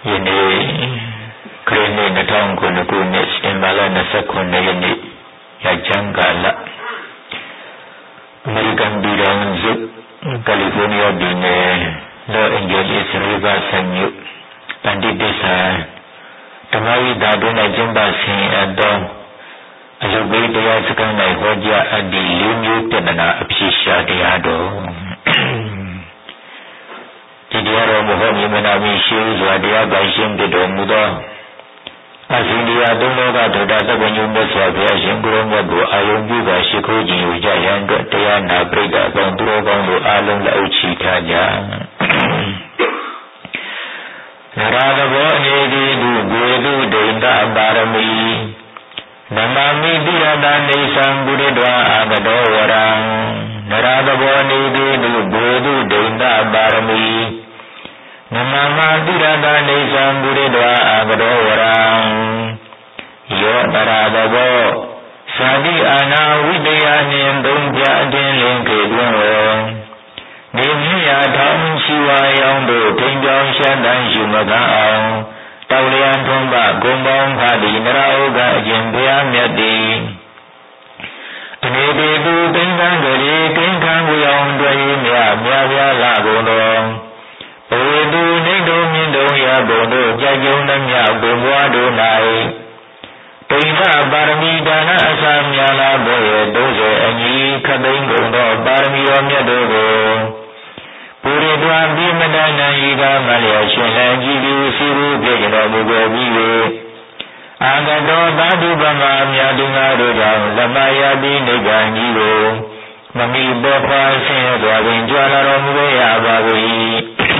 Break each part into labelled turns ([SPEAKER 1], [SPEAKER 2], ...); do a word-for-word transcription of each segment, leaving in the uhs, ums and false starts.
[SPEAKER 1] ယနေ့ခရစ်နှစ်၂၀၀၉ခုနှစ်စင်ဘာလ၂၉ရက်နေ့ရချမ်းကာလအမေရိကန်ပြည်ထောင်စုကယ်လီဖိုးနီးယားပြည်နယ်လော့အန်ဂျယ်လိစ်ရီဗာဆိုင်မြို့ပန္တိတ္တဆာဓမ္မဝိဒါတွင်ကျင်းပဆင်အပ်သောအယုတ်ဘေးတရားစခန်း၌ဟောကြားအပ်သည့်လေးမျိုးပြဿနာအဖြေရှာတရားတော်ဒီတရားတော်မဟုတ်မြင်မနာမီရှိစွာတရားပိုင်ရှင်ဖြစ်တော်မူသောအရှင်တရားသုံးလောကဒုတာသဗ္ဗညုမြတ်စွာဘုရားရှင်ကိုယ်တော်ကိုအာယုံပြုပါရှိခိုးခြင်းကိုကြရန်အတွက်တရားနာပရိသတ်အပေါင်းသူတော်ကောင်းတို့အားလုံးလက်အုပ်ချီထားကြနရသဘောအနေဒီသူဂေတုဒိဋ္ဌပါရမီနမမိတိရတနေသံဘုရတောအာဂတောဝရံနရသဘောအနေဒီသူဂေတုဒိဋ္ဌပါရမီနမမတိရတနေသံဘုရတောအာဂတောဝရံယောတရသဘောသာတိအာနာဝိတယနှင့်သုံးပြအတင်းလင်းခေတွင်နေမြရာထောင်းရှိဝါရောင်းတို့ထိန်ကြောင်းရှမ်းတန်းယူမကအောင်တောက်လျံထွန်းပဂုံပေါင်းခါသည်နရဥကအကျင့်ဘုရားမြတ်သည်အနေတေသူသိန်းသန်းတို့၏ကိန်းခံဝေအောင်တွေ့မြမြပြလာကုန်တော်ဘဝတုနေတို့မြင့်တို့ရဘုံတို့ကြိုက်ကြုံသမျှဘုံဘွားတို့၌ဒိဋ္ဌပါရမီဒါနအစာများလာဘွယ်တိုးစေအညီခသိန်းကုန်သောပါရမီတော်မြတ်တို့ကိုပုရိသဝိမတနာဤကမလျာရှင်လန်းကြည်ပြီးစီဘူးပြည့်ကြတော်မူခဲ့ပြီး၍အာဂတောသာဓုပမာမြတ်သူငါတို့ကြောင့်သမယတိနိဗ္ဗာန်ကြီးကိုမမီပေါ်ဖွာဆင်းရဲစွာပင်ကြွလာတော်မူခဲ့ရပါ၏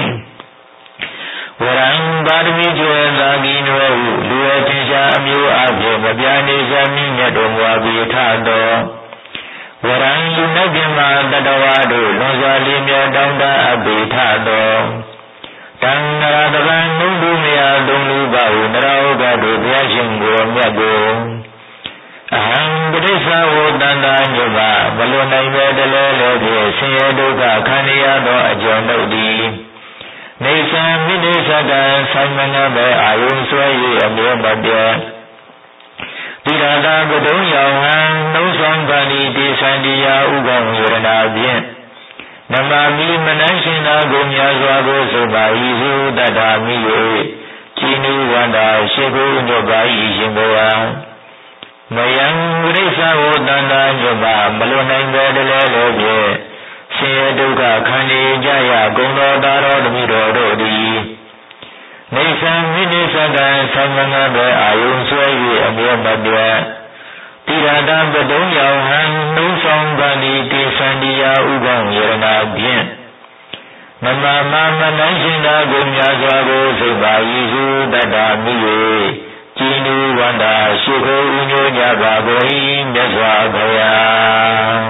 [SPEAKER 1] ဝရံပါရမီကျွယ်သာကိနဝဟုလူဝထင်ရှားအမျိုးအပြည့်မပြာနေစမြင့်မြတ်တော်မူပြီးထသောဝရံလူနှင့်ပြမတတဝါတို့လွန်စွာလေးမြတ်တောင်းတအပိထသောတံနရတဗံနုဒုမယသုံးလူပါဟုနရဟောကတို့ဘုရားရှင်ကိုမြတ်ကိုအဟံပရိစ္ဆဝတန္တာညုပမလွန်နိုင်ပဲတလဲလဲဖြင့်ဆင်းရဲဒုက္ခခံရသောအကြောင်းတို့သည်နေသံမိနေသကံဆိုင်မနာပဲအာယုံဆွဲ၍အမြဲမပြတ်တိရတာကတုံးရောင်ဟံနှုံးဆောင်ပါဏိတိသန္တိယဥပ္ပောင်ယရဏဖြင့်နမမိမနန်းရှင်သာကိုများစွာကိုဆိုပါ၏ဟုတတ္ထာမိ၍ကြည်နူဝန္တာရှိခိုးညွတ်ပါ၏ရှင်ဘုရားမယံဝိရိစ္ဆဝတန္တာညုပမလွန်နိုင်ပဲတလဲလဲဖြင့်ဆင်းရဲဒုက္ခခံနေကြရကုန်သောသာတော်သမီးတော်တို့သည်နေသံမိနေသကံသမဏဘေအာယုံဆွဲ၍အမြဲမပြတ်တိရတာပတုံးရောင်ဟံနှုံးဆောင်ပါဏိတေသန္တိယဥပ္ပောင်ယရဏဖြင့်မမမမနန်းရှင်သာကိုများစွာကိုစိတ်ပါ၏ဟုတတ္တာမိ၍ကြည်နူဝန္တာရှိခိုးဥညိုကြပါကုန်၏မြတ်စွာဘုရား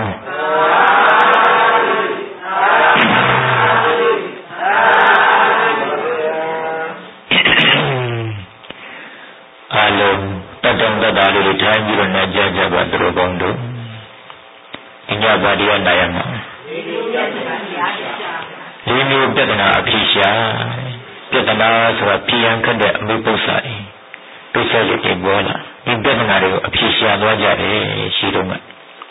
[SPEAKER 1] အလုံးတတ္တံတတ္တာလေးထိုင်ပြီးတော့နာကြကြပါသူတော်ကောင်းတို့ဒီညပါတရားနာရမှာဒီမျိုးပြဿနာအဖြစ်ရှာပြဿနာဆိုတာပြန်ခတ်တဲ့အမှုပု္ပ္ပစာအိဒုစရလေးပေါ်လာဒီပြဿနာတွေကိုအဖြစ်ရှာသွားကြတယ်ရှိတော့မှ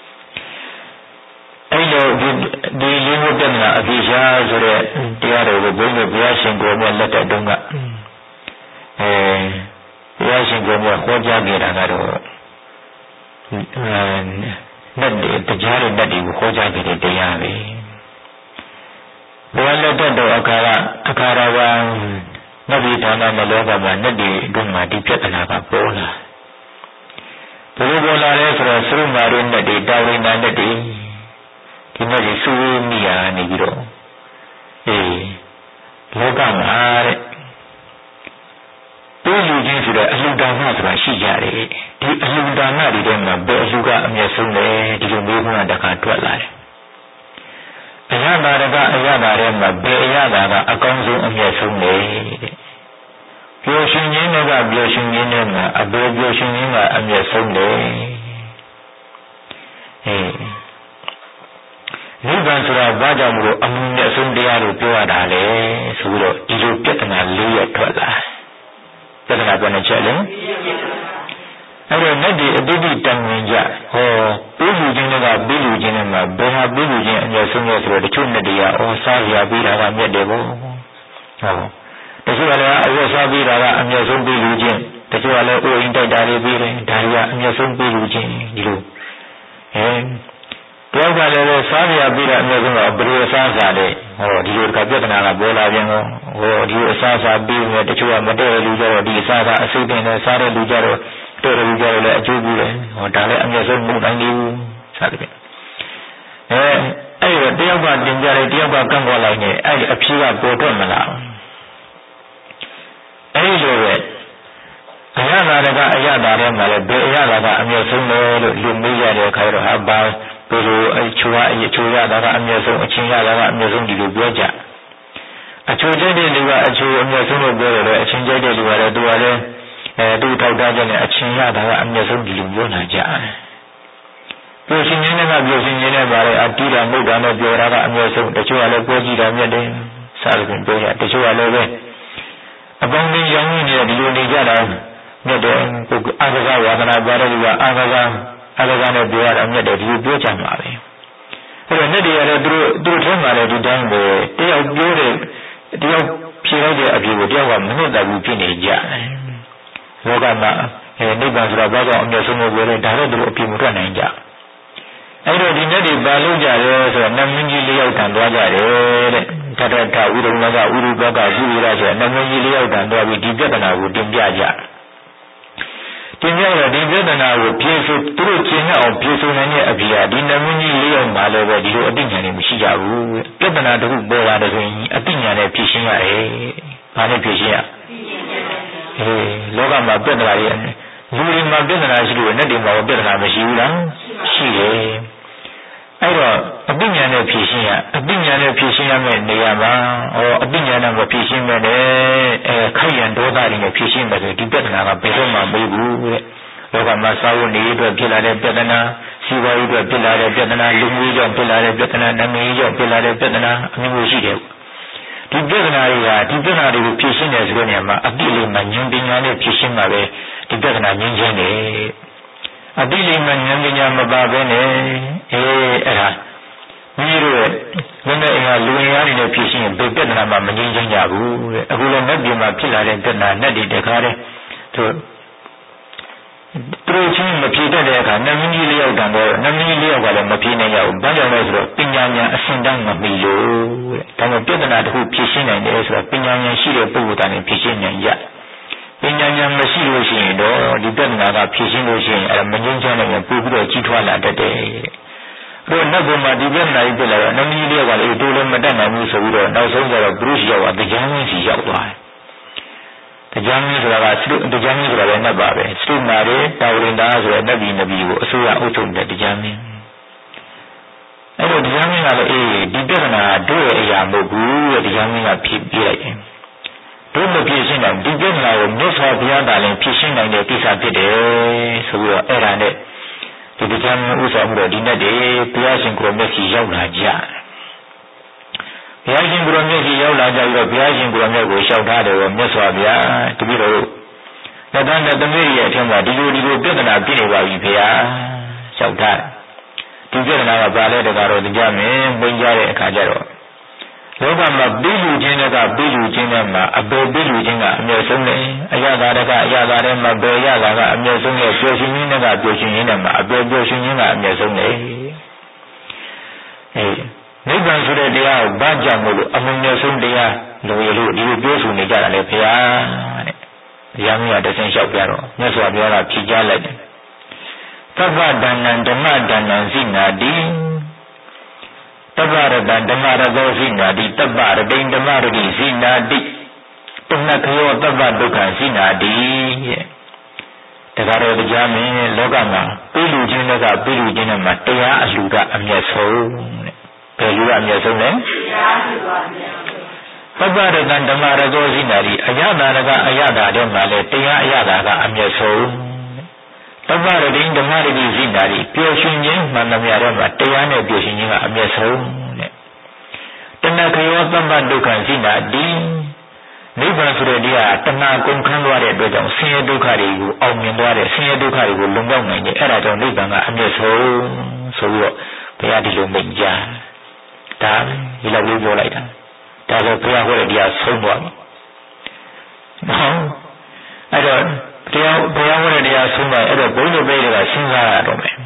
[SPEAKER 1] အဲ့လိုဒီဒီလေးမျိုးပြဿနာအဖြစ်ရှာဆိုတဲ့တရားတွေကိုဘုန်းကြီးဘုရားရှင်ကိုယ်မြတ်လက်ထက်တုန်းကအဲဘုရားရှင်ကိုယ်မြတ်ဟောကြားခဲ့တာကတော့အဲနဲ့တရားတွေနဲ့တွေကိုဟောကြားခဲ့တဲ့တရားပဲဘုရားလက်ထက်တော့အခါကအခါရဝံနဗ္ဗိဌာနမလောကမှာနဲ့ဒီအတွင်းမှာဒီပြဿနာကပေါ်လာဘယ်လိုပေါ်လာလဲဆိုတော့သုရမာရုနဲ့ဒီတာဝိနာနဲ့ဒီဒီနဲ့ဒီစုဝေးမိရာနေပြီးတော့အေးလောကမှာတဲ့တိုးလူချင်းဆိုတဲ့အလှူဒါနဆိုတာရှိကြတယ်ဒီအလှူဒါနတွေထဲမှာဘယ်အလှူကအမြတ်ဆုံးလဲဒီလိုမျိုးကတခါထွက်လာတယ်အရသာတကအရသာထဲမှာဘယ်အရသာကအကောင်းဆုံးအမြတ်ဆုံးလဲတဲ့ပျော်ရွှင်ခြင်းကပျော်ရွှင်ခြင်းနဲ့မှာအဘယ်ပျော်ရွှင်ခြင်းကအမြတ်ဆုံးလဲအေးနိဗ္ဗာန်ဆိုတာဘာကြောင့်မလို့အမှုနဲ့အဆုံးတရားကိုပြောရတာလဲဆိုတော့ဒီလိုပြဿနာလေးရထွက်လာတာဘယ်နှချက်လဲအဲ့တော့နတ်တွေအတိတ်တန်ဝင်ကြဟောပေးလူချင်းတွေကပေးလူချင်းတွေမှာဘယ်ဟာပေးလူချင်းအမြတ်ဆုံးလဲဆိုတော့တချို့နတ်တွေကအော်စားရပေးတာကမြတ်တယ်ပေါ့ဟောတချို့ကလည်းအဝတ်စားပေးတာကအမြတ်ဆုံးပေးလူချင်းတချို့ကလည်းအိုးအိမ်တိုက်တာတွေပေးတယ်ဒါတွေကအမြတ်ဆုံးပေးလူချင်းဒီလိုဟဲတယောက်ကလည်းစားရပေးတာအမြတ်ဆုံးကဘယ်လိုစားစားလဲဟောဒီလိုတခါပြဿနာကပေါ်လာပြန်တော့ဟောဒီအစားစားပေးနေတချို့ကမတည့်လူကြတော့ဒီအစားကအစိမ့်တင်နဲ့စားတဲ့လူကြတော့တော်တော်ကြတော့လည်းအကျိုးပြုတယ်ဟောဒါလည်းအမြတ်ဆုံးမဟုတ်နိုင်ဘူးစသဖြင့်အဲအဲ့တော့တယောက်ကတင်ကြတယ်တယောက်ကကန့်ကွက်လိုက်နေအဲ့ဒီအဖြေကပေါ်ထွက်မလားအဲ့ဒီလိုပဲအရသာကအရသာထဲမှာလည်းဘယ်အရသာကအမြတ်ဆုံးလဲလို့လူမေးရတဲ့အခါတော့ဟာပါဘယ်လိုအချိုးအအချိုးရတာကအမြတ်ဆုံးအချင်းရတာကအမြတ်ဆုံးဒီလိုပြောကြအချိုးကျတဲ့လူကအချိုးအမြတ်ဆုံးလို့ပြောတယ်အချင်းကျတဲ့လူကလည်းသူကလည်းအဲသူထောက်ထားချက်နဲ့အချင်းရတာကအမြတ်ဆုံးဒီလိုပြောနိုင်ကြတယ်ပြောရှင်ရင်းနဲ့ကပြောရှင်ရင်းနဲ့ပါလေအတိတာမုတ်တာနဲ့ပြောတာကအမြတ်ဆုံးတချို့ကလည်းပြောကြည့်တာမြတ်တယ်စားလို့ပြောရတချို့ကလည်းပဲအပေါင်းအသင်းရောင်းနေတယ်ဒီလိုနေကြတာမြတ်တယ်ပုဂ္ဂအာဂဝါဒနာပါရလူကအာဂဝအာဂဝနဲ့ပြောရတာမြတ်တယ်ဒီလိုပြောကြမှာပဲအဲ့တော့မြတ်တယ်ရတယ်သူတို့သူတို့ထဲမှာလည်းဒီတိုင်းပဲတယောက်ပြောတယ်တယောက်ဖြေလိုက်တဲ့အဖြေကိုတယောက်ကမနှုတ်တဘူးဖြစ်နေကြတယ်လောကမှာအဲနိဗ္ဗာန်ဆိုတာဘာကြောင့်အမြတ်ဆုံးလို့ပြောတယ်ဒါတော့သူတို့အပြည့်မထွက်နိုင်ကြအဲ့တော့ဒီနေ့ဒီပါလို့ကြရဲဆိုတော့နမင်းကြီးလေးယောက်တန်သွားကြတယ်တဲ့ထထထဥရုံကဥရုဘကပြုရဆိုတော့နမင်းကြီးလေးယောက်တန်သွားပြီးဒီပြဿနာကိုတင်ပြကြတင်ပြတော့ဒီပြဿနာကိုဖြေဆိုသူတို့ကျင့်အောင်ဖြေဆိုနိုင်တဲ့အဖြေဟာဒီနမင်းကြီးလေးယောက်မှာလည်းပဲဒီလိုအသိဉာဏ်တွေမရှိကြဘူးပြဿနာတစ်ခုပေါ်လာတဲ့ဆိုရင်အသိဉာဏ်နဲ့ဖြေရှင်းရတယ်ဘာနဲ့ဖြေရှင်းရအေးလောကမှာပြဿနာတွေလူတွေမှာပြဿနာရှိလို့နဲ့တွေမှာပြဿနာမရှိဘူးလားရှိတယ်အဲ့တော့အပညာနဲ့ဖြည့်ရှင်းရအပညာနဲ့ဖြည့်ရှင်းရမယ့်နေရာမှာဩအပညာနဲ့မဖြည့်ရှင်းမဲ့နဲ့အဲခိုက်ရန်ဒေါသတွေနဲ့ဖြည့်ရှင်းမယ်ဆိုဒီပြဿနာကဘယ်တော့မှမပြီးဘူးတဲ့လောကမှာစာဝတ်နေအတွက်ဖြစ်လာတဲ့ပြဿနာစီးပွားရေးအတွက်ဖြစ်လာတဲ့ပြဿနာလူမျိုးကြောင့်ဖြစ်လာတဲ့ပြဿနာနာမည်ကြောင့်ဖြစ်လာတဲ့ပြဿနာအမျိုးမျိုးရှိတယ်ဒီပြဿနာတွေကဒီပြဿနာတွေကိုဖြည့်ရှင်းတယ်ဆိုတဲ့နေရာမှာအတိလေးမှဉာဏ်ပညာနဲ့ဖြည့်ရှင်းမှာပဲဒီပြဿနာငြင်းချင်းတယ်အတိလေးမှဉာဏ်ပညာမပါဘဲနဲ့အေးအဲ့ဒါမိတို့ရဲ့နည်းနည်းအရာလူရင်းအားနဲ့ဖြည့်ရှင်းရင်ဘယ်ပြဿနာမှမငြင်းချင်းကြဘူးတဲ့အခုလည်းနတ်ပြည်မှာဖြစ်လာတဲ့ပြဿနာနတ်တွေတခါတည်းသူသူချင်းမဖြေတတ်တဲ့အခါနတ်မင်းကြီးလေးယောက်တန်တော့နတ်မင်းကြီးလေးယောက်ကလည်းမဖြေနိုင်ရဘူးဘာကြောင့်လဲဆိုတော့ပညာဉာဏ်အစဉ်တန်းမမီလို့တဲ့ဒါကြောင့်ပြဿနာတစ်ခုဖြေရှင်းနိုင်တယ်ဆိုတော့ပညာဉာဏ်ရှိတဲ့ပုဂ္ဂိုလ်တိုင်းဖြေရှင်းနိုင်ရပညာဉာဏ်မရှိလို့ရှိရင်တော့ဒီပြဿနာကဖြေရှင်းလို့ရှိရင်အဲမငြင်းချမ်းနိုင်ရင်ပို့ပြီးတော့ကြီးထွားလာတတ်တယ်တို့နောက်ဘုံမှာဒီပြဿနာကြီးပြလာတော့နမီးလေးကလည်းတိုးလည်းမတတ်နိုင်ဘူးဆိုပြီးတော့နောက်ဆုံးကျတော့ဘုရုရှိရောက်တာတရားမင်းစီရောက်သွားတယ်တရားမင်းဆိုတာကစတုတရားမင်းဆိုတာလည်းနတ်ပါပဲစတုမာရေတာဝရင်သားဆိုတဲ့နတ်ပြည်နဗီကိုအစိုးရအုပ်ချုပ်တဲ့တရားမင်းအဲ့တော့တရားမင်းကလည်းအေးဒီပြဿနာတို့ရဲ့အရာမဟုတ်ဘူးတဲ့တရားမင်းကဖြေပြလိုက်တယ်တို့မဖြေရှင်းတော့ဒီပြဿနာကိုမြတ်စွာဘုရားသာလင်ဖြေရှင်းနိုင်တဲ့ကိစ္စဖြစ်တယ်ဆိုပြီးတော့အဲ့ဒါနဲ့ဒီတရားမင်းဥစ္စာမှုတော့ဒီနေ့တည်းဘုရားရှင်ကိုယ်မျက်စိရောက်လာကြဘုရားရှင်ကိုယ်မျက်စိရောက်လာကြပြီးတော့ဘုရားရှင်ကိုယ်မျက်ကိုလျှောက်ထားတယ်တော့မြတ်စွာဘုရားတပည့်တော်လက်တန်းတဲ့သမီးရဲ့အထက်မှာဒီလိုဒီလိုပြဿနာဖြစ်နေပါပြီဘုရားလျှောက်ထားဒီပြဿနာကဘာလဲတကားတော့တရားမင်းမင်းကြတဲ့အခါကျတော့လောကမှာပြီးလူချင်းတွေကပြီးလူချင်းတွေမှာအပေပြီးလူချင်းကအမြဲဆုံးတယ်အရသာတကအရသာတွေမှာဘယ်ရသာကအမြဲဆုံးတယ်ပျော်ရွှင်ခြင်းတွေကပျော်ရွှင်ခြင်းတွေမှာအပေပျော်ရွှင်ခြင်းကအမြဲဆုံးတယ်အဲနိဗ္ဗာန်ဆိုတဲ့တရားကိုဘာကြောင့်မို့လို့အမြဲဆုံးတရားလို့ရလို့ဒီလိုပြောဆိုနေကြတာလေဘုရားတဲ့တရားမင်းကတဆင့်လျှောက်ပြတော့မြတ်စွာဘုရားကဖြေကြားလိုက်တယ်သဗ္ဗဒါနံဓမ္မဒါနံစိနာတိတပ္ပရတံဓမ္မရသောစိနာတိတပ္ပရတိဓမ္မရတိစိနာတိတဏ္ဍခယောတပ္ပဒုက္ခစိနာတိတဲ့ဒါကြတော့တရားမင်းလောကမှာပြည်လူချင်းတွေကပြည်လူချင်းတွေမှာတရားအလှကအမျက်ဆုံးတဲ့ဘယ်လူကအမျက်ဆုံးလဲတရားအလှကအမျက်ဆုံးတပ္ပရတံဓမ္မရသောစိနာတိအယတာရကအယတာတဲ့မှာလဲတရားအယတာကအမျက်ဆုံးတပ္ပရတိဓမ္မရတိစိနာတိပျော်ရွှင်ခြင်းမှန်သမျှတော့မှာတရားနဲ့ပျော်ရွှင်ခြင်းကအမျက်ဆုံးတဲ့တဏ္ဍခယောတပ္ပဒုက္ခစိနာတိနိဗ္ဗာန်ဆိုတဲ့တရားတဏှာကုန်ခန်းသွားတဲ့အတွက်ကြောင့်ဆင်းရဲဒုက္ခတွေကိုအောင်မြင်သွားတဲ့ဆင်းရဲဒုက္ခတွေကိုလွန်မြောက်နိုင်တယ်အဲ့ဒါကြောင့်နိဗ္ဗာန်ကအမြတ်ဆုံးဆိုပြီးတော့ဘုရားဒီလိုမိန့်ကြားဒါဒီလိုလေးပြောလိုက်တာဒါဆိုဘုရားဟောတဲ့တရားဆုံးသွားပြီဟုတ်အဲ့တော့တရားဘုရားဟောတဲ့တရားဆုံးသွားအဲ့တော့ဘုန်းတော်ပဲကစဉ်းစားရတော့မယ်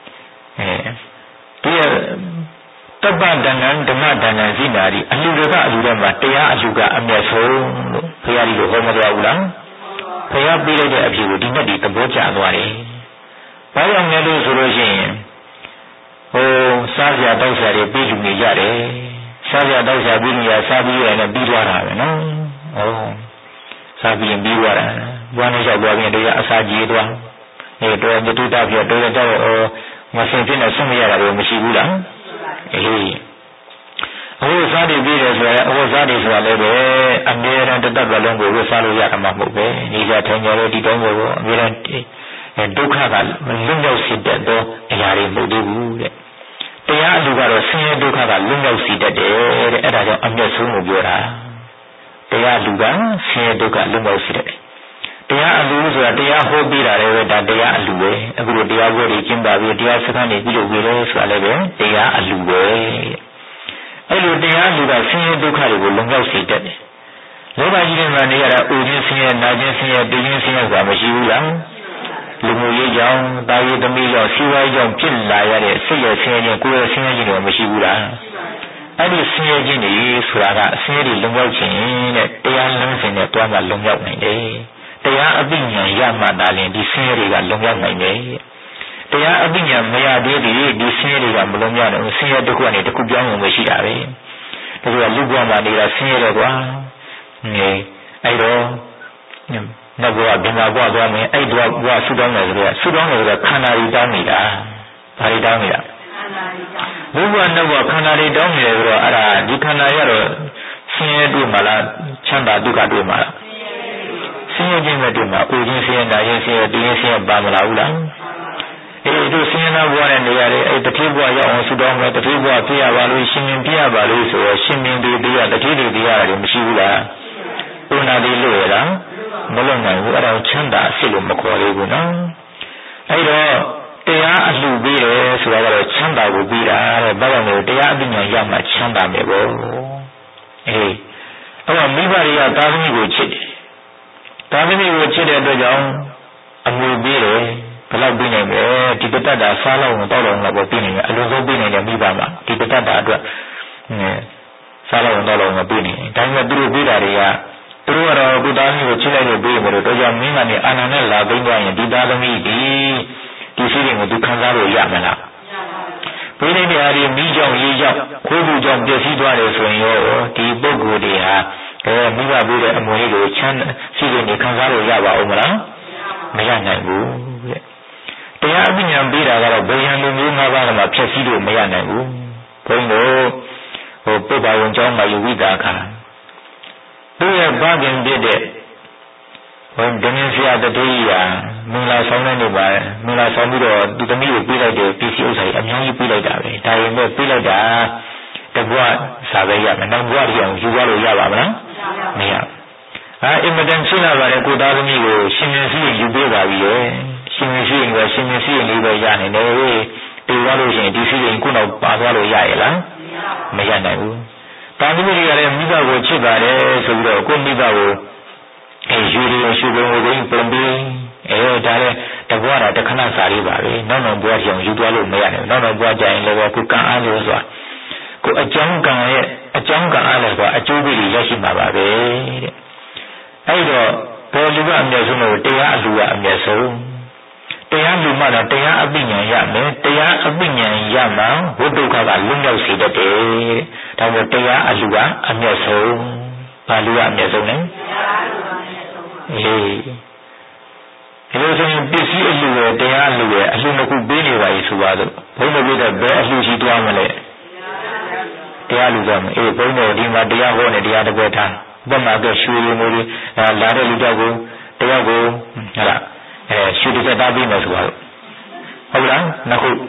[SPEAKER 1] အဲဒီတပ္ပဒဏ္ဍံဓမ္မဒဏ္ဍံစိနာရီအလှူတွေကအလှူတွေမှာတရားအလှူကအမြတ်ဆုံးလို့ဘုရားဒီလိုဟောမသွားဘူးလားဘုရားပြလိုက်တဲ့အဖြစ်ကိုဒီနေ့ဒီသဘောကျသွားတယ်။ဘာကြောင့်လဲလို့ဆိုလို့ရှိရင်ဟိုစားကြတောက်ကြတွေပြီးလူနေကြတယ်။စားကြတောက်ကြပြီးနေရစားပြီးရတယ်ပြီးသွားတာပဲနော်။ဟောစားပြီးရင်ပြီးသွားတာ။ဘွားနဲ့ရောက်သွားပြီးတရားအစာကြီးသွား။အဲတော့တုတ္တပြတော့တော့ဟောမဆင်ဖြစ်နေဆုံးမရတာလည်းမရှိဘူးလား။အေးအဝိစားတွေပြီးတယ်ဆိုရင်အဝိစားတွေဆိုတာလည်းပဲအမြဲတမ်းတသက်လုံးကိုဝိစားလို့ရမှာမဟုတ်ပဲနေကြထိုင်ကြလို့ဒီတုန်းကိုအမြဲတမ်းဒုက္ခကလွတ်မြောက်စေတတ်သောအရာတွေမဟုတ်သေးဘူးတဲ့တရားအလူကတော့ဆင်းရဲဒုက္ခကလွတ်မြောက်စေတတ်တယ်တဲ့အဲ့ဒါကြောင့်အမျက်ဆုံးကိုပြောတာတရားအလူကဆင်းရဲဒုက္ခလွတ်မြောက်စေတတ်တယ်တရားအလူဆိုတာတရားဟောပေးတာလည်းပဲဒါတရားအလူပဲအခုလိုတရားပွဲတွေကျင်းပပြီးတရားစခန်းတွေပြုလုပ်ပြီးလဲဆိုတာလည်းပဲတရားအလူပဲအဲ့လိုတရားလူကဆင်းရဲဒုက္ခတွေကိုလုံလောက်စေတတ်တယ်။လောကကြီးထဲမှာနေရတာအိုခြင်းဆင်းရဲ၊နာခြင်းဆင်းရဲ၊သိခြင်းဆင်းရဲဆိုတာမရှိဘူးလား။လူမျိုးရေးကြောင့်၊တာရေးသမီးကြောင့်၊စီးပွားရေးကြောင့်ဖြစ်လာရတဲ့စိတ်ရဲ့ဆင်းရဲခြင်း၊ကိုယ်ရဲ့ဆင်းရဲခြင်းတွေမရှိဘူးလား။အဲ့ဒီဆင်းရဲခြင်းတွေဆိုတာကအဆင်းရဲတွေလုံလောက်ခြင်းတဲ့တရားလမ်းစဉ်နဲ့တွားမှလုံလောက်နိုင်တယ်။တရားအသိဉာဏ်ရမှသာလျှင်ဒီဆင်းရဲတွေကလုံလောက်နိုင်တယ်။တရားအသိဉာဏ်မရသေးသည်ဒီဆင်းရဲတွေကမလုံးမတော့ဆင်းရဲတစ်ခုကနေတစ်ခုပြောင်းလို့မရှိတာပဲဒါဆိုလူဘဝမှာနေတာဆင်းရဲတော့ကွာငယ်အဲ့တော့နောက်ဘဝဘင်္ဂဘဝသွားမယ်အဲ့တော့ဘဝဆူတောင်းတယ်ဆိုတော့ဆူတောင်းတယ်ဆိုတော့ခန္ဓာကြီးတောင်းနေတာဘာတွေတောင်းနေတာခန္ဓာကြီးတောင်းဘုရားနောက်ဘဝခန္ဓာကြီးတောင်းနေတယ်ဆိုတော့အဲ့ဒါဒီခန္ဓာရတော့ဆင်းရဲတွေ့မှာလားချမ်းသာဒုက္ခတွေ့မှာလားဆင်းရဲခြင်းနဲ့တွေ့မှာအိုခြင်းဆင်းရဲနာခြင်းဆင်းရဲတင်းခြင်းဆင်းရဲပါမလားဘူးလားအေးတို့ဆင်းရဲဘဝနဲ့နေရတယ်အဲ့တတိဘဝရောက်အောင်ဆူတောင်းမယ်တတိဘဝပြရပါလို့ရှင်ရင်ပြရပါလို့ဆိုတော့ရှင်ရင်တွေပြရတတိတွေပြရတယ်မရှိဘူးလားဥနာတိလို့ရလားမလုံနိုင်ဘူးအဲ့ဒါချမ်းသာအစ်လို့မခေါ်သေးဘူးနော်အဲ့တော့တရားအလှပေးတယ်ဆိုတာကတော့ချမ်းသာကိုပြီးတာတဲ့ဘာကြောင့်လဲတရားအပညာရမှချမ်းသာမယ်ပေါ့အေးအဲ့တော့မိဘတွေကသာသမီကိုချစ်တယ်သာသမီကိုချစ်တဲ့အတွက်ကြောင့်အမှုပေးတယ်ဘယ်လောက်ပြီးနိုင်လဲဒီပတ္တတာစားလောက်တော့တော့တော့ပေါ့ပြီးနိုင်တယ်အလုံးစုံပြီးနိုင်တယ်မိဘမှာဒီပတ္တတာအတွက်စားလောက်တော့တော့မပြီးနိုင်ဒါပေမဲ့သူတို့ပြီးတာတွေကသူတို့ကတော့ကုသားမျိုးကိုချိလိုက်လို့ပြီးတယ်လို့တော့ကြောင့်မင်းကနေအာနန္ဒနဲ့လာသိမ်းသွားရင်ဒီသားသမီးဒီဒီစီးရင်ကိုသူခံစားလို့ရမလားမရပါဘူးပြီးနေတဲ့အားဒီမိကြောင့်ရေးကြောင့်ခိုးမှုကြောင့်ပျက်စီးသွားတယ်ဆိုရင်ရောဒီပုဂ္ဂိုလ်တွေဟာအဲမိဘပြီးတဲ့အမွေလေးကိုချမ်းစီးရင်နေခံစားလို့ရပါဦးမလားမရနိုင်ဘူးတရားအပညာပေးတာကတော့ဘယ်ရန်လူမျိုး၅ပါးကမှဖြည့်ဆည်းလို့မရနိုင်ဘူးဘုန်းကြီးဟိုပုဗ္ဗာဝန်ကျောင်းမှာယူဝိတာခါသူ့ရဲ့ဘာခင်ပြတဲ့ဟိုဒင်းဆရာတတိယမင်္ဂလာဆောင်တဲ့နေ့မှာမင်္ဂလာဆောင်ပြီးတော့သူသမီးကိုပေးလိုက်တဲ့ပစ္စည်းဥစ္စာကြီးအများကြီးပေးလိုက်တာပဲဒါရင်လည်းပေးလိုက်တာတပွားစာပဲရမယ်နောက်ဘွားကြီးအောင်ယူသွားလို့ရပါမလားမရအဲအင်မတန်ရှင်းလာပါတယ်ကိုသားသမီးကိုရှင်ရှင်စီယူပေးပါပြီရဲ့ရှင်မရှိရင်ကရှင်မရှိရင်လေးပဲရနိုင်တယ်တေသွားလို့ရှိရင်ဒီစီရင်ခုနောက်ပါသွားလို့ရရဲ့လားမရနိုင်ဘူးတာသမီးတွေကလည်းမိဘကိုချစ်ပါတယ်ဆိုပြီးတော့ကိုမိဘကိုအဲယူရရှုပုံကိုပြင်ပြီးအဲဒါလည်းတပွားတာတခဏစာလေးပါပဲနောက်နောက်ဘွားကြောင်ယူသွားလို့မရနိုင်ဘူးနောက်နောက်ဘွားကြရင်လည်းကိုကံအားလို့ဆိုတာကိုအကြောင်းကံရဲ့အကြောင်းကံအားလို့ဆိုတာအကျိုးပေးရရှိမှာပါပဲတဲ့အဲ့တော့ဘောလူကအမြတ်ဆုံးလို့တရားအလူကအမြတ်ဆုံးတရားလူမှတော့တရားအပညာရမယ်တရားအပညာရမှဝိတုခကလွတ်မြောက်စေတတ်တယ်ဒါကြောင့်တရားအလူကအမြတ်ဆုံးဘာလူကအမြတ်ဆုံးလဲတရားလူကအမြတ်ဆုံးအေးဒီလိုဆိုရင်ပစ္စည်းအလူရဲ့တရားအလူရဲ့အလူနှစ်ခုပေးနေပါပြီဆိုပါတော့ဘုန်းတော်ပြတဲ့ဘယ်အလူရှိသွားမလဲတရားလူကမအေးဘုန်းတော်ဒီမှာတရားဟောနေတရားတစ်ပွဲထားဘက်မှာကရွှေရည်မျိုးလေးလာတဲ့လူကြောက်ကိုတရားကိုဟဲ့လားအဲရှုတစ်ချက်သားပြီးမယ်ဆိုတော့ဟုတ်လားနှစ်ခု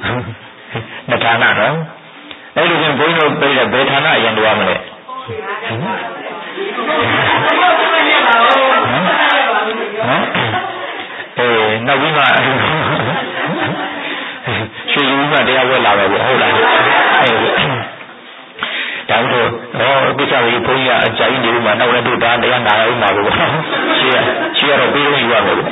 [SPEAKER 1] နှစ်ဌာနတော့အဲ့ဒီချင်းဘုန်းတော်ပြတဲ့ဘယ်ဌာနအရင်တော်မလဲဟအေးနောက်ပြီးမှရွှေယူမှတရားဝဲလာပဲပေါ့ဟုတ်လားအေးဒါတို့တော့ပြချရေးဘုန်းကြီးကအကြိုက်နေမှာနောက်လည်းတို့ဒါတရားနာရဦးမှာပေါ့ရှင်းရှင်းရတော့ပြီးလို့ယူရမယ်ပေါ့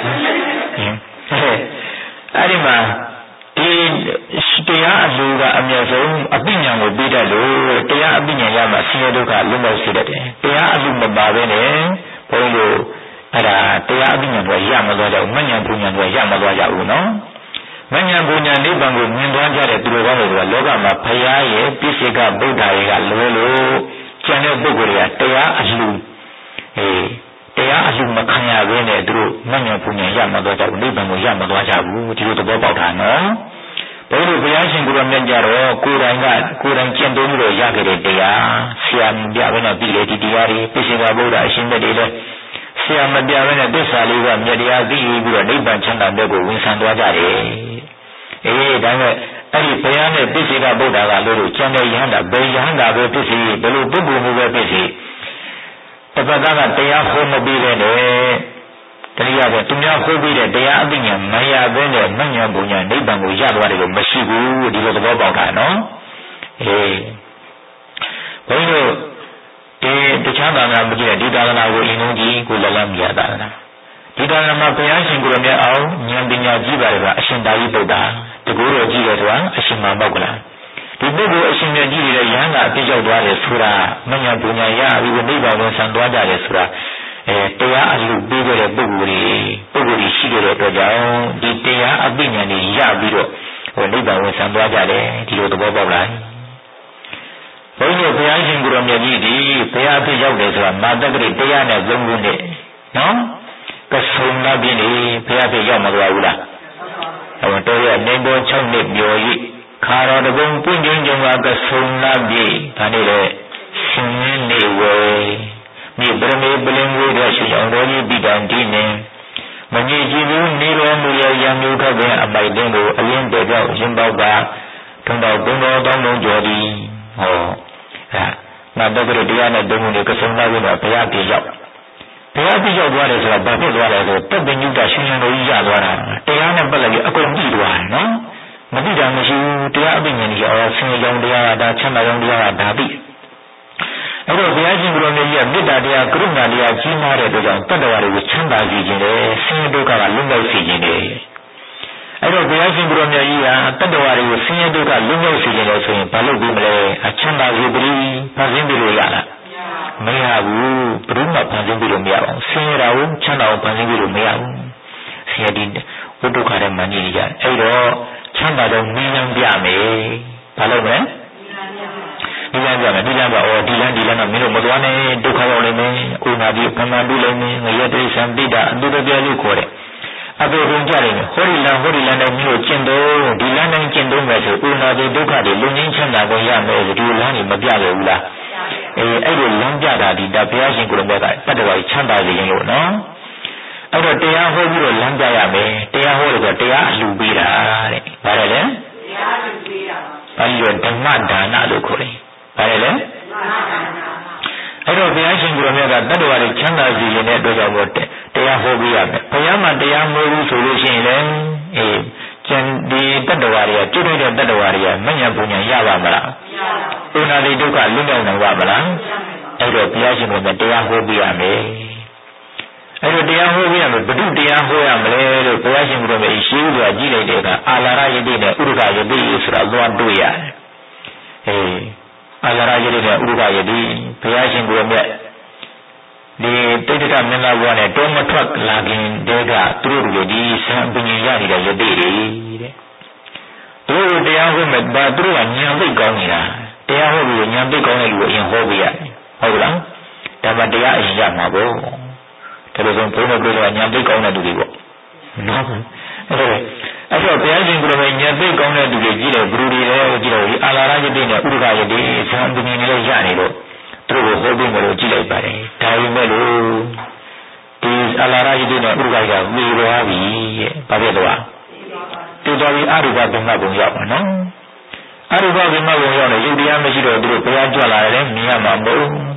[SPEAKER 1] အဲ့ဒီမှာဒီတရားအလိုကအမြတ်ဆုံးအပညာကိုပြီးတတ်လို့တရားအပညာရမှာဆင်းရဲဒုက္ခလွတ်မြောက်စေတတ်တယ်တရားအလိုမပါဘဲနဲ့ဘုန်းကြီးတို့အဲ့ဒါတရားအပညာတွေရမသွားကြဘူးမဉ္ဇဉ်ပူဉ္ဇဉ်တွေရမသွားကြဘူးနော်မဉ္ဇဉ်ပူဉ္ဇဉ်နိဗ္ဗာန်ကိုမြင်သွားကြတဲ့သူတော်ကောင်းတွေကလောကမှာဘုရားရဲ့ပြည့်စုံကဗုဒ္ဓရဲ့ကလွယ်လို့ကျန်တဲ့ပုဂ္ဂိုလ်တွေကတရားအလိုအေးတရားအလိုမခံရဘဲနဲ့သူတို့မဉ္ဇဉ်ပူဉ္ဇဉ်ရမသွားကြဘူးနိဗ္ဗာန်ကိုရမသွားကြဘူးဒီလိုသဘောပေါက်တာနော်ဘုရားဘုရားရှင်ကိုယ်တော်မြတ်ကြတော့ကိုယ်တိုင်ကကိုယ်တိုင်ကျင့်သုံးလို့ရခဲ့တဲ့တရားဆရာမပြဘဲနဲ့ပြီးလေဒီတရားတွေပြည့်စုံကဗုဒ္ဓအရှင်မြတ်တွေလည်းဆရာမပြဘဲနဲ့သစ္စာလေးကမြတ်တရားသိပြီးတော့နိဗ္ဗာန်ချမ်းသာတဲ့ကိုဝင်ဆံသွားကြတယ်အေးဒါနဲ့အဲ့ဒီဘုရားနဲ့ပြည့်စုံကဗုဒ္ဓကလို့လို့ကျန်တဲ့ယဟန္တာဘယ်ယဟန္တာပဲပြည့်စုံဘယ်လိုပုဂ္ဂိုလ်မျိုးပဲပြည့်စုံတပတ်သားကတရားဟောမပြီးတဲ့နဲ့တရားပဲသူများဟောပြီးတဲ့တရားအပညာမရဘဲနဲ့မဉ္ဇဉ်ပူဉ္ဇဉ်နိဗ္ဗာန်ကိုရသွားတယ်လို့မရှိဘူးဒီလိုသဘောပေါက်တာနော်အေးဘုန်းကြီးတို့ဒီတခြားသာသနာမကြည့်တဲ့ဒီသာသနာကိုအင်းလုံးကြီးကိုလည်းလည်းမြတ်သာသနာဒီသာသနာမှာဘုရားရှင်ကိုယ်တော်မြတ်အောင်ဉာဏ်ပညာကြီးပါတယ်ကအရှင်သာရိပုတ္တရာတကူတော်ကြီးတယ်ဆိုတာအရှင်မောက္ကလဒီပုဂ္ဂိုလ်အရှင်မြတ်ကြီးတွေရဟန်းကအပြည့်ရောက်သွားတယ်ဆိုတာမဉ္ဇဉ်ပူဉ္ဇဉ်ရပြီးနိဗ္ဗာန်ဝင်ဆံသွားကြတယ်ဆိုတာအဲတရားအလူပေးကြတဲ့ပုဂ္ဂိုလ်တွေပုဂ္ဂိုလ်ကြီးရှိကြတဲ့အတွက်ကြောင့်ဒီတရားအပညာတွေရပြီးတော့ဟိုနိဗ္ဗာန်ဝင်ဆံသွားကြတယ်ဒီလိုသဘောပေါက်လားဘုန်းကြီးဘုရားရှင်ကိုယ်တော်မြတ်ကြီးဒီဘုရားအဖြစ်ရောက်တယ်ဆိုတာမာတက္ကရိတရားနဲ့သုံးခုနဲ့နော်ကဆုံလာပြီလေဘုရားအဖြစ်ရောက်မှာဘူးလားဟိုတော်ရနေပေါ်၆နှစ်ပြောဤခါတော်တကုံပွင့်ချင်းကြုံကကဆုံလာပြီဒါနဲ့လေရှင်ရင်းနေဝဲမြေပရမေပလင်ဝေဒရှိအောင်တော်ကြီးပြည်တော်ဒီနေမငြိကြည့်ဘူးနေတော်မူရရံမျိုးခတ်တဲ့အပိုက်တင်းကိုအလင်းပေပြောက်ရင်ပေါက်ကထုံတော်ဘုံတော်တောင်းလုံးကျော်သည်ဟောအဲနာတကရတရားနဲ့တုံးမှုတွေကဆုံလာပြီးတော့ဘုရားပြေရောက်ဘုရားပြေရောက်သွားတယ်ဆိုတာဘာဖြစ်သွားလဲဆိုတက်ပညုတရှင်ရှင်တို့ကြီးရသွားတာတရားနဲ့ပတ်သက်ပြီးအကုန်ကြည့်သွားတယ်နော်မသိတာမရှိဘူးတရားအပညာကြီးအော်ဆင်းရဲကြောင်းတရားကဒါချမ်းသာကြောင်းတရားကဒါသိအဲ့တော့ဘုရားရှင်ကိုယ်တော်မြတ်ကြီးကမေတ္တာတရားကရုဏာတရားကြီးမားတဲ့အတွက်ကြောင့်တတ္တဝါတွေကိုချမ်းသာစေခြင်းနဲ့ဆင်းရဲဒုက္ခကလွတ်မြောက်စေခြင်းနဲ့အဲ့တော့ဘုရားရှင်ကိုယ်တော်မြတ်ကြီးကတတ္တဝါတွေကိုဆင်းရဲဒုက္ခလွတ်မြောက်စေခြင်းနဲ့ဆိုရင်ဘာလို့ပြီးမလဲအချမ်းသာစေပြီးဖန်ဆင်းပြီးလို့ရလားမရဘူးဘယ်တော့မှဖန်ဆင်းပြီးလို့မရပါဘူးဆင်းရဲတာကိုချမ်းသာကိုဖန်ဆင်းပြီးလို့မရဘူးဆင်းရဲတဲ့ဝိဒုက္ခတဲ့မန်ကြီးကြတယ်အဲ့တော့ချမ်းသာတော့နည်းလမ်းပြမယ်ဘာလို့လဲဒီလမ်းပြမယ်ဒီလမ်းကအော်ဒီလမ်းဒီလမ်းကမင်းတို့မသွားနဲ့ဒုက္ခရောက်နေမယ်ဥနာပြီးကမ္မတုလည်းမင်းငရဲတိဆံပိတာအတုတပြလို့ခေါ်တယ်အပေကုန်ကြတယ်ဟောဒီလမ်းဟောဒီလမ်းနဲ့မျိုးကျင့်တော့ဒီလမ်းတိုင်းကျင့်တော့မယ်ဆိုဥနာပြီးဒုက္ခတွေလုံငင်းချမ်းသာကိုရမယ်ဆိုဒီလမ်းကြီးမပြရဘူးလားအေးအဲ့လိုလမ်းပြတာဒီတဘုရားရှင်ကိုယ်တော်ကတတ္တဝါချမ်းသာစေခြင်းလို့နော်အဲ့တော့တရားဟောပြီးတော့လမ်းပြရမယ်တရားဟောလို့ဆိုတရားအလှူပေးတာတဲ့ဘာလဲလဲတရားအလှူပေးတာပါဠိတော်ဓမ္မဒါနလို့ခေါ်တယ်ဘာလဲလဲအဲ့တော့ဘုရားရှင်ကိုယ်တော်မြတ်ကတတ္တဝါတွေချမ်းသာစေခြင်းတဲ့အတွက်ကြောင့်မို့တရားဟောပေးရမယ်ဘုရားမှာတရားမဟုတ်ဘူးဆိုလို့ရှိရင်လည်းအေးကျန်ဒီတတ္တဝါတွေကကျွတ်တဲ့တတ္တဝါတွေကမဉ္ဇဉ်ပူဉ္ဇဉ်ရပါမလားမရပါဘူးဥနာတိဒုက္ခလွတ်မြောက်နိုင်ပါမလားအဲ့တော့ဘုရားရှင်ကိုယ်ကတရားဟောပေးရမယ်အဲ့တော့တရားဟောပေးရမယ်ဘုဒ္ဓတရားဟောရမလဲလို့ဘုရားရှင်ကိုယ်ကရှိဦးစွာကြည့်လိုက်တဲ့အခါအာလာရယတိနဲ့ဥရကယတိဆိုတာသွားတွေ့ရတယ်အေးအာလာရယတိနဲ့ဥရကယတိဘုရားရှင်ကိုယ်ကဒီတိဋ္ဌကမင်းသားဘုရားနဲ့တောမထွက်လာခင်တည်းကသူတို့တွေဒီဆံပင်ရနေတဲ့ယတိတွေတဲ့သူတို့တရားဟောမဲ့ဒါသူတို့ကဉာဏ်သိကောင်းနေတာတရားဟောပြီးဉာဏ်သိကောင်းတဲ့လူကိုအရင်ဟောပေးရတယ်ဟုတ်လားဒါမှတရားအရင်ရမှာပေါ့ဒါလို့ဆိုဘုန်းတော်ပြောတာဉာဏ်သိကောင်းတဲ့လူတွေပေါ့နော်အဲ့တော့ဘုရားရှင်ကိုယ်တော်ဉာဏ်သိကောင်းတဲ့လူတွေကြီးတယ်ဘုရားတွေလည်းကြည့်တော့ဒီအာလာရယတိနဲ့ဥရကယတိဆံပင်တွေလည်းရနေတော့သူတို့ကိုဟောပြီးမလို့ကြည့်လိုက်ပါတယ်ဒါပေမဲ့လို့ဒီအလာရယတိနဲ့ဥရကကပြီးသွားပြီရဲ့ဘာဖြစ်သွားတူတော်ပြီးအရူပဗမ္မဘုံရောက်ပါနော်အရူပဗမ္မဘုံရောက်နေရုပ်တရားမရှိတော့သူတို့ဘုရားကြွလာတယ်မြင်ရမှာမဟုတ်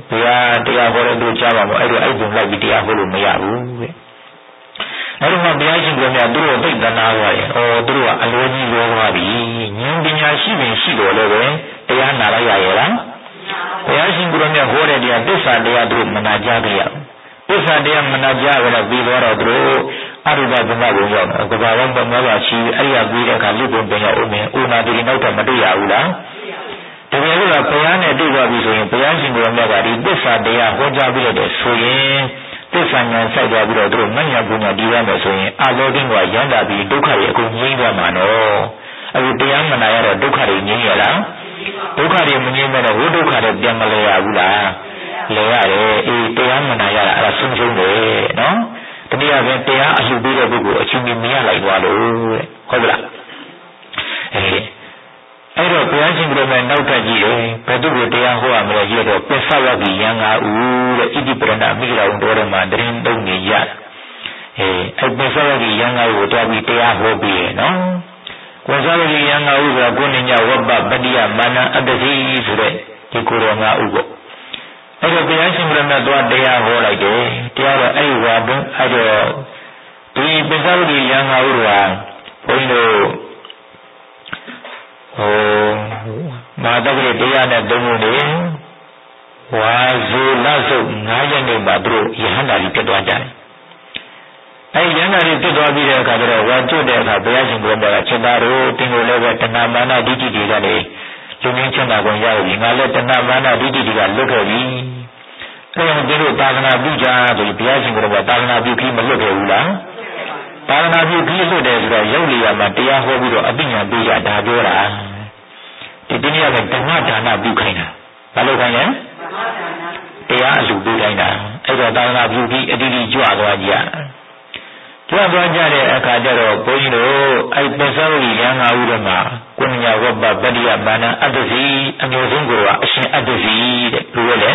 [SPEAKER 1] ဘုရားတရားဟောတဲ့သူကြားပါမို့အဲ့လိုအဲ့ပုံလိုက်ပြီးတရားဟောလို့မရဘူးတဲ့အဲ့ဒီမှာဘုရားရှင်ကလည်းသူတို့သိတနာပါရဲ့ဩသူတို့ကအလိုကြီးလောသွားပြီဉာဏ်ပညာရှိပင်ရှိတော်လည်းပဲတရားနာလိုက်ရရဲ့လားဘုရားရှင်ကလည်းဟောတဲ့တရားသစ္စာတရားသူတို့မနာကြကြရသစ္စာတရားမနာကြရတော့ပြီးတော့သူတို့အရုပဘုံဘုံရောက်တော့ကဘာဝံပမောပါရှိအဲ့ရပြီးတဲ့အခါလူပုံပင်ရောက်ဦးမယ်ဥနာတိနောက်တော့မတွေ့ရဘူးလားတကယ်လို့ဘုရားနဲ့တွေ့သွားပြီဆိုရင်ဘုရားရှင်ကိုယ်မြတ်ကဒီသစ္စာတရားဟောကြားပြီးတဲ့ဆိုရင်သစ္စာဉာဏ်စိုက်သွားပြီးတော့သူတို့မဉ္ဇဉ်ပူညာဒီရမယ်ဆိုရင်အလောကင်းကရမ်းတာပြီးဒုက္ခတွေအကုန်ငြိမ်းသွားမှာနော်အခုတရားမနာရတော့ဒုက္ခတွေငြိမ်းရလားဒုက္ခတွေမငြိမ်းမဲ့တော့ဝိဒုက္ခတွေပြန်မလဲရဘူးလားလဲရတယ်အေးတရားမနာရတာအဲ့ဒါဆုံးရှုံးတယ်နော်တနည်းအားဖြင့်တရားအလှပေးတဲ့ပုဂ္ဂိုလ်အချင်းချင်းမရလိုက်သွားလို့တဲ့ဟုတ်ကလားအေးအဲ့တော့ဘုရားရှင်ကလည်းနောက်ထပ်ကြည့်တယ်ဘယ်သူကိုတရားဟောရမလဲကြည့်တော့ပစ္စဝတိယံငါဥတဲ့ဣတိပရဏမိဂရာဝန်တော်ထဲမှာတရင်သုံးနေရအေးအဲ့ပစ္စဝတိယံငါကိုတွားပြီးတရားဟောပြီးရနော်ပစ္စဝတိယံငါဥဆိုတာကိုနိညာဝပ္ပပတ္တိယမာနအတ္တိဆိုတဲ့ဒီကိုယ်တော်ငါဥပေါ့အဲ့တော့ဘုရားရှင်ကလည်းသွားတရားဟောလိုက်တယ်တရားတော့အဲ့ဒီဝါဒအဲ့တော့ဒီပစ္စဝတိယံငါဥကဘုန်းကြီးတို့ဟိုမာတကလေးတရားနဲ့သုံးလို့လေဝါဇူလဆုပ်ငါးရက်နေမှာသူတို့ယဟန္တာကြီးပြတ်သွားကြတယ်အဲယဟန္တာကြီးပြတ်သွားပြီးတဲ့အခါကျတော့ဝါကျွတ်တဲ့အခါဘုရားရှင်ကိုယ်တော်ကချက်သားတို့တင်ကိုလည်းပဲတဏမာနဒိဋ္ဌိတွေကနေလူငင်းချမ်းသာကုန်ရပြီငါလည်းတဏမာနဒိဋ္ဌိတွေကလွတ်ခဲ့ပြီအဲဒါသူတို့သာသနာပြုကြဆိုပြီးဘုရားရှင်ကိုယ်တော်ကသာသနာပြုပြီးမလွတ်ခဲ့ဘူးလားသာသနာပြုပြီးလွတ်တယ်ဆိုတော့ရုပ်လျာမှာတရားဟောပြီးတော့အပိညာပေးကြဒါပြောတာဒီတနည်းအားဖြင့်ဓမ္မဒါနပြုခိုင်းတာဘာလို့ခိုင်းလဲတရားအလှပေးခိုင်းတာအဲ့တော့သာသနာပြုပြီးအတိအကျကြွသွားကြကြွသွားကြတဲ့အခါကျတော့ဘုန်းကြီးတို့အဲ့ပစ္စဝတိယံငါဥဓမ္မကုဏညာဝပ္ပပတ္တိယမာနအတ္တိအမျိုးဆုံးကိုကအရှင်အတ္တိတဲ့ဘယ်လိုလဲ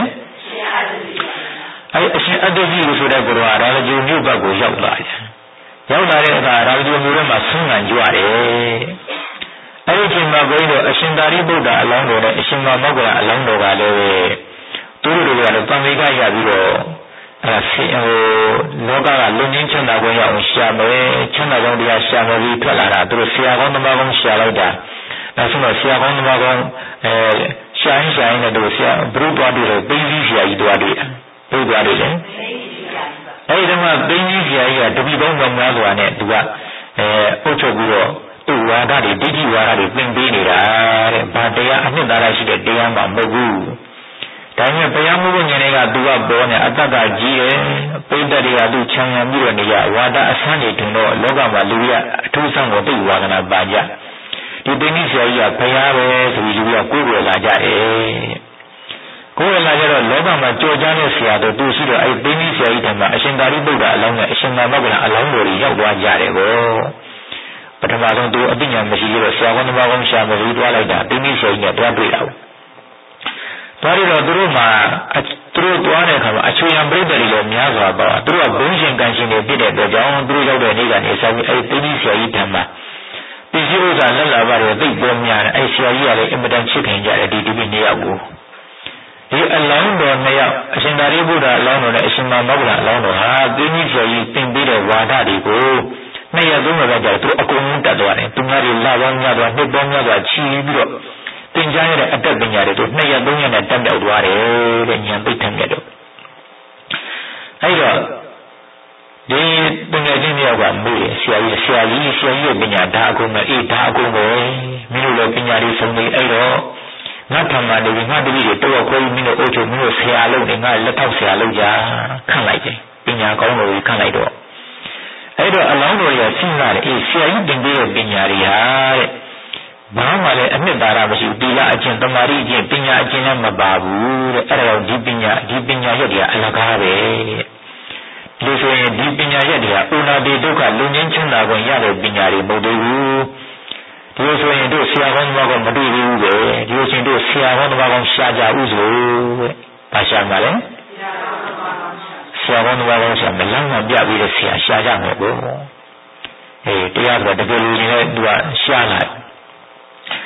[SPEAKER 1] အဲ့အရှင်အတ္တိကိုဆိုတဲ့ကိုယ်တော်ကရာဇဂုမြို့ဘက်ကိုရောက်လာတယ်ရောက်လာတဲ့အခါရာဇဂုမြို့ထဲမှာဆင်းငံကြွတယ်အဲ့ဒီချိန်မှာဘုန်းကြီးတို့အရှင်သာရိပုတ္တအလောင်းတော်နဲ့အရှင်မောဂ္ဂလအလောင်းတော်ကလည်းသူတို့တွေကလည်းတန်လေးကရပြီးတော့အဲဟိုလောကကလူငင်းချမ်းသာကိုရအောင်ရှာမယ်ချမ်းသာကောင်းတရားရှာမယ်ပြီးထွက်လာတာသူတို့ဆရာကောင်းသမားကောင်းရှာလိုက်တာနောက်ဆုံးတော့ဆရာကောင်းသမားကောင်းအဲရှာရင်ရှာရင်လည်းသူဆရာဘုရားတွေ့တယ်ပိန်းကြီးဆရာကြီးတွေ့တယ်ဘုရားတွေ့တယ်အဲဒီတော့မှပိန်းကြီးဆရာကြီးကတပိပေါင်းပေါင်းများစွာနဲ့သူကအဲအုပ်ချုပ်ပြီးတော့သူ့ဝါဒတွေဒိဋ္ဌိဝါဒတွေသင်ပေးနေတာတဲ့။ဘာတရားအနှစ်သာရရှိတဲ့တရားမှမဟုတ်ဘူး။ဒါနဲ့တရားမှုဉာဏ်တွေကသူကပေါ်နေအတ္တကကြီးတယ်။ပိဋကတွေကသူချမ်းသာပြီးတော့နေရဝါဒအဆန်းတွေတွင်တော့လောကမှာလူရအထူးဆန်းကိုသိဝါဒနာပါကြ။ဒီပိဋိဆရာကြီးကဘုရားပဲဆိုပြီးလူကကိုယ်ကိုယ်လာကြတယ်။ကိုယ်လာကြတော့လောကမှာကြော်ကြားတဲ့ဆရာတို့သူရှိတော့အဲပိဋိဆရာကြီးတည်းမှာအရှင်သာရိပုတ္တအလောင်းနဲ့အရှင်မောဂ္ဂလအလောင်းတော်တွေရောက်သွားကြတယ်ပေါ့။ပထမဆုံးသူအပညာမရှိလို့ဆရာကောင်းသမားကောင်းရှာမလို့တွားလိုက်တာတင်းကြီးဆရာကြီးနဲ့တွားတွေ့တာ။တွားရတော့သူတို့မှာသူတို့တွားတဲ့အခါမှာအချွေရံပြိတ္တတွေလည်းများစွာပါသူတို့ကဘုန်းရှင်ကံရှင်တွေဖြစ်တဲ့အတွက်ကြောင့်သူတို့ရောက်တဲ့နေ့ကနေဆက်ပြီးအဲတင်းကြီးဆရာကြီးထံမှာပစ္စည်းဥစ္စာလက်လာပါတယ်သိပေါ်များတယ်အဲဆရာကြီးကလည်းအင်မတန်ချစ်ခင်ကြတယ်ဒီဒီနေ့ရောက်ကိုဒီအလောင်းတော်နှစ်ယောက်အရှင်သာရိပုတ္တအလောင်းတော်နဲ့အရှင်မောဂ္ဂလအလောင်းတော်ဟာတင်းကြီးဆရာကြီးသင်ပေးတဲ့ဝါဒတွေကိုနှစ်ရက်သုံးရက်ကြာသူအကုန်လုံးတက်သွားတယ်သူများတွေလာပေါင်းများသွားနှစ်ပေါင်းများစွာချီပြီးတော့သင်ကြားရတဲ့အတတ်ပညာတွေသူနှစ်ရက်သုံးရက်နဲ့တက်မြောက်သွားတယ်တဲ့ဉာဏ်ပိဋကမြတ်တို့အဲ့တော့ဒီပညာရှင်တွေကမေးဆရာကြီးဆရာကြီးဆရာကြီးရဲ့ပညာဒါအကုန်ပဲအေးဒါအကုန်ပဲမင်းတို့လည်းပညာတွေဆုံးနေအဲ့တော့ငါထံမှာနေပြီးငါတပည့်တွေတော့ခွဲပြီးမင်းတို့အုပ်ချုပ်မင်းတို့ဆရာလုပ်နေငါလက်ထောက်ဆရာလုပ်ကြခန့်လိုက်တယ်ပညာကောင်းလို့ခန့်လိုက်တော့အဲ့တော့အလောင်းတော်ရစဉ်းစားတယ်အေးဆရာကြီးတင်ပေးတဲ့ပညာတွေဟာတဲ့ဘာမှလည်းအနှစ်သာရမရှိဘူးသီလအကျင့်သမာဓိအကျင့်ပညာအကျင့်လည်းမပါဘူးတဲ့အဲ့ဒါကြောင့်ဒီပညာဒီပညာရက်တွေကအလကားပဲလို့ဆိုရင်ဒီပညာရက်တွေကဥနာတိဒုက္ခလူငင်းချမ်းသာကုန်ရတဲ့ပညာတွေမဟုတ်သေးဘူးဒီလိုဆိုရင်တို့ဆရာကောင်းသမားကောင်းမတွေ့ဘူးပဲဒီလိုဆိုရင်တို့ဆရာကောင်းသမားကောင်းရှာကြဥဆိုတဲ့ဘာရှာမှာလဲဆရာကောင်းသမားကောင်းရှာမလန်းမပြပြီးတဲ့ဆရာရှာကြမယ်ပေါ့အေးတရားဆိုတကယ်လို့ရင်လည်းသူကရှာလာအဲ့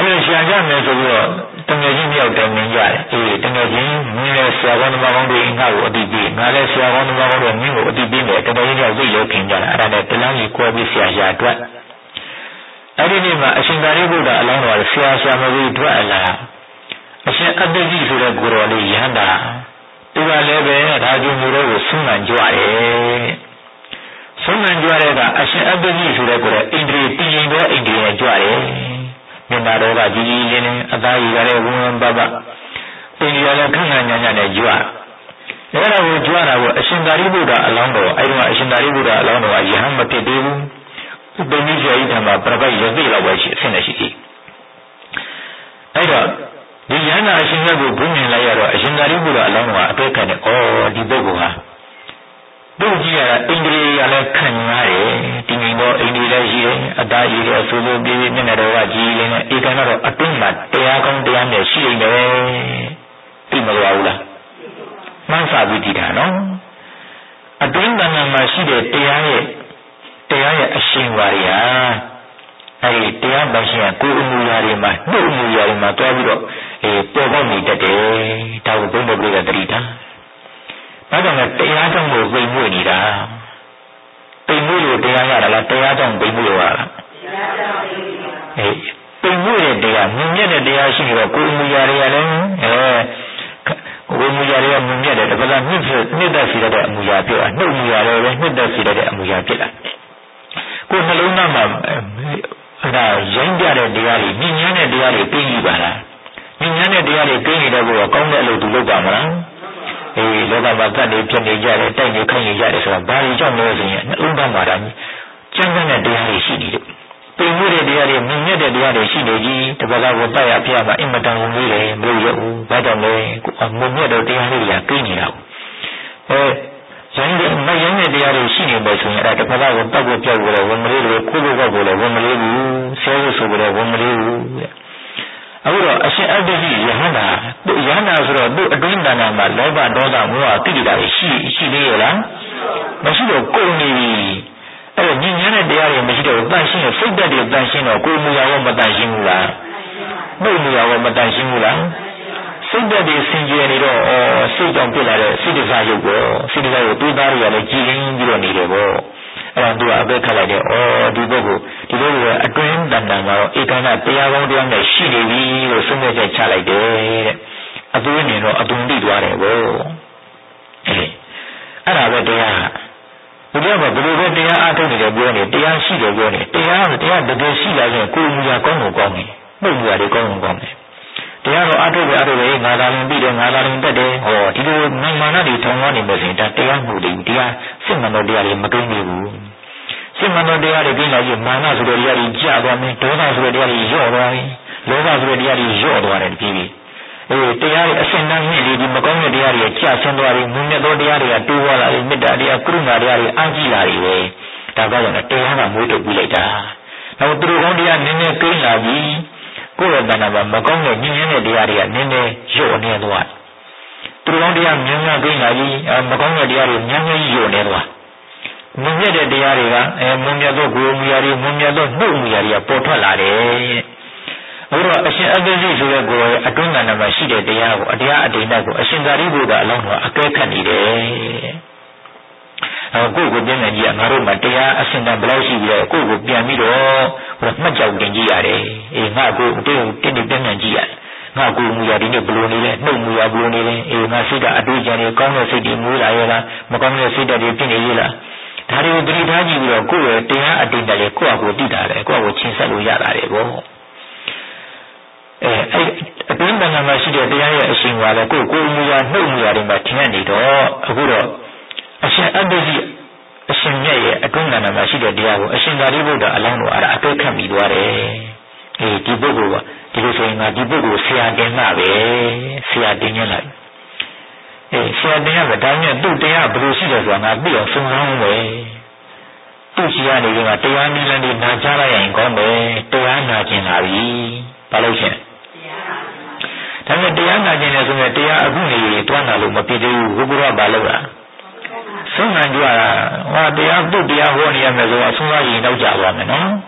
[SPEAKER 1] လိုရှာကြမယ်ဆိုပြီးတော့တငယ်ချင်းမြောက်တိုင်မြင်ကြတယ်အေးတငယ်ချင်းမင်းလည်းဆရာကောင်းသမားကောင်းတွေငါ့ကိုအတိပေးငါလည်းဆရာကောင်းသမားကောင်းတွေမင်းကိုအတိပေးမယ်တငယ်ချင်းရောက်သိလို့ခင်ကြတာအဲ့ဒါနဲ့တလမ်းကြီးကွဲပြီးဆရာရှာအတွက်အဲ့ဒီနေ့မှာအရှင်သာရိပုတ္တအလောင်းတော်ဆရာဆရာမကြီးထွက်လာအရှင်အတ္တကြီးဆိုတဲ့ကိုယ်တော်လေးရဟန္တာသူကလည်းပဲဒါကျူမျိုးတော်ကိုဆုံးခံကြွတယ်ဆုံးခံကြွတဲ့ကအရှင်အတ္တကြီးဆိုတဲ့ကိုယ်တော်အိန္ဒြေတည်ရင်တော့အိန္ဒြေနဲ့ကြွတယ်မြတ်တော်ကကြီးကြီးလင်းလင်းအသားရည်ရတဲ့ဝန်းဝန်းပပအိန္ဒြေလည်းခန့်ခန့်ညာညာနဲ့ကြွအဲ့ဒါကိုကြွတာကိုအရှင်သာရိပုတ္တအလောင်းတော်အဲ့ဒီမှာအရှင်သာရိပုတ္တအလောင်းတော်ကယဟန်မဖြစ်သေးဘူးဘုန်းကြီးဆရာကြီးထံမှာပြပိုက်ရသိလောက်ပဲရှိအဆင့်နဲ့ရှိသေးအဲ့တော့ဒီယန္တာအရှင်မြတ်ကိုဘုန်းမြင်လိုက်ရတော့အရှင်သာရိပုတ္တအလောင်းတော်ကအတွေ့ခံတယ်ဩဒီပုဂ္ဂိုလ်ဟာတို့ကြည့်ရတာအိန္ဒြေရလည်းခံရတယ်ဒီငင်တော့အိန္ဒြေလည်းရှိတယ်အတားကြီးလည်းအဆိုးဆိုးပြေးပြေးမျက်နှာတော်ကကြီးရင်းနဲ့ဧကံတော့အတွင်းမှာတရားကောင်းတရားနဲ့ရှိနေတယ်သိမလို့ဘူးလားမှန်းစာပြီးတည်တာနော်အတွင်းတဏ္ဍာမှာရှိတဲ့တရားရဲ့တရားရဲ့အရှင်ဝါရီဟာအဲဒီတရားပိုင်ရှင်ကကိုယ်အမှုရာတွေမှာနှုတ်အမှုရာတွေမှာတွားပြီးတော့အဲပေါ်ပေါက်နေတတ်တယ်ဒါကိုဘုန်းတော်တွေကတတိထားဘာကြောင့်လဲတရားကြောင့်ကိုသိမွေ့နေတာသိမွေ့လို့တရားရတာလားတရားကြောင့်သိမွေ့ရတာတရားကြောင့်အဲသိမွေ့တဲ့တရားမြင်မြတ်တဲ့တရားရှိနေတော့ကိုယ်အမှုရာတွေကလည်းအဲကိုယ်အမှုရာတွေကမြင်မြတ်တယ်တပတ်လားနှစ်နှစ်သက်စီတဲ့အမှုရာပြောတာနှုတ်အမှုရာတွေလည်းနှစ်သက်စီတဲ့အမှုရာဖြစ်တာကိုယ်နှလုံးသားမှာအဲ့ဒါရိုင်းကြတဲ့တရားတွေညဉ့်ညမ်းတဲ့တရားတွေပြီးပြီပါလားညဉ့်ညမ်းတဲ့တရားတွေပြီးနေတဲ့ဘုရားကောင်းတဲ့အလုပ်သူလုပ်ပါမလားအေးလောကမှာကတ်တွေဖြစ်နေကြတယ်တိုက်နေခိုင်းနေကြတယ်ဆိုတာဘာတွေကြောင့်လဲဆိုရင်နှလုံးသားမှာဒါကျမ်းစာနဲ့တရားတွေရှိနေတယ်ပြီးမှုတဲ့တရားတွေမြင်မြတ်တဲ့တရားတွေရှိနေကြီးတပတ်လားကိုတိုက်ရပြရမှာအင်မတန်ဝင်နေတယ်မလို့ရဘူးဘာကြောင့်လဲမမြတ်တဲ့တရားတွေကပြီးနေတာအဲရိုင်းတဲ့မရိုင်းတဲ့တရားတွေရှိနေမယ်ဆိုရင်အဲ့ဒါတစ်ခါတော့တောက်ကိုပြောက်ကိုလည်းဝင်မလေးဘူးကိုယ့်ကိုယ်ကိုလည်းဝင်မလေးဘူးဆဲလို့ဆိုကြတယ်ဝင်မလေးဘူးတဲ့အခုတော့အရှင်အတ္တကြီးယဟန္တာသူယဟန္တာဆိုတော့သူအတွင်းတဏ္ဍာမှာလောဘဒေါသမောဟတိတိတာရှိရှိသေးရဲ့လားမရှိတော့ကိုယ်နေပြီအဲ့တော့ညဉ့်ညမ်းတဲ့တရားတွေမရှိတော့တန်ရှင်းစိတ်ဓာတ်တွေတန်ရှင်းတော့ကိုယ်မူရာရောမတန်ရှင်းဘူးလားနှုတ်မူရာရောမတန်ရှင်းဘူးလားစိတ်ဓာတ်တွေစင်ကြယ်နေတော့ဩစိတ်ကြောင့်ဖြစ်လာတဲ့စိတ်တစားရုပ်ပေါ့စိတ်တစားကိုတွေးသားရလည်းကြည်ရင်းပြီးတော့နေတယ်ပေါ့အဲ့ဒါသူကအသက်ခတ်လိုက်တယ်ဩဒီပုဂ္ဂိုလ်ဒီလိုလိုအတွင်းတဏ္ဍာမှာတော့ဧကနာတရားကောင်းတရားနဲ့ရှိနေပြီလို့ဆုံးဖြတ်ချက်ချလိုက်တယ်တဲ့အသွေးမြင်တော့အသွင်တိသွားတယ်ပေါ့အဲအဲ့ဒါပဲတရားဘုရားကဘယ်လိုပဲတရားအားထုတ်နေတယ်ပြောနေတရားရှိတယ်ပြောနေတရားကတရားတကယ်ရှိလာရင်ကိုယ်မူရာကောင်းကိုကောင်းတယ်နှုတ်မူရာတွေကောင်းကိုကောင်းတယ်တရားတော့အထုတ်ပဲအထုတ်ပဲငါသာရင်ပြီးတယ်ငါသာရင်တက်တယ်ဟောဒီလိုမင်္မာနတွေထောင်သွားနေမယ်ဆိုရင်ဒါတရားမှုတွေတရားစစ်မှန်တဲ့တရားတွေမကင်းဘူးစစ်မှန်တဲ့တရားတွေပြီးလာရင်မာနဆိုတဲ့တရားတွေကြာသွားမယ်ဒေါသဆိုတဲ့တရားတွေညော့သွားတယ်လောဘဆိုတဲ့တရားတွေညော့သွားတယ်ပြီးပြီအေးတရားတွေအစင်တန်းမြင့်လေးဒီမကောင်းတဲ့တရားတွေကြာဆင်းသွားတယ်မြင့်တဲ့တရားတွေကတိုးသွားလာတယ်မေတ္တာတရားကရုဏာတရားတွေအားကြီးလာတယ်ပဲဒါကြောင့်တရားကမွေးထုတ်ပြီးလိုက်တာနောက်သူတို့ကောင်းတရားနည်းနည်းကိန်းလာပြီကိုယ်ရဲ့တဏ္ဍာမှာမကောင်းတဲ့ညဉ့်ညမ်းတဲ့တရားတွေကနည်းနည်းညှို့နေသွားသူတော်ကောင်းတရားများများကိန်းလာကြီးမကောင်းတဲ့တရားတွေများများညှို့နေသွားမြင့်မြတ်တဲ့တရားတွေကအဲမွန်မြတ်သောကိုယ်မူရာတွေမွန်မြတ်သောနှုတ်မူရာတွေကပေါ်ထွက်လာတယ်အခုတော့အရှင်အတ္တကြီးဆိုတဲ့ကိုယ်ရဲ့အတွင်းတဏ္ဍာမှာရှိတဲ့တရားကိုအတရားအတိတ်ကိုအရှင်သာရိပုတ္တအလောင်းကအကဲခတ်နေတယ်အဲကိုယ့်ကိုပြန်နေကြည့်ငါတို့မှာတရားအရှင်တန်ဘယ်လောက်ရှိပြီးတော့ကိုယ့်ကိုပြန်ပြီးတော့ဟိုမှတ်ကြောက်တင်ကြည့်ရတယ်အေးငါကိုတင်းတင်းတင်းပြန်ကြည့်ရတယ်ငါကိုယ်မူရာဒီနေ့ဘလို့နေလဲနှုတ်မူရာဘလို့နေလဲအေးငါစိတ်ကအတူကြံနေကောင်းတဲ့စိတ်တွေမူးလာရဲ့လားမကောင်းတဲ့စိတ်တွေဖြစ်နေရဲ့လားဒါတွေကိုသတိထားကြည့်ပြီးတော့ကိုယ့်ရဲ့တရားအတိတ်လည်းကိုယ့်အကိုသိတာလေကိုယ့်အကိုချင်းဆက်လို့ရတာလေပေါ့အဲအဲ့အတွင်းတဏ္ဍာမှာရှိတဲ့တရားရဲ့အရှင်ကလည်းကိုယ့်ကိုယ်မူရာနှုတ်မူရာတွေမှာထင်နေတော့အခုတော့အရှင်အတ္တကြီးအရှင်မြတ်ရဲ့အတွင်းတဏ္ဍာမှာရှိတဲ့တရားကိုအရှင်သာရိပုတ္တအလောင်းတော်အဲ့ဒါအတွေ့ခတ်ပြီးသွားတယ်အေးဒီပုဂ္ဂိုလ်ကဒီလိုဆိုရင်ငါဒီပုဂ္ဂိုလ်ဆရာတင်မှာပဲဆရာတင်ရလိုက်အေးဆရာတင်ရမယ်ဒါနဲ့သူ့တရားဘယ်လိုရှိတယ်ဆိုတာငါသိအောင်စုံစမ်းအောင်ပဲသူ့ရှိရနေကတရားနည်းလမ်းတွေနာကြားလိုက်ရင်ကောင်းတယ်တရားနာကျင်လာပြီဘာလို့ရှင်ဒါနဲ့တရားနာကျင်တယ်ဆိုရင်တရားအခုနေတွန်းလာလို့မပြည့်သေးဘူးဘုရားဘာလို့လဲဆုံးခံကြရတာဟောတရားပုတ်တရားဟောနေရမယ်ဆိုတော့အဆုံးအရင်တော့ကြာသွားမယ်နော်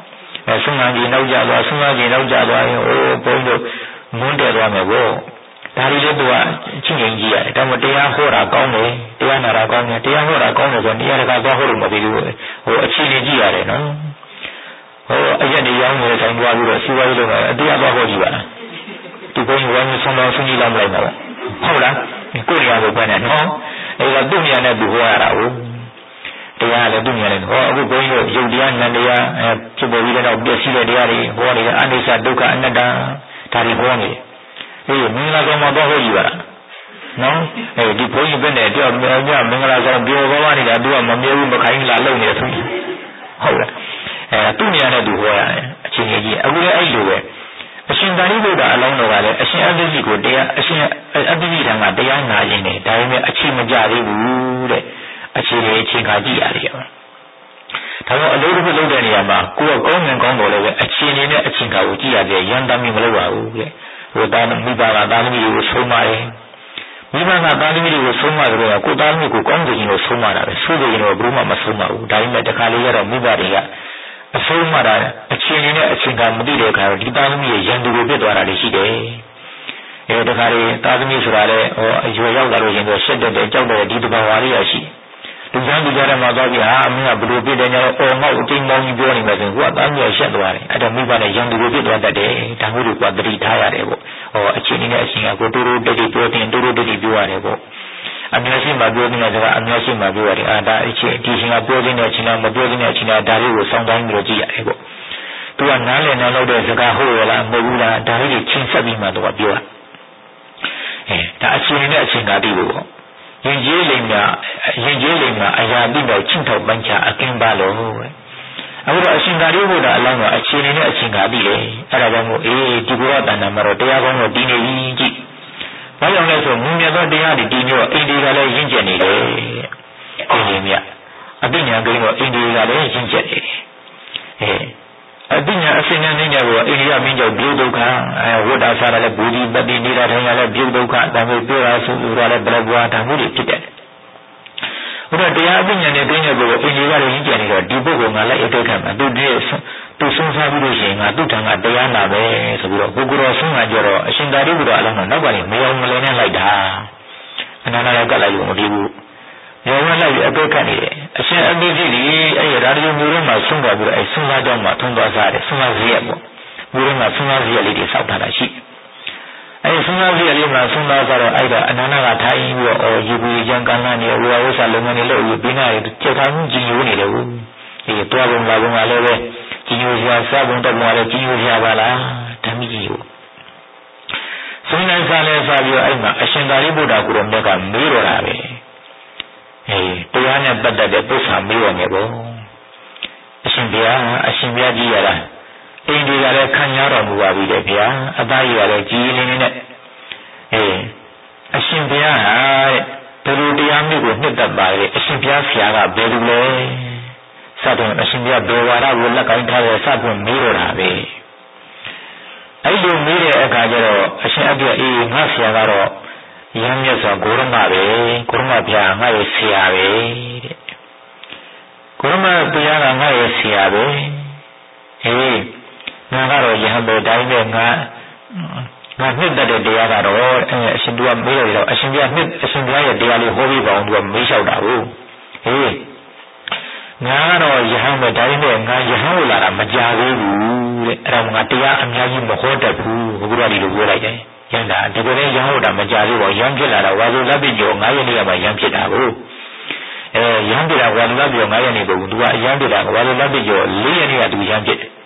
[SPEAKER 1] ဆုံးမကြီးနောက်ကြသွားဆုံးမကြီးနောက်ကြသွားရင်ဟိုဘုန်းတို့မွန်းတယ်သွားမယ်ဗောဒါလေးလည်းသူကချင်းချင်းကြီးရတယ်ဒါမှတရားဟောတာကောင်းတယ်တရားနာတာကောင်းတယ်တရားဟောတာကောင်းတယ်ဆိုတရားတကာသွားဟောလို့မပြီးဘူးဟိုအခြေအနေကြည့်ရတယ်နော်ဟိုအရက်တွေရောင်းနေဆိုင်သွားပြီးတော့စီဝါရေးလုပ်တာအတရားသွားဟောကြည့်ပါဒီဘုန်းကြီးဝိုင်းဆုံးတော်ဆုံးကြီးလောက်လိုက်ပါဟုတ်လားကိုယ်ရဖို့ပဲနဲ့နော်အဲဒါသူ့ညာနဲ့သူဟောရတာဟုတ်တရားလည်းသူ့ညာနဲ့ဟောအခုဘုန်းကြီးတို့ယုတ်တရားနန္တရားအဲဖြစ်ပေါ်ပြီးတော့ပြည့်စည်တဲ့တရားတွေဟောနေတယ်အနိစ္စဒုက္ခအနတ္တဒါတွေဟောနေအေးမင်္ဂလာဆောင်မှာတော့ဟောကြည့်ပါလားနော်အဲဒီဘုန်းကြီးပဲနဲ့တော့မြောင်မြမင်္ဂလာဆောင်ပြောပေါ်ပါနေတာသူကမမြဲဘူးမခိုင်းလာလုံနေဆိုဟုတ်လားအဲသူ့ညာနဲ့သူဟောရတယ်အချင်းကြီးအခုလည်းအဲ့လိုပဲအရှင်သာရိပုတ္တအလောင်းတော်ကလည်းအရှင်အတ္တိကိုတရားအရှင်အတ္တိထံကတရားနာရင်းနဲ့ဒါပေမဲ့အချိန်မကြသေးဘူးတဲ့အခြေအနေအချိန်ခါကြည့်ရတယ်ဒါတော့အလုပ်တစ်ခုလုပ်တဲ့နေရာမှာကိုယ်ကကောင်းငင်ကောင်းတော်လည်းပဲအချိန်နေနဲ့အချိန်ခါကိုကြည့်ရတဲ့ရန်တမ်းမမလုပ်ပါဘူးတဲ့ဟိုသားမိဘကသားသမီးတွေကိုဆုံးမတယ်မိဘကသားသမီးတွေကိုဆုံးမတယ်တော့ကိုယ်သားသမီးကိုကောင်းကြည့်လို့ဆုံးမတာပဲဆိုးကြည့်လို့ဘယ်မှမဆုံးမဘူးဒါပေမဲ့တခါလေးရတော့မိဘတွေကအဆုံးမတာအချိန်နေနဲ့အချိန်ကမသိတဲ့အခါဒီသားသမီးရဲ့ရန်သူတွေဖြစ်သွားတာလည်းရှိတယ်။အဲတခါလေသားသမီးဆိုတာလည်းဟောအရွယ်ရောက်လာလို့ရှင်တော့ရှက်တဲ့ကြောက်တဲ့ဒီတဘာဝလေးရရှိလူချမ်းလူကြတဲ့မှာသွားပြီးဟာအမင်းကဘယ်လိုဖြစ်တယ်ညောအော်ငေါ့အချိန်ပေါင်းကြီးပြောနေမှဆိုကိုကသားမျိုးရှက်သွားတယ်အဲ့ဒါမိဘနဲ့ရန်သူတွေဖြစ်သွားတတ်တယ်ဒါမျိုးတွေကသတိထားရတယ်ပေါ့ဟောအချိန်နဲ့အချိန်ကကိုတိုးတိုးတိတ်တိတ်ပြောတင်တိုးတိုးတိတ်တိတ်ပြောရတယ်ပေါ့အများရှိမှပြောနေတာကအများရှိမှပြောရတယ်အာဒါအချိန်ဒီချိန်ကပြောတဲ့အချိန်ကမပြောတဲ့အချိန်ကဒါလေးကိုစောင့်တိုင်းပြီးတော့ကြည့်ရတယ်ပေါ့သူကနားလည်နားလို့တဲ့စကားဟုတ်ရလားမဟုတ်ဘူးလားဒါလေးကိုချင်းဆက်ပြီးမှသူကပြောတာအဲဒါအချိန်နဲ့အချိန်ကတည်းကပေါ့ရင်ကျေးလိမ့်မှာရင်ကျေးလိမ့်မှာအရာတိတော့ချင်းထောက်ပန်းချအကင်းပါလို့အခုတော့အရှင်သာရိပုတ္တအလောင်းကအချိန်နဲ့အချိန်ကတည်းကအဲ့ဒါကြောင့်မို့အေးဒီကုရတဏ္ဍာမှာတော့တရားကောင်းတော့တည်နေပြီကြည့်ဘာကြောင့်လဲဆိုမြင်မြတ်သောတရားတွေတည်နေတော့အိန္ဒိကလည်းရင့်ကျက်နေတယ်အိန္ဒိမြအပိညာကိန်းတော့အိန္ဒိကလည်းရင့်ကျက်နေတယ်အဲအပိညာအစင်းနဲ့နေကြတော့အိန္ဒိယမင်းကြောင့်ပြုဒုက္ခအဲဝတ္တဆာလည်းဘူဒီပတိနေတာထိုင်ရလည်းပြုဒုက္ခဒါမျိုးပြောတာဆိုလို့လည်းဘလဘွားဒါမျိုးတွေဖြစ်တယ်ဘုရားတရားအပိညာနဲ့ကိန်းတဲ့ကိုအိန္ဒိကလည်းရင့်ကျက်နေတော့ဒီပုဂ္ဂိုလ်ကလည်းအတိတ်ကမှာသူတည်းသူဆုံးစားပြီးလို့ရှိရင်ငါသူ့ထံကတရားနာပဲဆိုပြီးတော့ပုဂ္ဂိုလ်တော်ဆုံးကကြတော့အရှင်သာရိပုတ္တအလောင်းကနောက်ကနေမယောင်မလည်နဲ့လိုက်တာအနန္တရကလည်းလို့မပြီးဘူးယောဝလိုက်အပိတ်ခတ်နေတယ်အရှင်အပိကြီးဒီအဲ့ရဒါတမျိုးမျိုးမှာဆုံးသွားပြီးတော့အဲ့ဆုံးသားကြောင့်မှထုံးသွားစားတယ်ဆုံးသားစရက်ပေါ့မျိုးမှာဆုံးသားစရက်လေးတွေစောက်ထားတာရှိအဲ့ဆုံးသားစရက်လေးမှာဆုံးသားစားတော့အဲ့ဒါအနန္တကထိုင်ပြီးတော့အော်ယူပြီးရန်ကန်းကနေဝါဝဆလုံငန်းနေလို့ပြီးနာရီကြောက်ထားမှုကြည်ညိုနေတယ်ဘူးဒီတွားပုံလာပုံကလည်းပဲကြည်ညိုစရာစားပုံတော့လည်းကြည်ညိုစရာပါလားဓမ္မကြီးကိုဆုံးနိုင်စားလဲစားပြီးတော့အဲ့မှာအရှင်သာရိပုတ္တကိုရောမြတ်ကမေးတော့တာပဲအေးတရားနဲ့ပတ်သက်တဲ့ပု္ပ္ပာမေးရမယ်ပေါ့အရှင်ဘုရားအရှင်ဘုရားကြီးရလားအိန္ဒိကလည်းခံရတော်မူပါပြီတဲ့ဗျာအသားကြီးကလည်းကြီးလေးလေးနဲ့အေးအရှင်ဘုရားဟာတဲ့ဘယ်လိုတရားမျိုးကိုနှစ်သက်ပါလဲအရှင်ဘုရားဆရာကဘယ်လိုလဲစတဲ့။အရှင်ဘုရားဘေဝါဒကိုလက်ကိုင်းထားတဲ့စပွင့်မေးတော့တာပဲ။အဲ့လိုမေးတဲ့အခါကျတော့အရှင်အပြည့်အေးငါဆရာကတော့ရမ်းမြတ်စွာဂေါရမပဲဂေါရမဘုရားငါရဲ့ဆရာပဲတဲ့။ဂေါရမဘုရားကငါရဲ့ဆရာပဲ။ဟေးငါကတော့ယဟန်ပဲတိုင်းနဲ့ငါငါနှစ်သက်တဲ့တရားကတော့အရှင်သူကမေးတော့အရှင်ဘုရားနှစ်အရှင်ဘုရားရဲ့တရားလေးဟောပြီးပါအောင်သူကမေးလျှောက်တာကိုဟေးငါကတော့ယဟန်ပဲဒါပေမဲ့ငါယဟန်ကိုလာတာမကြသေးဘူးတဲ့အဲ့တော့ငါတရားအများကြီးမဟောတတ်ဘူးဘုရားဒီလိုပြောလိုက်တယ်ရန်တာဒီကနေ့ယဟန်ကိုတာမကြသေးဘူးရန်ဖြစ်လာတော့ဝါဆိုလက်ပြကျော်ငါးရက်နေ့ကမှရန်ဖြစ်တာကိုအဲရန်ဖြစ်တာဝါဆိုလက်ပြကျော်ငါးရက်နေ့ပုံသူကအရန်ဖြစ်တာဝါဆိုလက်ပြကျော်လေးရက်နေ့ကသူရန်ဖြစ်တယ်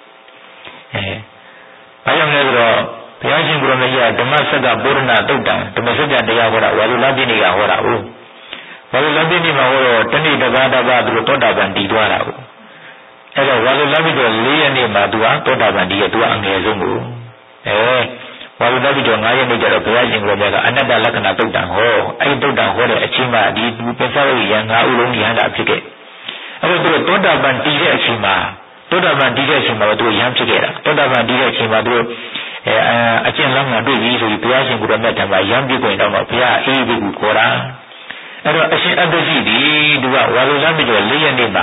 [SPEAKER 1] အဲဘာကြောင့်လဲဆိုတော့ဘုရားရှင်ကိုရမကြီးကဓမ္မစက္ကပုရဏတုတ်တံဓမ္မစက္ကတရားဟောတာဝါဆိုလက်ပြနေ့ကဟောတာဟုတ်ဝါလူလပိနိမှာဟောတော့တဏိတကားတပါးသူတို့သောတာပန်တည်သွားတာကိုအဲ့တော့ဝါလူလပိတော့၄ရက်နေ့မှာသူကသောတာပန်တည်ရသူကအငယ်ဆုံးကိုအဲဝါလူလပိတော့၅ရက်နေ့ကျတော့ဘုရားရှင်ကိုယ်ကအနတ္တလက္ခဏာတုတ်တံဟောအဲ့ဒီတုတ်တံဟောတဲ့အချိန်မှာဒီသူပစ္စောရိယံ၅ဦးလုံးယန္တာဖြစ်ခဲ့အဲ့တော့သူတို့သောတာပန်တည်တဲ့အချိန်မှာသောတာပန်တည်တဲ့အချိန်မှာသူတို့ယန္ဖြစ်ခဲ့တာသောတာပန်တည်တဲ့အချိန်မှာသူတို့အဲအကျင့်လမ်းမှာတွေ့ပြီးဆိုပြီးဘုရားရှင်ကိုယ်တော်မြတ်ထံမှာယန္ပြည့်ကိုတော့ဘုရားအေးဒီကိုခေါ်တာအဲ့တော့အရှင်အတ္တကြီးဒီသူကဝါလူလမ်းပြီးတော့၄ရက်နေ့မှာ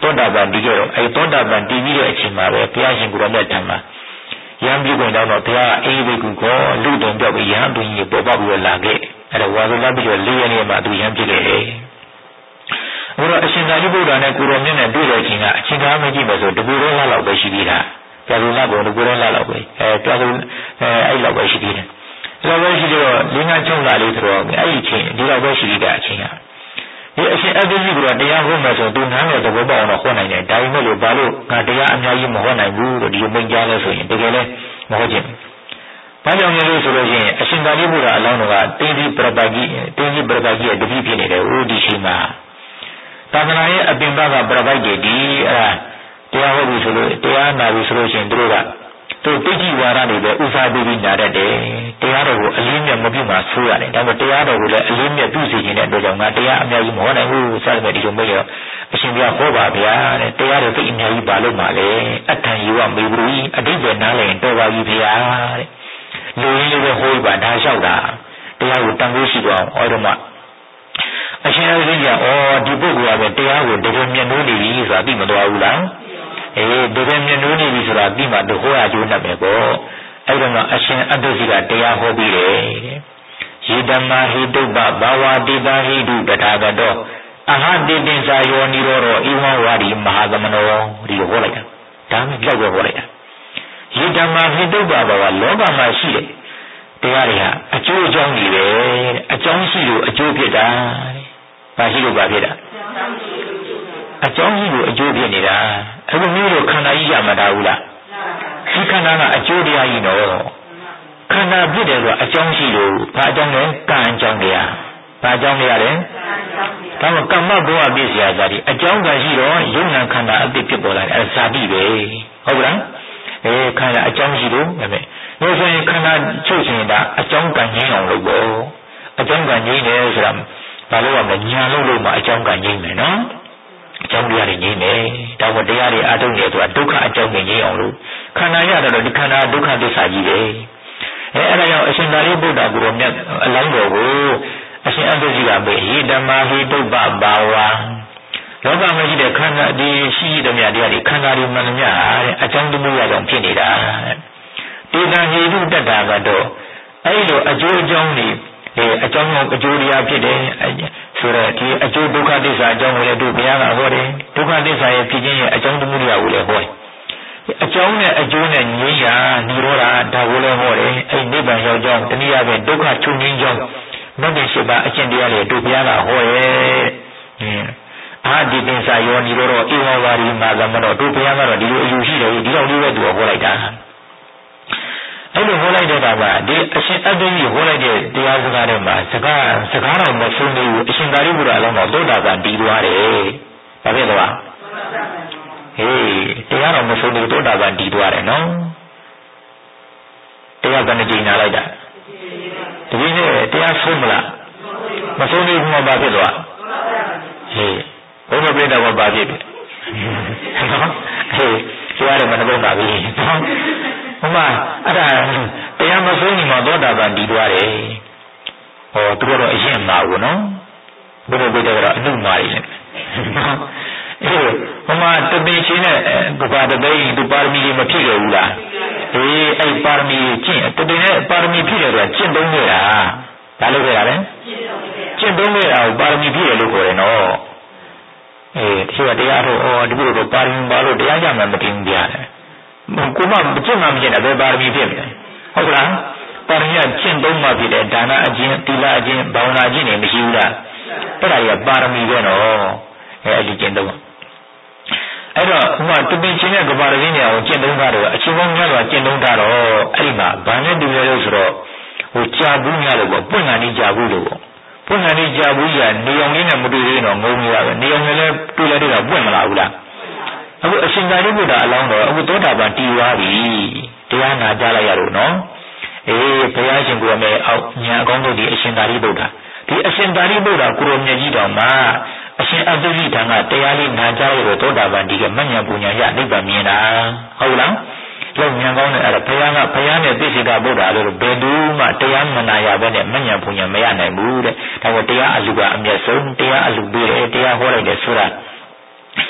[SPEAKER 1] သောတာပန်တည်ခဲ့တော့အဲသောတာပန်တည်ပြီးတဲ့အချိန်မှာပဲဘုရားရှင်ကိုယ်တော်မြတ်ထံမှာရံပြုခွင့်တော့ဘုရားအေးဘိက္ခုကောလူတုံပြောက်ပြီးရဟန်းသူကြီးပေါ်ပေါက်ပြီးလာခဲ့အဲဒါဝါဆိုလာပြီးတော့လေးရနေ့မှာသူရံပြုခဲ့တယ်အခုတော့အရှင်သာရိပုတ္တရာနဲ့ကိုယ်တော်မြတ်နဲ့တွေ့တဲ့အချိန်ကအချိန်ကားမကြည့်ပါဆိုတပူတော်လောက်ပဲရှိသေးတာပြာလူလာပေါ်တပူတော်လောက်ပဲအဲပြာလူအဲအဲ့လောက်ပဲရှိသေးတယ်ဒါပဲရှိတော့လင်းကချုံလာလေးဆိုတော့အဲ့ဒီအချိန်ဒီလောက်ပဲရှိသေးတာအချိန်ကဒီအရှင်အတ္တိကြီးကတရားဟောမယ်ဆိုသူနားနဲ့သဘောပေါက်အောင်ဟောနိုင်တယ်ဒါပေမဲ့လို့ဘာလို့ငါတရားအများကြီးမဟောနိုင်ဘူးလို့ဒီလိုမိန့်ကြားလဲဆိုရင်တကယ်လဲမဟောခြင်းဘာကြောင့်လဲလို့ဆိုလို့ရှိရင်အရှင်သာရိပုတ္တရာအလောင်းတော်ကတင်းကြီးပရပတ်ကြီးတင်းကြီးပရပတ်ကြီးရဲ့တတိဖြစ်နေတယ်ဦးဒီချိန်မှာသာသနာရဲ့အပင်ဘကပရပတ်ကြီးဒီအဲတရားဟောပြီဆိုလို့တရားနာပြီဆိုလို့ရှိရင်တို့ကသူတိဋ္ဌိဝါဒတွေပဲဥစားပြီးပြီးနာတတ်တယ်တရားတော်ကိုအလေးမြတ်မပြုမှဆိုးရတယ်ဒါပေမဲ့တရားတော်ကိုလည်းအလေးမြတ်ပြုစေခြင်းတဲ့အတွက်ကြောင့်ငါတရားအများကြီးမဟောနိုင်ဘူးစသဖြင့်ဒီလိုမျိုးရောအရှင်ဘုရားဟောပါဗျာတဲ့တရားတော်သိအများကြီးပါလို့မှလေအထံယူဝမေဘူးကြီးအတိတ်ပဲနားလည်ရင်တော်ပါပြီဗျာတဲ့လူရင်းလေးပဲဟောပါဒါလျှောက်တာတရားကိုတန်ဖိုးရှိသွားအောင်ဟောတော့မှအရှင်အရိယဩဒီပုဂ္ဂိုလ်ကပဲတရားကိုတကယ်မျက်နှိုးနေပြီဆိုတာသိမသွားဘူးလားအေးတကယ်မျက်နှိုးနေပြီဆိုတာပြီးမှသူဟောရကျိုးနဲ့ပဲပေါ့အဲ့တော့အရှင်အတ္တစီကတရားဟောပြီးတယ်ယေတမဟိတုပ္ပဘာဝတိတာဟိတုတထာဂတောအဟတိတင်္စာယောနိရောဓဣဝဝါဒီမဟာသမနောဒီလိုဟောလိုက်တာဒါမှကြောက်ပဲဟောလိုက်တာယေတမဟိတုပ္ပဘာဝလောကမှာရှိတယ်တရားတွေဟာအကျိုးအကြောင်းတွေပဲအကြောင်းရှိလို့အကျိုးဖြစ်တာဘာရှိလို့ဘာဖြစ်တာအကြောင်းရှိလို့အကျိုးဖြစ်နေတာအခုမျိုးတို့ခန္ဓာကြီးရမှာတာဘူးလားဒီခန္ဓာကအကျိုးတရားကြီးတော့ခန္ဓာဖြစ်တယ်ဆိုအကြောင်းရှိလို့ဘာအကြောင်းလဲကံအကြောင်းတရားဘာအကြောင်းတရားလဲဒါမှကမ္မဘဝပြည့်စရာဇာတိအကြောင်းကရှိတော့ယုံနာခန္ဓာအတိဖြစ်ပေါ်လာတယ်အဲဇာတိပဲဟုတ်ကလားအဲခန္ဓာအကြောင်းရှိလို့ဒါပေမဲ့လို့ဆိုရင်ခန္ဓာချုပ်ရှင်တာအကြောင်းကငြိမ်းအောင်လုပ်ပေါ့အကြောင်းကငြိမ်းတယ်ဆိုတာဘာလို့ရမလဲညာလို့လို့မှအကြောင်းကငြိမ်းမယ်နော်အကြောင်းတရားတွေငြိမ်းတယ်ဒါမှတရားတွေအထုတ်နေဆိုတာဒုက္ခအကြောင်းကိုငြိမ်းအောင်လို့ခန္ဓာရတော့ဒီခန္ဓာဒုက္ခသစ္စာကြီးပဲအဲအဲ့ဒါကြောင့်အရှင်သာရိပုတ္တရာကိုယ်မြတ်အလောင်းတော်ကိုအရှင်အတ္တကြီးကမေးဟိတမဟိတုပ္ပဘာဝလောကမှာရှိတဲ့ခန္ဓာဒီရှိတဲ့မြတ်တရားတွေခန္ဓာတွေမှန်မြတ်တဲ့အကြောင်းတမျိုးအကြောင်းဖြစ်နေတာတေတံဟိတုတတ္တာကတော့အဲ့လိုအကျိုးအကြောင်းတွေအဲအကြောင်းအကျိုးတရားဖြစ်တယ်ဆိုတော့ဒီအကျိုးဒုက္ခသစ္စာအကြောင်းကိုလည်းတို့ဘုရားကဟောတယ်ဒုက္ခသစ္စာရဲ့ဖြစ်ခြင်းရဲ့အကြောင်းတမှုတရားကိုလည်းဟောတယ်အကြောင်းနဲ့အကျိုးနဲ့ငြိမ်းရာនិရောဓဒါကိုလည်းဟောတယ်အဲ့နိဗ္ဗာန်ရောက်ကြောင်းတနည်းအားဖြင့်ဒုက္ခချုပ်ငြိမ်းကြောင်းမဂ္ဂင်၈ပါးအကျင့်တရားတွေတို့ဘုရားကဟောရဲ့အာဒီတင်္စာယောនិရောဓဧဝဝါရီမာသမနောတို့ဘုရားကတော့ဒီလိုအယူရှိတယ်ဒီလောက်လေးပဲသူဟောလိုက်တာအဲ့လိုဟောလိုက်တဲ့အခါမှာဒီအရှင်အတ္တကြီးဟောလိုက်တဲ့တရားစကားတွေမှာစကားစကားတော်မဆုံးသေးဘူးအရှင်သာရိပုတ္တရာလုံးတော့သောတာပန်တည်သွားတယ်။ဘာဖြစ်လဲ။ဟေးတရားတော်မဆုံးသေးသောတာပန်တည်သွားတယ်နော်။တရားကလည်းကြည်နာလိုက်တာ။ဒီနေ့တရားဆုံးမလား။မဆုံးသေးဘူးမှဘာဖြစ်သွား။ဟေးဘုရားပြတဲ့ဘောဘာဖြစ်လဲ။နော်။ဟေးတရားတော်မနှုတ်ပါဘူး။နော်။ဟိုမှာအဲ့ဒါတရားမဆုံးညီမှာသောတာပန်တည်သွားတယ်ဟောသူတို့အရင်မှာဘူးနော်ဘုရားပြတဲ့ကတော့အနုမာရီလေအေးဟိုမှာတပင်ချင်းနဲ့ကဘာတပိသူပါရမီတွေမဖြစ်ခဲ့ဘူးလားအေးအဲ့ပါရမီကျင့်တပင်နဲ့ပါရမီဖြစ်တယ်ဆိုတာကျင့်သုံးနေတာဘာလို့ခဲ့ရလဲကျင့်သုံးနေတာကိုပါရမီဖြစ်တယ်လို့ခေါ်တယ်နော်အေးဒီကတရားတော့ဩဒီလိုတော့ပါရမီပါလို့တရားကြမှာမတင်ဘူးပြရတယ်ကိုမကျင့်မှမကျင့်တာပဲပါရမီဖြစ်တယ်ဟုတ်ကလားပါရမီကျင့်သုံးမှဖြစ်တယ်ဒါနအကျင့်သီလအကျင့်ဘာဝနာအကျင့်တွေမရှိဘူးလားအဲ့ဒါကြီးကပါရမီပဲနော်အဲ့ဒီကျင့်သုံးအဲ့တော့ဥမာတပင်ချင်းတဲ့ကဘာရင်းနေအောင်ကျင့်သုံးတာတော့အချင်းပေါင်းများစွာကျင့်သုံးတာတော့အဲ့ဒီမှာဘာနဲ့တူလဲလို့ဆိုတော့ဟိုကြာဘူးများလို့ပေါ့ပွင့်ကနေကြာဘူးလို့ပေါ့ပွင့်ကနေကြာဘူးကြီးကနေအောင်လေးနဲ့မတွေ့သေးတော့ငုံနေရပဲနေအောင်လည်းတွေ့လိုက်တော့ပွင့်မလာဘူးလားအခုအရှင်သာရိပုတ္တရာအလောင်းတော်အခုသောတာပန်တည်သွားပြီတရားနာကြလိုက်ရတော့နော်အေးဘုရားရှင်ကိုယ်မဲ့အောက်ညာအကောင်းတို့ဒီအရှင်သာရိပုတ္တရာဒီအရှင်သာရိပုတ္တရာကိုရောမြတ်ကြီးတော်မှာအရှင်အတ္တိထံကတရားလေးနာကြရတော့သောတာပန်ဒီကမဉ္ဇဉ်ပူညာရနိဗ္ဗာန်မြင်တာဟုတ်လားလောက်ဉာဏ်ကောင်းတဲ့အဲ့ဒါဘုရားကဘုရားနဲ့သိစိကဗုဒ္ဓလို့ဘယ်သူမှတရားမနာရဘဲနဲ့မဉ္ဇဉ်ပူညာမရနိုင်ဘူးတဲ့ဒါကတရားအလူကအမျက်ဆုံးတရားအလူပေးတယ်တရားဟောလိုက်တယ်ဆိုတာ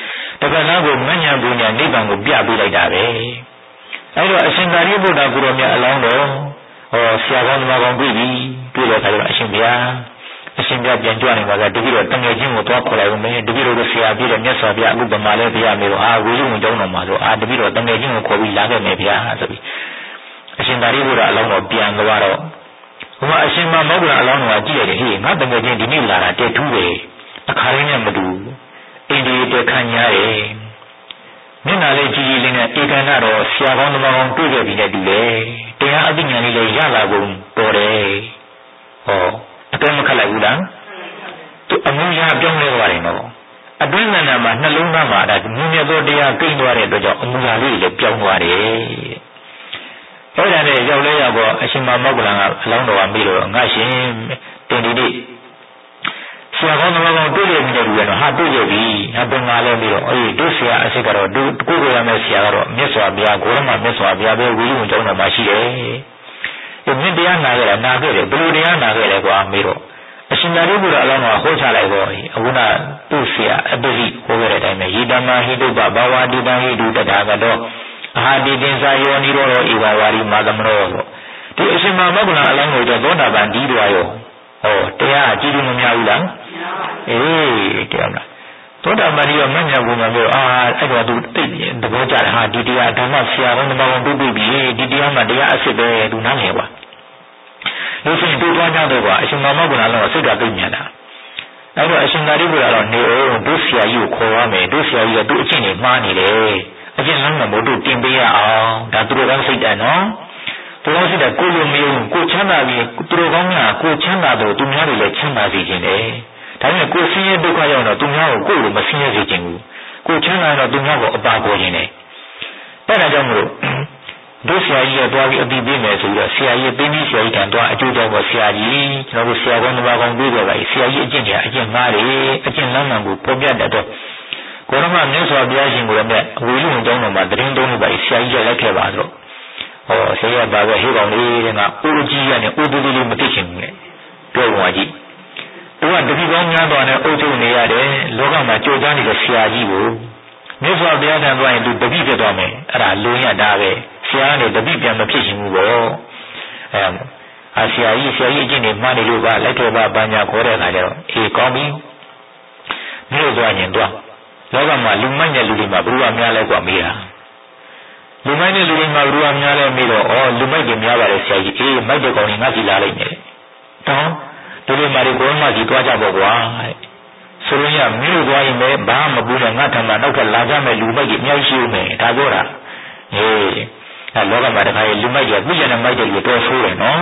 [SPEAKER 1] တပတ်နာကိုမဉ္ဇဉ်ပူညာနိဗ္ဗာန်ကိုပြပေးလိုက်တာပဲအဲ့တော့အရှင်သာရိပုတ္တရာကိုရောမြတ်အလောင်းတော်ဟောဆရာကောင်းသမားကောင်းတွေ့ပြီတွေ့တဲ့အခါကျတော့အရှင်ဘုရားအရှင်ဘုရားပြန်ကြွနေပါကတပည့်တော်တငယ်ချင်းကိုသွားခေါ်လိုက်ဦးမယ်တပည့်တော်တို့ဆရာပြည့်တဲ့မြတ်စွာဘုရားအခုဗမာလဲဘုရားမေတော့အာဝေလူဝင်ကျောင်းတော်မှာဆိုအာတပည့်တော်တငယ်ချင်းကိုခေါ်ပြီးလာခဲ့မယ်ဘုရားဆိုပြီးအရှင်သာရိပုတ္တရာအလောင်းတော်ပြန်သွားတော့ဟိုမှာအရှင်မမောဂလအလောင်းတော်ကကြည့်ရတယ်ဟေ့ငါတငယ်ချင်းဒီနေ့လာတာတဲထူးတယ်အခါရင်းနဲ့မတူအိန္ဒိယတခန့်ညားတယ်မျက်နှာလေးကြည်ကြည်လေးနဲ့ဧကန္တတော်ဆရာကောင်းသမားကောင်းတွေ့ခဲ့ပြီးတဲ့တူလေတရားအသိဉာဏ်လေးလည်းရလာကုန်တော်တယ်ဟောအတွင်းမခက်လိုက်ဘူးလားသူအမှုရာပြောင်းလဲသွားတယ်နော်အတွင်းနန္ဒမှာနှလုံးသားမှာဒါမြင့်မြတ်သောတရားကိန်းသွားတဲ့အတွက်ကြောင့်အမှုရာလေးလည်းပြောင်းသွားတယ်အဲ့ဒါနဲ့ရောက်လဲရောက်တော့အရှင်မမောဂလန်ကအလောင်းတော်ကမေးတော့ငါရှင်တင်ဒီနေ့ဆရာကောင်းသမားကောင်းတွေ့ရပြီတဲ့လူကတော့ဟာတွေ့ရပြီဟာပင်ငါလည်းပြီးတော့အေးတို့ဆရာအစ်စ်ကတော့တို့ကိုကိုရမယ်ဆရာကတော့မြတ်စွာဘုရားကိုရမမြတ်စွာဘုရားပဲဝိလူဝင်ကျောင်းတော်မှာရှိတယ်ဒီမြင့်တရားနာခဲ့တာနာခဲ့တယ်ဘယ်လိုတရားနာခဲ့လဲကွာမေးတော့အရှင်သာရိပုတ္တရာအလောင်းတော်ဟောချလိုက်တော့အခုနသူ့ဆရာအပ္ပိဟောခဲ့တဲ့အတိုင်းပဲဟိတမဟိတုပဘဝတိတံဟိတုတထာဂတောအာဟာတိတင်္စာယောနိရောဓဧဝဝါရိမာသမနောဆိုဒီအရှင်မမောဂလအလောင်းကိုတော့သောတာပန်ဒီတော်ရောဟောတရားကြည်လို့မများဘူးလားအေးတရားမလားသောတာပန်ဒီရောမညာဘုံမှာပြောအာအဲ့တော့သူသိသဘောကျတယ်ဟာဒီတရားဓမ္မဆရာကောင်းဓမ္မကောင်းတွေ့ပြီဒီတရားမှတရားအစ်စ်ပဲသူနားငယ်ပါလို့ဆိုရင်တို့သွားကြတော့ကအရှင်မမောဂလလောကစိတ်ကသိဉာဏ်တာအဲ့တော့အရှင်သာရိပုတ္တရာတော့နေအောင်တို့ဆရာကြီးကိုခေါ်ရမယ်တို့ဆရာကြီးကသူ့အကျင့်တွေမှားနေတယ်အကျင့်လမ်းမှာမို့တို့တင်ပေးရအောင်ဒါသူတို့ကောင်းစိတ်တယ်နော်သူတို့စိတ်ကကိုလိုမယုံကိုချမ်းသာပြီးသူတို့ကောင်းများကိုချမ်းသာတော့သူများတွေလည်းချမ်းသာစေခြင်းတယ်ဒါပေမဲ့ကိုဆင်းရဲဒုက္ခရောက်တော့သူများကိုကိုလိုမဆင်းရဲစေခြင်းဘူးကိုချမ်းသာတော့သူများကိုအပါကိုခြင်းတယ်အဲ့ဒါကြောင့်မို့တို့ဆရာကြီးကတွားပြီးအတိပေးမယ်ဆိုပြီးတော့ဆရာကြီးပေးပြီးဆရာကြီးကတွားအကျိုးကြောင့်ပေါ့ဆရာကြီးကျွန်တော်တို့ဆရာကောင်းတစ်ပါးကောင်းပြေးကြပါပြီဆရာကြီးအကျင့်ကြီးအကျင့်မှားတယ်အကျင့်လမ်းမှန်ကိုပေါ်ပြတတ်တော့ကိုရမမြတ်စွာဘုရားရှင်ကိုလည်းအဝေလူဝင်ကျောင်းတော်မှာတရင်သုံးနေပါပြီဆရာကြီးကလိုက်ခဲ့ပါဆိုတော့ဟောဆရာပါပဲဟေးကောင်လေးတဲ့ကအိုးကြီးရနဲ့အိုးသေးလေးမသိချင်ဘူးလေပြောပါကြည့်သူကတတိကောင်းများတော်နဲ့အုပ်ချုပ်နေရတယ်လောကမှာကြိုးစားနေတဲ့ဆရာကြီးကိုမြတ်စွာဘုရားထံသွားရင်သူတပိဖြစ်သွားမယ်အဲ့ဒါလုံရတာပဲဆရာကနေတပိပြန်မဖြစ်ရှင်ဘူးပေါ့အဲအဆရာကြီးဆရာကြီးအကျင့်တွေမှားနေလို့ပါလက်တော်ပါပညာခေါ်တဲ့အခါကျတော့အေးကောင်းပြီမြို့သွားရင်တော့လောကမှာလူမိုက်တဲ့လူတွေမှာဘုရားများလဲกว่าမေးတာလူမိုက်တဲ့လူတွေမှာဘုရားများလဲမေးတော့ဩလူမိုက်တွေများပါတယ်ဆရာကြီးအေးမိုက်တဲ့ကောင်ကြီးငါစီလာလိုက်မယ်တောင်းဒီလိုမှဒီဘောမကြီးသွားကြပေါ့ကွာဆိုရင်ရမြို့သွားရင်လည်းဘာမှမပူနဲ့ငါထံမှာနောက်ထပ်လာကြမဲ့လူမိုက်တွေအများကြီးရှိဦးမယ်ဒါပြောတာဟေးအဲလောကမှာတခါလေလူမိုက်တွေပြည့်ကျတဲ့မိုက်တွေတော်ဆိုးတယ်နော်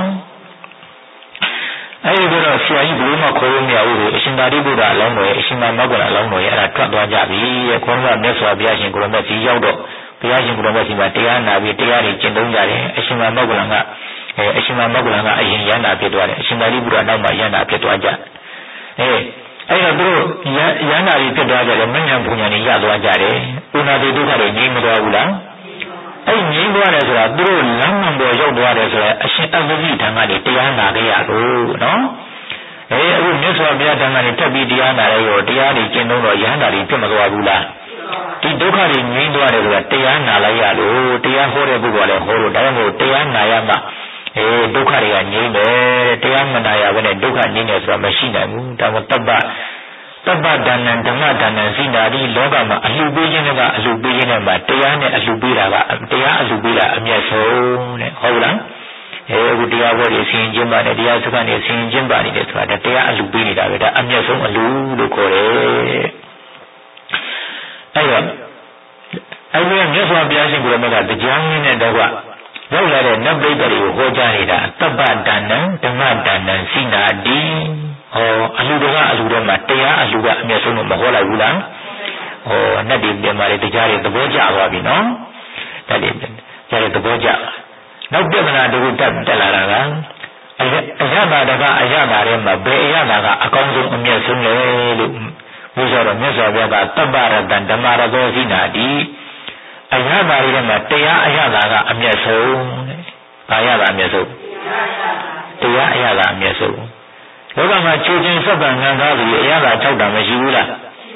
[SPEAKER 1] အဲဒီတော့ဆရာကြီးဘယ်လိုမှခေါ်လို့မရဘူးလေအရှင်သာရိပုတ္တရာအလောင်းတော်ရဲ့အရှင်မမောဂလအလောင်းတော်ရဲ့အဲ့ဒါထွက်သွားကြပြီတဲ့ခေါင်းကမြတ်စွာဘုရားရှင်ကိုရမတ်ကြီးရောက်တော့ဘုရားရှင်ကိုရမတ်ကြီးမှာတရားနာပြီးတရားတွေကျင့်သုံးကြတယ်အရှင်မမောဂလကအဲအရှင်မမောဂလကအရင်ရဟန္တာဖြစ်သွားတယ်အရှင်သာရိပုတ္တရာနောက်မှရဟန္တာဖြစ်သွားကြအဲအဲ့တော့သူတို့ရဟန္တာကြီးဖြစ်သွားကြတယ်မဉ္ဇဉ်ပူညာကြီးရသွားကြတယ်ဥနာတိဒုက္ခတွေငြိမ်းမသွားဘူးလားအဲ့ငြိမ်းသွားတယ်ဆိုတာသူတို့လမ်းမှန်ပေါ်ရောက်သွားတယ်ဆိုတော့အရှင်အဂတိဓမ္မတွေတရားနာကြရလို့နော်အဲအခုမြတ်စွာဘုရားဓမ္မတွေတက်ပြီးတရားနာရရောတရားတွေကျင့်သုံးတော့ရဟန္တာတွေဖြစ်မသွားဘူးလားဒီဒုက္ခတွေငြိမ်းသွားတယ်ဆိုတာတရားနာလိုက်ရလို့တရားဟောတဲ့ပုဂ္ဂိုလ်ကလည်းဟောလို့ဒါကြောင့်မို့တရားနာရမှအဲဒုက္ခတွေကငြိမ်းတယ်တရားမနာရဘဲနဲ့ဒုက္ခငြိမ်းတယ်ဆိုတာမရှိနိုင်ဘူးဒါမို့တပ္ပတပ္ပဒါနံဓမ္မဒါနံစိနာတိလောကမှာအလှပေးခြင်းကအလှပေးခြင်းနဲ့မှာတရားနဲ့အလှပေးတာကတရားအလှပေးတာအမျက်ဆုံးတဲ့ဟုတ်လားအဲအခုတရားဘောတွေဆင်ကျင်းပါတယ်တရားစကားတွေဆင်ကျင်းပါနေတယ်ဆိုတာတရားအလှပေးနေတာပဲဒါအမျက်ဆုံးအလှလို့ခေါ်တယ်အဲ့တော့အဲ့ဒီမြတ်စွာဘုရားရှင်ကိုယ်တော်ကတရားရင်းနဲ့တော့ရောက်လာတဲ့နတ်ပိဋကတွေကိုဟောကြားနေတာတပ္ပဒါနံဓမ္မဒါနံစိနာတိဟောအလှကအလှတော့မှတရားအလှကအမျက်ဆုံးလို့မဟောလိုက်ဘူးလားဟောနတ်တွေပြန်มาတဲ့တရားတွေသဘောကျသွားပြီနော်ဒါတွေကြားတဲ့သဘောကျနောက်ပြဿနာတခုတက်တက်လာတာကအရသာတကအရသာထဲမှာဘယ်အရသာကအကောင်းဆုံးအမျက်ဆုံးလဲလို့ဘုရားတော်မြတ်စွာဘုရားကတပ္ပရတံဓမ္မရသောစိနာတိအရသာတွေထဲမှာတရားအရသာကအမျက်ဆုံးတဲ့ဘာရသာအမျက်ဆုံးတရားအရသာအမျက်ဆုံးလောကမှာချိုးချင်းစက်ပံငံကားပြီးအရသာ၆တာမရှိဘူးလား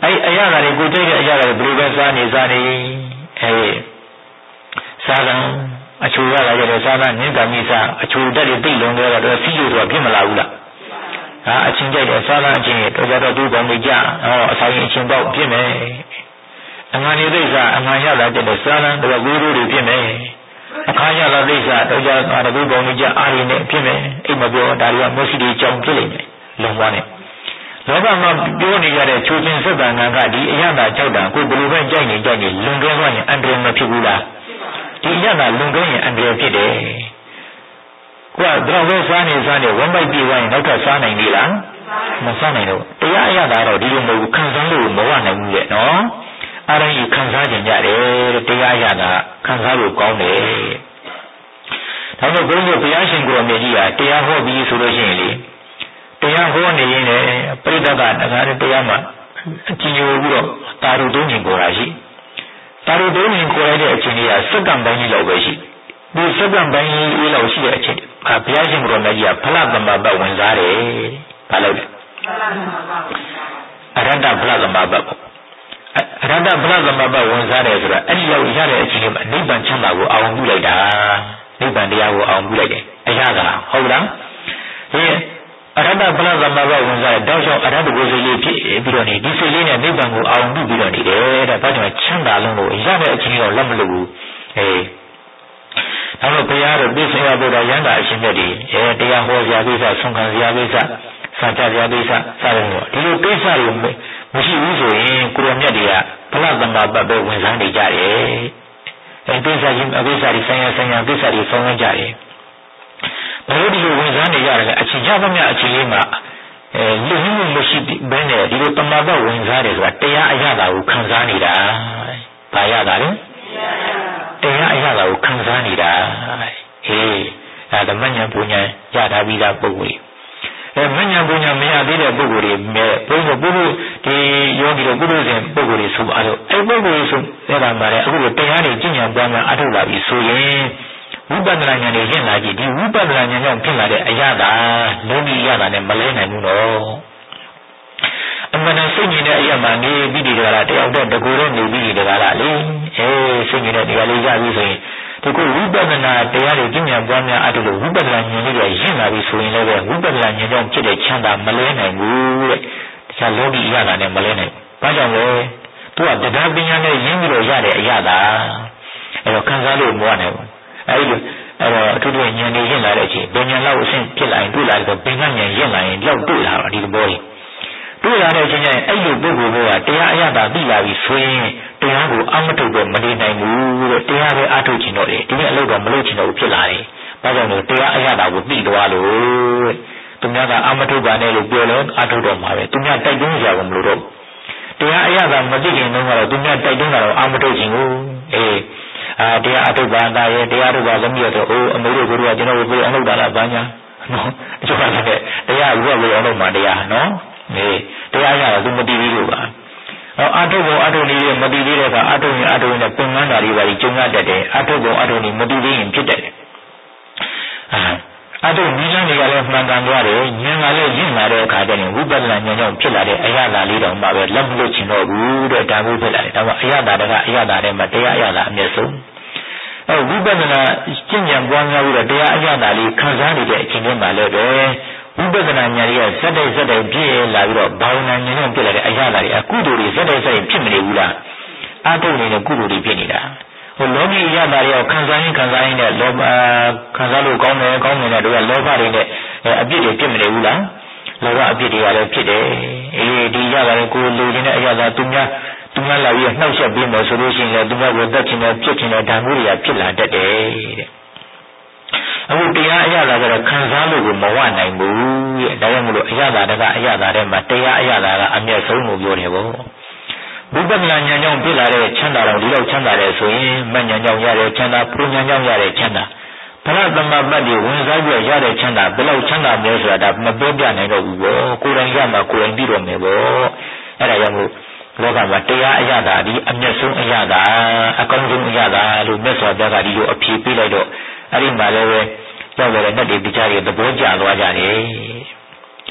[SPEAKER 1] အဲ့အရာတွေကိုကြိုက်တဲ့အရာတွေဘယ်လိုပဲစားနေစားနေအဲစားကံအချိုရလာကြတဲ့စားကမြင့်ကံကြီးစားအချိုတက်တွေသိလွန်ကြတော့စီးလို့တော့ဖြစ်မလာဘူးလားဟာအချင်းကြိုက်တဲ့စားကအချင်းတော်ကြတော့သူ့ကောင်းကြီးကြဟောအဆိုင်အချင်းပေါက်ဖြစ်မယ်အငါနေသိစားအငါရလာတဲ့စားကံတော့ဝိရိုးတွေဖြစ်မယ်အခါရလာသိစားတော်ကြတော့သူ့ကောင်းကြီးကြအားရနေဖြစ်မယ်အိမ်မပြောဒါတွေကမျက်စိတွေကြောင်ဖြစ်လိမ့်မယ်လုံသွားတယ်လောကမှာပြောနေကြတဲ့ချိုးချင်းစက်တန်ကဒီအရသာကြောက်တာကိုဘယ်လိုပဲကြိုက်နေကြိုက်နေလွန်တွဲသွားရင်အန္တရာယ်မဖြစ်ဘူးလားဒီအရသာလွန်တွဲရင်အန္တရာယ်ဖြစ်တယ်ကိုကတော့ဘယ်စားနေစားနေဝမ်းပိုက်ပြေးသွားရင်နောက်ထပ်စားနိုင်ပြီလားမစားနိုင်တော့တရားအရသာတော့ဒီလိုမဟုတ်ဘူးခံစားလို့မဝနိုင်ဘူးလေနော်အားလုံးကြီးခံစားကြကြတယ်တရားအရသာခံစားလို့ကောင်းတယ်ဒါကြောင့်ဘုန်းကြီးဘုရားရှင်ကိုယ်တော်မြတ်ကြီးဟာတရားဟောပြီးဆိုလို့ရှိရင်လေတရားဟောနေရင်လည်းပရိသတ်ကတခါတည်းတရားမှာအကြည်ညိုပြီးတော့တာရုသုံးခြင်းကိုယ်ရာရှိတာရုသုံးခြင်းကိုယ်ရတဲ့အချိန်ကြီးကစက္ကန့်ပိုင်းကြီးလောက်ပဲရှိဒီစက္ကန့်ပိုင်းကြီးလောက်ရှိတဲ့အချိန်ကဘုရားရှင်ကိုယ်တော်မြတ်ကြီးကဖလားသမဘတ်ဝင်စားတယ်ဘာလို့လဲအရဟတဖလားသမဘတ်အရဟတဖလားသမဘတ်ဝင်စားတယ်ဆိုတာအဲ့ဒီလောက်ရတဲ့အချိန်မှာနိဗ္ဗာန်ချမ်းသာကိုအောင်ပြုလိုက်တာနိဗ္ဗာန်တရားကိုအောင်ပြုလိုက်တယ်အရာကဟုတ်လားဒီအရဟတဖလားသမဘတ်ဝင်စားတဲ့တောက်လျှောက်အရဟတကိုယ်စိတ်လေးဖြစ်ပြီးတော့နေဒီစိတ်လေးနဲ့နိဗ္ဗာန်ကိုအောင်ပြုပြီးတော့နေတယ်တဲ့ဘာကြောင့်ချမ်းသာလုံးလို့ရတဲ့အချိန်တော့လက်မလို့ဘူးအေးဒါတော့ဘုရားတို့ပြည့်စုံရဖို့တော့ရန်တာအရှင်မြတ်ဒီအဲတရားဟောစရာကိစ္စဆုံးခံစရာကိစ္စစာကြစရာကိစ္စစသဖြင့်ဒီလိုကိစ္စတွေမရှိဘူးဆိုရင်ကိုရောမြတ်တွေကဖလားသမဘတ်ပဲဝင်စားနေကြတယ်အဲကိစ္စကြီးအကိစ္စတွေဆိုင်ရာဆိုင်ရာကိစ္စတွေဆုံးဝင်ကြတယ်ဘယ်လိုဒီလိုဝင်စားနေကြရလဲအချိန်ကြသမျှအချိန်လေးမှာအဲလူမှုမရှိဘဲနဲ့ဒီလိုတမဘတ်ဝင်စားတယ်ဆိုတာတရားအရသာကိုခံစားနေတာဘာရတာလဲတရားအရသာကိုခံစားနေတာဟေးဒါသမဉ္ဇဉ်ပူဉ္ဇဉ်ရထားပြီးသားပုဂ္ဂိုလ်အဲမဉ္ဇဉ်ပူဉ္ဇဉ်မရသေးတဲ့ပုဂ္ဂိုလ်တွေမဲ့ဘုရားပုဂ္ဂိုလ်ဒီယောဂီတို့ပုရုဇဉ်ပုဂ္ဂိုလ်တွေဆိုပါတော့အဲပုဂ္ဂိုလ်ဆိုအဲ့ဒါမှလည်းအခုလိုတရားတွေကျင့်ကြံပွားများအထုတ်လာပြီဆိုရင်ဝိပဿနာဉာဏ်နဲ့ရှင်းလာကြည့်ဒီဝိပဿနာဉာဏ်ကြောင့်ဖြစ်လာတဲ့အရာသာလုံးကြီးရတာနဲ့မလဲနိုင်ဘူးတော့အမှန်တန်စိတ်ညစ်တဲ့အရာမှနေပြီးဒီကလာတယောက်တည်းတကူတော့နေပြီးဒီကလာလေအေးစိတ်ညစ်တဲ့တရားလေးရပြီဆိုရင်ဒီကိုဝိပဿနာတရားတွေကျင့်ကြံပွားများအထုလို့ဝိပဿနာဉာဏ်လေးတွေရင့်လာပြီဆိုရင်လည်းဝိပဿနာဉာဏ်ကြောင့်ဖြစ်တဲ့ချမ်းသာမလဲနိုင်ဘူးတဲ့တခြားလောကီအရာသာနဲ့မလဲနိုင်ဘာကြောင့်လဲသူကတရားပညာနဲ့ရင်းပြီးတော့ရတဲ့အရာသာအဲ့တော့ခံစားလို့မဝနိုင်ဘူးအဲ့ဒီအဲ့တော့အထူးသဖြင့်ဉာဏ်တွေရင့်လာတဲ့အချိန်ပညာလောက်အဆင့်ဖြစ်လာရင်တွေ့လာတော့ပညာဉာဏ်ရင့်လာရင်လောက်တွေ့လာတော့ဒီသဘောကြီးတွေ့လာတဲ့အချိန်ကျရင်အဲ့လိုပုဂ္ဂိုလ်ကတရားအရသာသိလာပြီဆိုရင်တရားကိုအမထုတ်တော့မနေနိုင်ဘူးတဲ့တရားပဲအထုတ်ချင်တော့တယ်ဒီနေ့အလုပ်တော့မလုပ်ချင်တော့ဘူးဖြစ်လာတယ်ဘာကြောင့်လဲတရားအရသာကိုသိသွားလို့သူများကအမထုတ်ပါနဲ့လို့ပြောလို့အထုတ်တော့မှာပဲသူများတိုက်တွန်းကြပါမလို့တော့တရားအရသာမသိခင်တုန်းကတော့သူများတိုက်တွန်းတာတော့အမထုတ်ချင်ဘူးအေးအာတရားအထုတ်ပါသားရဲ့တရားထုတ်ပါသမီးတော့အိုးအမေတို့ကကျွန်တော်ကိုပြောအောင်လုပ်တာလားဘာညာနော်အကျိုးကလည်းတရားဘုရားကိုအောင်လုပ်မှာတရားနော်နေတရားရတော့သူမတည်သေးလို့ပါဟောအထုပ်ဘုံအထုပ်လေးမတည်သေးတဲ့ကအထုပ်ရင်အထုပ်နဲ့ပုံမှန်တာတွေပါကျုံရတတ်တယ်အထုပ်ဘုံအထုပ်နေမတည်သေးရင်ဖြစ်တတ်တယ်အာအထုပ်ဒီလမ်းတွေကလည်းမှန်ကန်သွားတယ်ဉာဏ်ကလည်းရင့်လာတဲ့အခါကျရင်ဝိပဿနာဉာဏ်ကြောင့်ဖြစ်လာတဲ့အရာသာလေးတောင်မှပဲလက်မလွတ်ချင်တော့ဘူးတဲ့ဒါမျိုးဖြစ်လာတယ်ဒါကအရာသာတကအရာသာတဲ့မှာတရားအရာသာအမျက်ဆုံးအဲဝိပဿနာကျင့်ကြံပွားများပြီးတော့တရားအရာသာလေးခံစားနေတဲ့အချိန်တွေမှာလည်းပဲဝိပဿနာဉာဏ်ကြီးကဇက်တိုက်ဇက်တိုက်ပြည့်လာပြီးတော့ဘာဝနာဉာဏ်နဲ့ပြည့်လာတဲ့အရာတွေအကုသိုလ်တွေဇက်တိုက်ဇက်တိုက်ဖြစ်မနေဘူးလားအတုံနေတဲ့ကုသိုလ်တွေဖြစ်နေတာဟိုလောကီအရာတွေရောခံစားရင်ခံစားရင်နဲ့လောဘခံစားလို့ကောင်းတယ်ကောင်းတယ်နဲ့တို့ကလောဘတွေနဲ့အပြစ်တွေဖြစ်မနေဘူးလားလောဘအပြစ်တွေကလည်းဖြစ်တယ်အေးဒီရတာကိုလူချင်းတဲ့အရာသာသူများသူများလာပြီးနှောက်ယှက်ပြီးမယ်ဆိုလို့ရှိရင်လည်းသူများကိုတတ်ချင်တယ်ပြစ်ချင်တယ်ဓာတ်မှုတွေကဖြစ်လာတတ်တယ်တဲ့အခုတရားအရသာကတော့ခံစားလို့ကိုမဝနိုင်ဘူးတဲ့ဒါကြောင့်မလို့အရသာတကအရသာထဲမှာတရားအရသာကအမျက်ဆုံးလို့ပြောတယ်ဗောဝိပဿနာဉာဏ်ကြောင့်ဖြစ်လာတဲ့ချမ်းသာတော်ဒီလောက်ချမ်းသာတယ်ဆိုရင်မဉဏ်ကြောင့်ရတဲ့ချမ်းသာပူဉာဏ်ကြောင့်ရတဲ့ချမ်းသာဘရသမပတ္တိဝင်စားပြရတဲ့ချမ်းသာဘယ်လောက်ချမ်းသာမျိုးဆိုတာဒါမပြောပြနိုင်တော့ဘူးဗောကိုယ်တိုင်ရမှာကိုယ်တိုင်ပြီးတော့မယ်ဗောအဲ့ဒါကြောင့်မို့လောကမှာတရားအရသာဒီအမျက်ဆုံးအရသာအကောင်းဆုံးအရသာလို့မြတ်စွာဘုရားကဒီလိုအဖြေပေးလိုက်တော့အဲ့ဒီမှာလည်းပဲရောက်လာတဲ့နဲ့ဒီကြားတွေသဘောကျသွားကြတယ်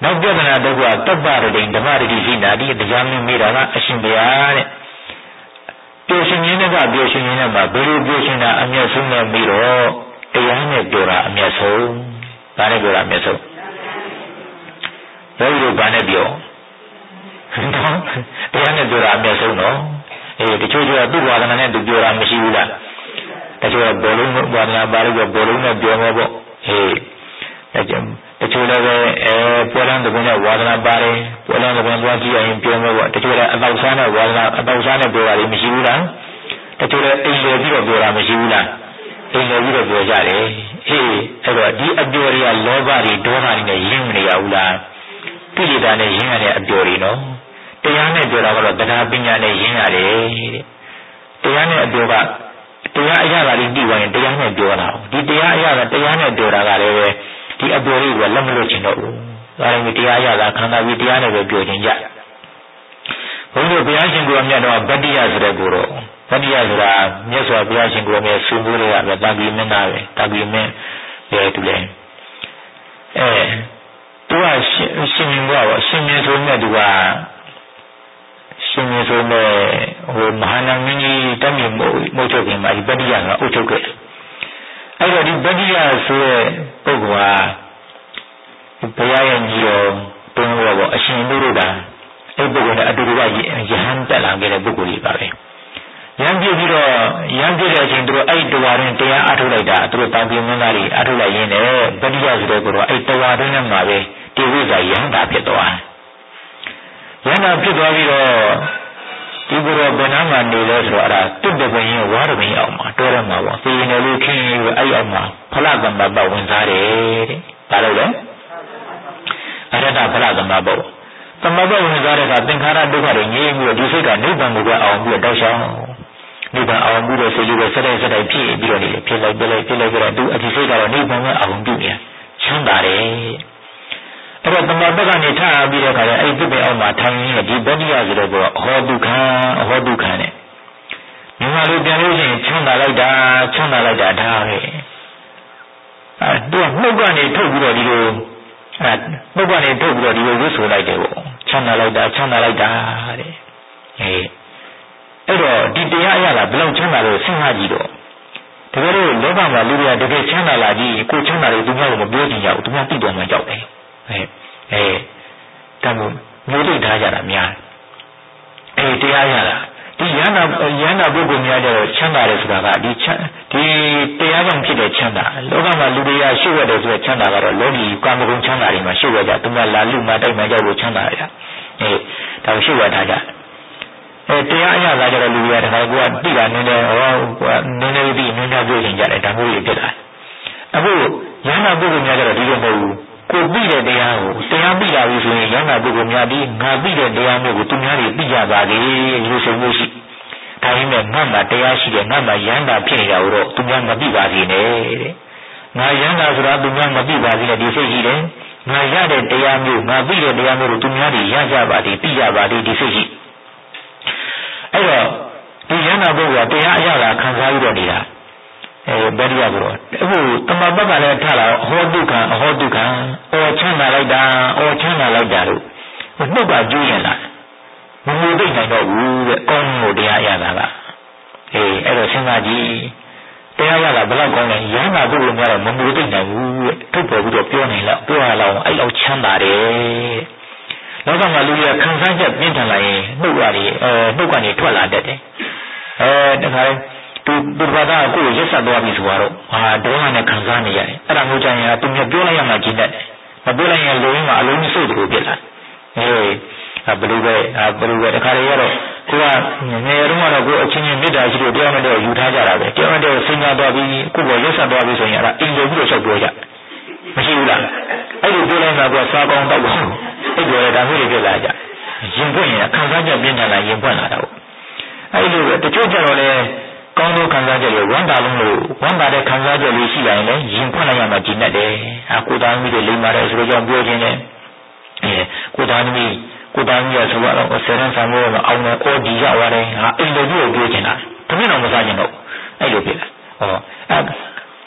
[SPEAKER 1] နောက်ပြဿနာတစ်ခုကတပ္ပရတိဓမ္မရတိရှိနာဒီတရားမင်းမိတာကအရှင်ဘုရားတဲ့ပျော်ရှင်ခြင်းကပျော်ရှင်ခြင်းနဲ့မှာဘယ်လိုပျော်ရှင်တာအမျက်ဆုံးနဲ့ပြီးတော့တရားနဲ့ပြောတာအမျက်ဆုံးဒါနဲ့ပြောတာအမျက်ဆုံးဘယ်လိုဘာနဲ့ပြောနော်တရားနဲ့ပြောတာအမျက်ဆုံးနော်အေးတချို့ကျတော့သူ့ဝါဒနာနဲ့သူပြောတာမရှိဘူးလားတချို့ကဘောလုံးဝါဒနာပါလို့ဘောလုံးနဲ့ပြောမှာပေါ့အေးအဲကြောင့်တချို့လည်းပဲအဲပွဲလမ်းတစ်ခုနဲ့ဝါဒနာပါတယ်ပွဲလမ်းတစ်ခုသွားကြည့်ရင်ပြောမှာပေါ့တချို့လည်းအတော့စားနဲ့ဝါဒနာအတော့စားနဲ့ပြောတာလည်းမရှိဘူးလားတချို့လည်းအိမ်လေပြီးတော့ပြောတာမရှိဘူးလားအိမ်လေပြီးတော့ပြောကြတယ်အေးအဲ့တော့ဒီအပြောတွေကလောဘတွေဒေါသတွေနဲ့ရင်းမနေရဘူးလားကိလေသာနဲ့ရင်းရတဲ့အပြောတွေနော်တရားနဲ့ပြောတာကတော့တရားပညာနဲ့ရင်းရတယ်တဲ့တရားနဲ့အပြောကတရားအရာကလေးပြီးသွားရင်တရားနဲ့ပြောတာဒီတရားအရာကတရားနဲ့ပြောတာကလည်းပဲဒီအပြောလေးကလက်မလွတ်ချင်တော့ဘူးဒါလည်းတရားအရာကခန္ဓာပြီးတရားနဲ့ပဲပြောချင်ကြဘုန်းကြီးဘုရားရှင်ကိုယ်မြတ်တော့ဗတ္တိယဆိုတဲ့ကိုတော့ဗတ္တိယဆိုတာမြတ်စွာဘုရားရှင်ကိုယ်မြတ်ဆူမိုးတွေကပဲတာဂီမင်းသားပဲတာဂီမင်းရဲ့တူလဲအဲသူကရှင်မြင်တော့ရှင်မြင်ဆိုမြတ်သူကရှင်မြင်ဆိုမဲ့ဟိုမဟာနာမင်းကြီးတမ်းမြေမုတ်ချုပ်ခင်မှာဒီဗတ္တိယကအုပ်ချုပ်ခဲ့အဲ့တော့ဒီဗတ္တိယဆိုတဲ့ပုဂ္ဂိုလ်ဟာဘုရားရဲ့ညီတော်တုံးတော့ပေါ့အရှင်တို့တို့ကအဲ့ပုဂ္ဂိုလ်ကအတူတူကယဟန်တက်လာခဲ့တဲ့ပုဂ္ဂိုလ်ကြီးပါပဲရံပြည့်ပြီးတော့ရံပြည့်တဲ့အချိန်သူတို့အဲ့တဝါတွင်တရားအထုတ်လိုက်တာသူတို့တောင်းပြမင်းသားတွေအထုတ်လိုက်ရင်းနဲ့ဗတ္တိယဆိုတဲ့ပုဂ္ဂိုလ်အဲ့တဝါတွင်နဲ့မှာပဲတိဝိဇ္ဇာယဟန်တာဖြစ်သွားယဟန်တာဖြစ်သွားပြီးတော့ဒီဘုရားဘယ်နာမှနေလဲဆိုတော့အဲ့ဒါတုတ်တပင်ရင်ဝါရပင်အောင်မှာတောရမှာပေါ့သေရင်လည်းခင်းရင်အဲ့အောင်မှာဖလကမ္မပဝင်စားတယ်တဲ့ဒါလို့လေအရတဖလကမ္မပသမဘဝင်စားတဲ့ကသင်္ခါရဒုက္ခတွေငြိမ်းပြီးတော့ဒီစိတ်ကနိဗ္ဗာန်ကိုအောင်ပြီးတော့တောက်ချောင်းနိဗ္ဗာန်အောင်ပြီးတော့စိတ်လေးကိုစတဲ့စတဲ့ဖြစ်ပြီးတော့နေဖြစ်လိုက်ပြလိုက်ဖြစ်လိုက်ပြလိုက်သူအဒီစိတ်ကတော့နိဗ္ဗာန်ကိုအောင်ပြုနေချမ်းသာတယ်အဲ့တော့သမဘကနေထားပြီးတဲ့ခါကျအဲ့ဒီပြအောင်မှာထိုင်ရင်းဒီဗတ္တိယဆိုတဲ့ကောအဟောဒုက္ခအဟောဒုက္ခနဲ့မြန်မာလူပြန်လို့ရှိရင်ချမ်းသာလိုက်တာချမ်းသာလိုက်တာဒါပဲအဲသူကနှုတ်ကနေထုတ်ပြီးတော့ဒီလိုအဲနှုတ်ကနေထုတ်ပြီးတော့ဒီလိုဝှဆိုလိုက်တယ်ပေါ့ချမ်းသာလိုက်တာချမ်းသာလိုက်တာတဲ့အဲအဲ့တော့ဒီတရားအရလားဘယ်လောက်ချမ်းသာလို့စဉ်းစားကြည့်တော့တကယ်လို့လောကမှာလူတွေကတကယ်ချမ်းသာလာကြည့်ကိုချမ်းသာလို့သူများကမပြောကြည့်ကြဘူးသူများသိတော်မှကြောက်တယ်အဲအဲတမ်းမျိုးသိထားကြတာများအဲတရားရလားဒီရဟန္တာရဟန္တာပုဂ္ဂိုလ်များကျတော့ချမ်းသာတယ်ဆိုတာကဒီဒီတရားကြောင့်ဖြစ်တဲ့ချမ်းသာလောကမှာလူတွေကရှုပ်ရတယ်ဆိုတဲ့ချမ်းသာကတော့လောကီကာမဂုဏ်ချမ်းသာတွေမှာရှုပ်ရကြသူများလာလူမှာတိုက်မှာကြောက်လို့ချမ်းသာရတာအဲဒါကိုရှုပ်ရထားကြအဲတရားအရလာကြတော့လူတွေကတခါကတိတာနည်းနည်းဟောနည်းနည်းပြီးနည်းနည်းပြောရင်ကြတယ်ဒါမျိုးတွေဖြစ်လာအခုရဟန္တာပုဂ္ဂိုလ်များကျတော့ဒီလိုမဟုတ်ဘူးကိုပြီးတဲ့တရားကိုတရားပြီးလာပြီဆိုရင်ရဟန္တာပုဂ္ဂိုလ်များပြီးငါပြီးတဲ့တရားမျိုးကိုသူများတွေပြီးကြပါလေလို့ဆိုလို့ရှိဒါရင်းနဲ့ငါမှတရားရှိတယ်ငါမှရဟန္တာဖြစ်နေတာကိုတော့သူများမပြီးပါစေနဲ့တဲ့ငါရဟန္တာဆိုတာသူများမပြီးပါစေနဲ့ဒီစိတ်ရှိတယ်ငါရတဲ့တရားမျိုးငါပြီးတဲ့တရားမျိုးကိုသူများတွေရကြပါလေပြီးကြပါလေဒီစိတ်ရှိအဲ့တော့ဒီရဟန္တာပုဂ္ဂိုလ်ကတရားအရသာခံစားပြီးတော့နေတာအဲဗတ္တိယကတော့အခုတမဘက်ကလည်းထားလာဟောဒုက္ခအဟောဒုက္ခအော်ချမ်းသာလိုက်တာအော်ချမ်းသာလိုက်တာလို့နှုတ်ကကျိုးရလားမမှုသိနိုင်တော့ဘူးတဲ့ကောင်းလို့တရားရတာကအေးအဲ့တော့စဉ်းစားကြည့်တရားရတာဘယ်လောက်ကောင်းလဲရဟန္တာပုဂ္ဂိုလ်များတော့မမှုသိနိုင်ဘူးတဲ့ထုတ်ပေါ်ပြီးတော့ပြောနေလောက်ပြောရလောက်အဲ့လောက်ချမ်းသာတယ်လောကမှာလူတွေကခံစားချက်ပြင်းထန်လာရင်နှုတ်ရတယ်အဲနှုတ်ကနေထွက်လာတတ်တယ်အဲတခါသူသူဘာသာကိုရက်ဆက်သွားပြီဆိုတော့ဟာဒေါသနဲ့ခံစားနေရတယ်အဲ့ဒါမျိုးကြရင်သူမျိုးပြောလိုက်ရမှကြည့်တတ်တယ်မပြောလိုက်ရင်လုံးဝအလုံးစုပ်တူဖြစ်လာအေးဘယ်လိုပဲဘယ်လိုပဲတခါလေရတော့ကိုကငယ်တုန်းကတော့ကိုအချင်းချင်းမေတ္တာရှိလို့တရားမတော်ယူထားကြတာပဲတရားမတော်စဉ်းစားသွားပြီးကိုယ်ကရက်ဆက်သွားပြီဆိုရင်အဲ့ဒါအိမ်လိုပြီးတော့ချက်ပြောကြမရှိဘူးလားအဲ့လိုပြောလိုက်မှကိုစားကောင်းတော့ဘူးအဲ့လိုဒါမျိုးတွေဖြစ်လာကြရင်ပွင့်ရင်ခံစားချက်ပြင်းထန်လာရင်ပွင့်လာတာပေါ့အဲ့လိုပဲတချို့ကျတော့လေကောင်းသောခံစားချက်တွေဝမ်းသာလုံးလို့ဝမ်းသာတဲ့ခံစားချက်လေးရှိလာရင်လည်းရင်ဖွင့်လိုက်ရမှကြည်တတ်တယ်။အခုသားသမီးတွေလိမ္မာတယ်ဆိုတော့ကြောင့်ပြောခြင်းနဲ့အဲကိုသားသမီးကိုသားသမီးရဆိုတော့ဆယ်ရန်ဆံမိုးတော့အောင်နဲ့အော်ဒီရောက်ရတယ်ဟာအိမ်လိုကြီးကိုပြောချင်တာတမင်တော့မစားချင်တော့အဲ့လိုဖြစ်လာ။ဟောအဲ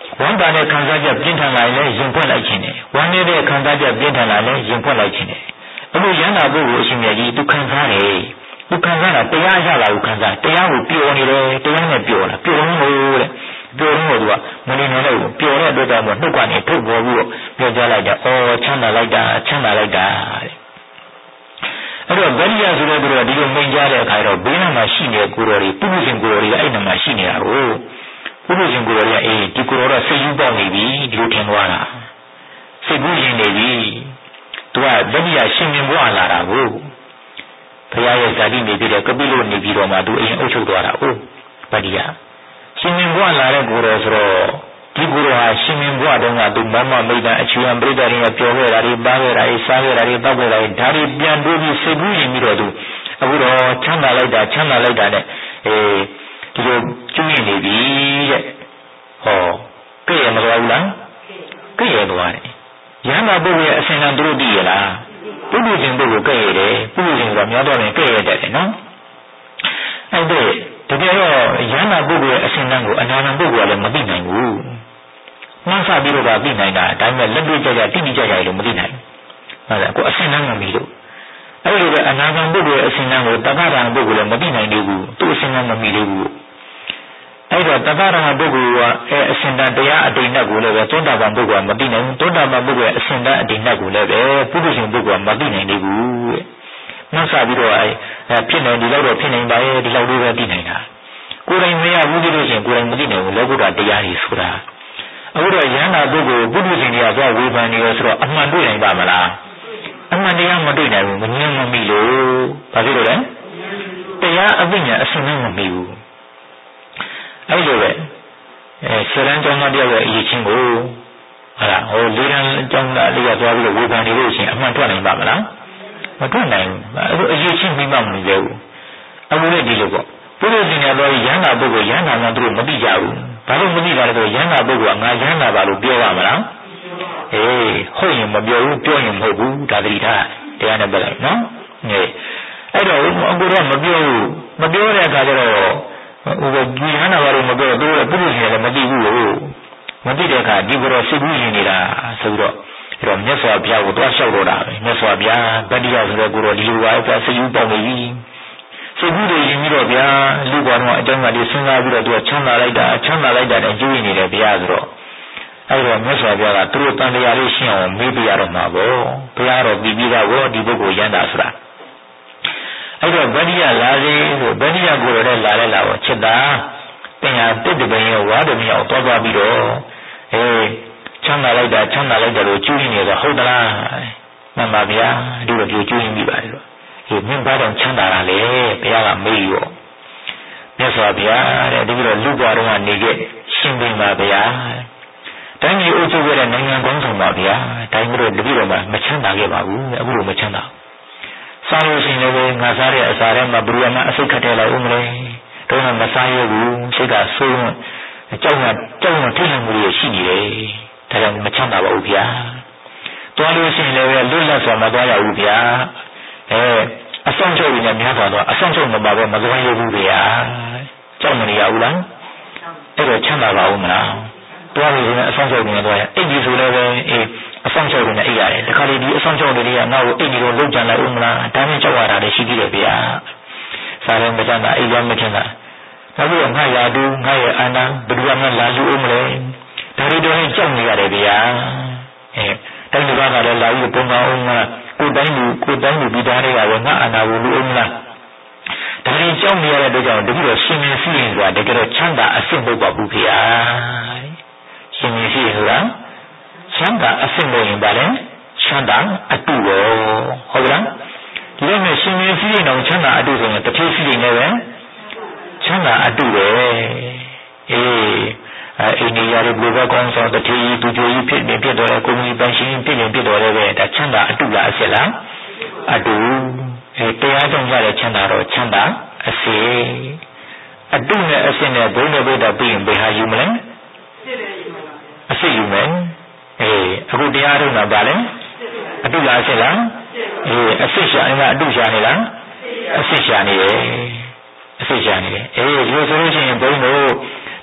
[SPEAKER 1] ဝမ်းသာတဲ့ခံစားချက်ပြင်းထန်လာရင်ရင်ဖွက်လိုက်ခြင်းနဲ့ဝမ်းနေတဲ့ခံစားချက်ပြင်းထန်လာရင်ရင်ဖွက်လိုက်ခြင်းနဲ့အခုရဟန္တာပုဂ္ဂိုလ်အရှင်မြတ်ကြီးသူခံစားတယ်သူခံစားတာတရားရလာကိုခံစားတရားကိုပျော်နေတယ်တရားနဲ့ပျော်တာပျော်လို့တဲ့ပျော်လို့သူကမနေနိုင်တော့ပျော်တဲ့အတွက်ကြောင့်နှုတ်ကနေထုတ်ပေါ်ပြီးတော့ပြောကြလိုက်တာအော်ချမ်းသာလိုက်တာချမ်းသာလိုက်တာတဲ့အဲ့တော့ဗရိယဆိုတဲ့သူကဒီလိုမိန်ကြတဲ့အခါတော့ဘေးနားမှာရှိနေတဲ့ကိုယ်တော်တွေပုရုရှင်ကိုယ်တော်တွေကအဲ့နားမှာရှိနေတာကိုပုရုရှင်ကိုယ်တော်တွေကအေးဒီကိုယ်တော်ကစိတ်ယူပေါက်နေပြီဒီလိုထင်သွားတာစိတ်ကူးရင်နေပြီသူကဗရိယရှင်မြင်ဘွားလာတာကိုဘုရားရဲ့ဇာတိနေပြီးတဲ့ကပိလုနေပြီးတော့မှသူအရင်အုပ်ချုပ်သွားတာအိုးဗရိယရှင်မြင်ဘွားလာတဲ့ကိုယ်တော်ဆိုတော့ဒီကိုယ်တော်ဟာရှင်မြင်ဘွားတုန်းကသူမမမိတ်တန်အချွေံပြိတ္တတွေနဲ့ပြောခဲ့တာတွေပါခဲ့တာတွေစားခဲ့တာတွေတောက်ခဲ့တာတွေဒါတွေပြန်တွေးပြီးစိတ်ကူးရင်ပြီးတော့သူအခုတော့ချမ်းသာလိုက်တာချမ်းသာလိုက်တာနဲ့အေးဒီလိုကျွေးနေပြီတဲ့ဟောပြည့်ရမသွားဘူးလားပြည့်ရသွားတယ်ရဟန္တာပုဂ္ဂိုလ်ရဲ့အစဉ်အလာသူတို့သိရလားပုထုဇဉ်ပုဂ္ဂိုလ်ကဲ့ရတယ်ပုထုဇဉ်ကများတော့ရင်ကဲ့ရတတ်တယ်နော်အဲ့ဒါတကယ်တော့ရဟန္တာပုဂ္ဂိုလ်ရဲ့အစဉ်အလာကိုအနာဂတ်ပုဂ္ဂိုလ်ကလည်းမသိနိုင်ဘူးမှန်းဆပြီးတော့သိနိုင်တာဒါပေမဲ့လက်တွေ့ကြကြတိတိကျကျလို့မသိနိုင်ဘူးဟုတ်လားကိုအစဉ်အလာမမီလို့အဲ့လိုပဲအနာဂတ်ပုဂ္ဂိုလ်ရဲ့အစဉ်အလာကိုတက္ကရာပုဂ္ဂိုလ်လည်းမသိနိုင်သေးဘူးသူ့အစဉ်အလာမမီသေးဘူးအဲ့တော့တက္ကရာပုဂ္ဂိုလ်ကအဲအစဉ်တန်တရားအတိတ်နဲ့ကိုလည်းပဲသောတာပန်ပုဂ္ဂိုလ်ကမသိနိုင်ဘူးသောတာပန်ပုဂ္ဂိုလ်ရဲ့အစဉ်တန်အတိတ်နဲ့ကိုလည်းပဲပုထုဇဉ်ပုဂ္ဂိုလ်ကမသိနိုင်သေးဘူးတဲ့မှန်းဆပြီးတော့အဲဖြစ်နေဒီလောက်တော့ဖြစ်နိုင်ပါရဲ့ဒီလောက်လေးပဲသိနိုင်တာကိုယ်တိုင်မရဘူးကြည့်လို့ရှိရင်ကိုယ်တိုင်မသိနိုင်ဘူးလောကုတ္တရာတရားကြီးဆိုတာအခုတော့ယန္တာပုဂ္ဂိုလ်ပုထုဇဉ်တွေကသွားဝေဖန်နေရဆိုတော့အမှန်တွေ့နိုင်ပါမလားအမှန်တရားမတွေ့နိုင်ဘူးမငြင်းမမိလို့ဘာဖြစ်လို့လဲတရားအသိဉာဏ်အစဉ်နဲ့မမိဘူးအဲ့လိုပဲအဲဆရန်ကျောင်းသားတယောက်ရဲ့အရေးချင်းကိုဟာဟိုလေးရန်ကျောင်းသားလေးကသွားပြီးတော့ဝေဖန်နေလို့ရှိရင်အမှန်ထွက်နိုင်ပါမလားမထွက်နိုင်ဘူးအဲ့အရေးချင်းမိမှမနေသေးဘူးအခုလည်းဒီလိုပေါ့ပုထုဇဉ်ကတော့ယန္တာပုဂ္ဂိုလ်ယန္တာမှသူတို့မသိကြဘူးဘာလို့မသိတာလဲဆိုယန္တာပုဂ္ဂိုလ်ကငါယန္တာပါလို့ပြောရမလားအေးဟုတ်ရင်မပြောဘူးပြောရင်မဟုတ်ဘူးဒါသတိထားတရားနဲ့ပြလိုက်နော်အေးအဲ့တော့အခုတော့မပြောဘူးမပြောတဲ့အခါကျတော့ဟိုဒီယန္တာပါလို့မပြောတော့သူကပုထုဇဉ်လည်းမသိဘူးလို့မသိတဲ့အခါဒီကတော့စိတ်ကူးရင်နေတာဆိုပြီးတော့အဲ့တော့မြတ်စွာဘုရားကိုသွားလျှောက်တော့တာပဲမြတ်စွာဘုရားဗတ္တိယဆိုတဲ့ကိုတော့ဒီလိုပါပဲစိတ်ကူးပေါက်နေပြီစိတ်ကူးတွေရင်ပြီးတော့ဗျာလူပေါ်တော့အကြောင်းကလေးစဉ်းစားပြီးတော့သူကချမ်းသာလိုက်တာချမ်းသာလိုက်တာနဲ့ကျွေးနေတယ်ဗျာဆိုတော့အဲ့တော့မြတ်စွာဘုရားကသူတို့တန်တရားလေးရှင်းအောင်မေးပြရတော့မှာပေါ့ဘုရားတော့ပြီးပြီးတော့ဒီပုဂ္ဂိုလ်ယန္တာဆိုတာအဲ့တော့ဗတ္တိယလာစေဆိုဗတ္တိယကိုယ်တော်နဲ့လာလဲလာတော့ချက်တာတင်ဟာတစ်တပင်ရဲ့ဝါဒမြောက်သွားသွားပြီးတော့အေးချမ်းသာလိုက်တာချမ်းသာလိုက်တယ်လို့ကျွေးနေတော့ဟုတ်သလားမှန်ပါဗျာဒီလိုကျွေးနေပြီပါလို့ဒီမင်းဘာကြောင့်ချမ်းသာတာလဲဘုရားကမေးရောမြတ်စွာဘုရားတဲ့ဒီလိုလူ့ဘဝတုန်းကနေခဲ့ရှင်ပင်ပါဗျာတိုင်းပြည်အုပ်ချုပ်ခဲ့တဲ့နိုင်ငံကောင်းဆောင်ပါဗျာတိုင်းပြည်တပည့်တော်မှာမချမ်းသာခဲ့ပါဘူးအခုလိုမချမ်းသာစားလို့ရှိရင်လည်းငါစားတဲ့အစာထဲမှာဘုရားမအစိတ်ခတ်တယ်လို့ဦးမလဲတော့မစားရဘူးစိတ်ကဆိုးကြောက်ရကြောက်ရထိတ်လန့်မှုတွေရှိနေတယ်ဒါကြောင့်မချမ်းသာပါဘူးဗျာတွားလို့ရှိရင်လည်းလွတ်လပ်စွာမသွားရဘူးဗျာအဲအဆောင်ချုပ်ရင်းများစွာတော့အဆောင်ချုပ်မပါဘဲမသွားရဘူးဗျာကြောက်မနေရဘူးလားအဲ့တော့ချမ်းသာပါဦးမလားတွားလို့ရှိရင်အဆောင်ချုပ်နေတော့အိတ်ကြီးဆိုလည်းပဲအေးအဆောင်ချုပ်နေအိတ်ရတယ်တခါလေဒီအဆောင်ချုပ်တွေကငါ့ကိုအိတ်ကြီးတော့လုံးကြလိုက်ဦးမလားဒါနဲ့ကြောက်ရတာလည်းရှိသေးတယ်ဗျာစားလည်းမချမ်းသာအိတ်လည်းမချမ်းသာနောက်ပြီးတော့ငါရာတူငါရဲ့အာဏာဘယ်သူမှလာလူဦးမလဲဒါတွေတော့ကြောက်နေရတယ်ဗျာအဲတိုင်းတစ်ပါးကလည်းလာပြီးပုံကောင်းအောင်ကိုတိုင်းလူကိုတိုင်းလူပြီးသားတွေကလည်းငါအာဏာကိုလူဦးမလားဒါတွေကြောက်နေရတဲ့အတွက်ကြောင့်တကယ်တော့ရှင်မင်းစီရင်ဆိုတာတကယ်တော့ချမ်းသာအစစ်မဟုတ်ပါဘူးဗျာရှင်မင်းစီရင်ဆိုတာချမ်းသာအစစ်မဟုတ်ရင်ဗာလဲချမ်းသာအတုရောဟုတ်ကလားဒီလိုမျိုးရှင်မင်းစီရင်တော့ချမ်းသာအတုဆိုရင်တတိစီရင်လည်းပဲချမ်းသာအတုပဲအေးအိန္ဒိယရဲ့ဘုရားကောင်းဆောင်တတိသူကြိုကြီးဖြစ်နေဖြစ်တော်တဲ့ကိုကြီးပန်းရှင်ဖြစ်နေဖြစ်တော်တဲ့ပဲဒါချမ်းသာအတုလားအစစ်လားအတုအဲတရားကြောင့်ရတဲ့ချမ်းသာတော့ချမ်းသာအစစ်အတုနဲ့အစစ်နဲ့ဘုန်းတော်ဘုရားပြီးရင်ဘယ်ဟာယူမလဲအစစ်ယူမယ်အေးအခုတရားထုတ်တာဗာလဲအတုလားအစစ်လားအေးအစစ်ရှာနေလားအတုရှာနေလားအစစ်ရှာနေတယ်အစစ်ရှာနေတယ်အေးဒီလိုဆိုလို့ရှိရင်ဘုန်းတော်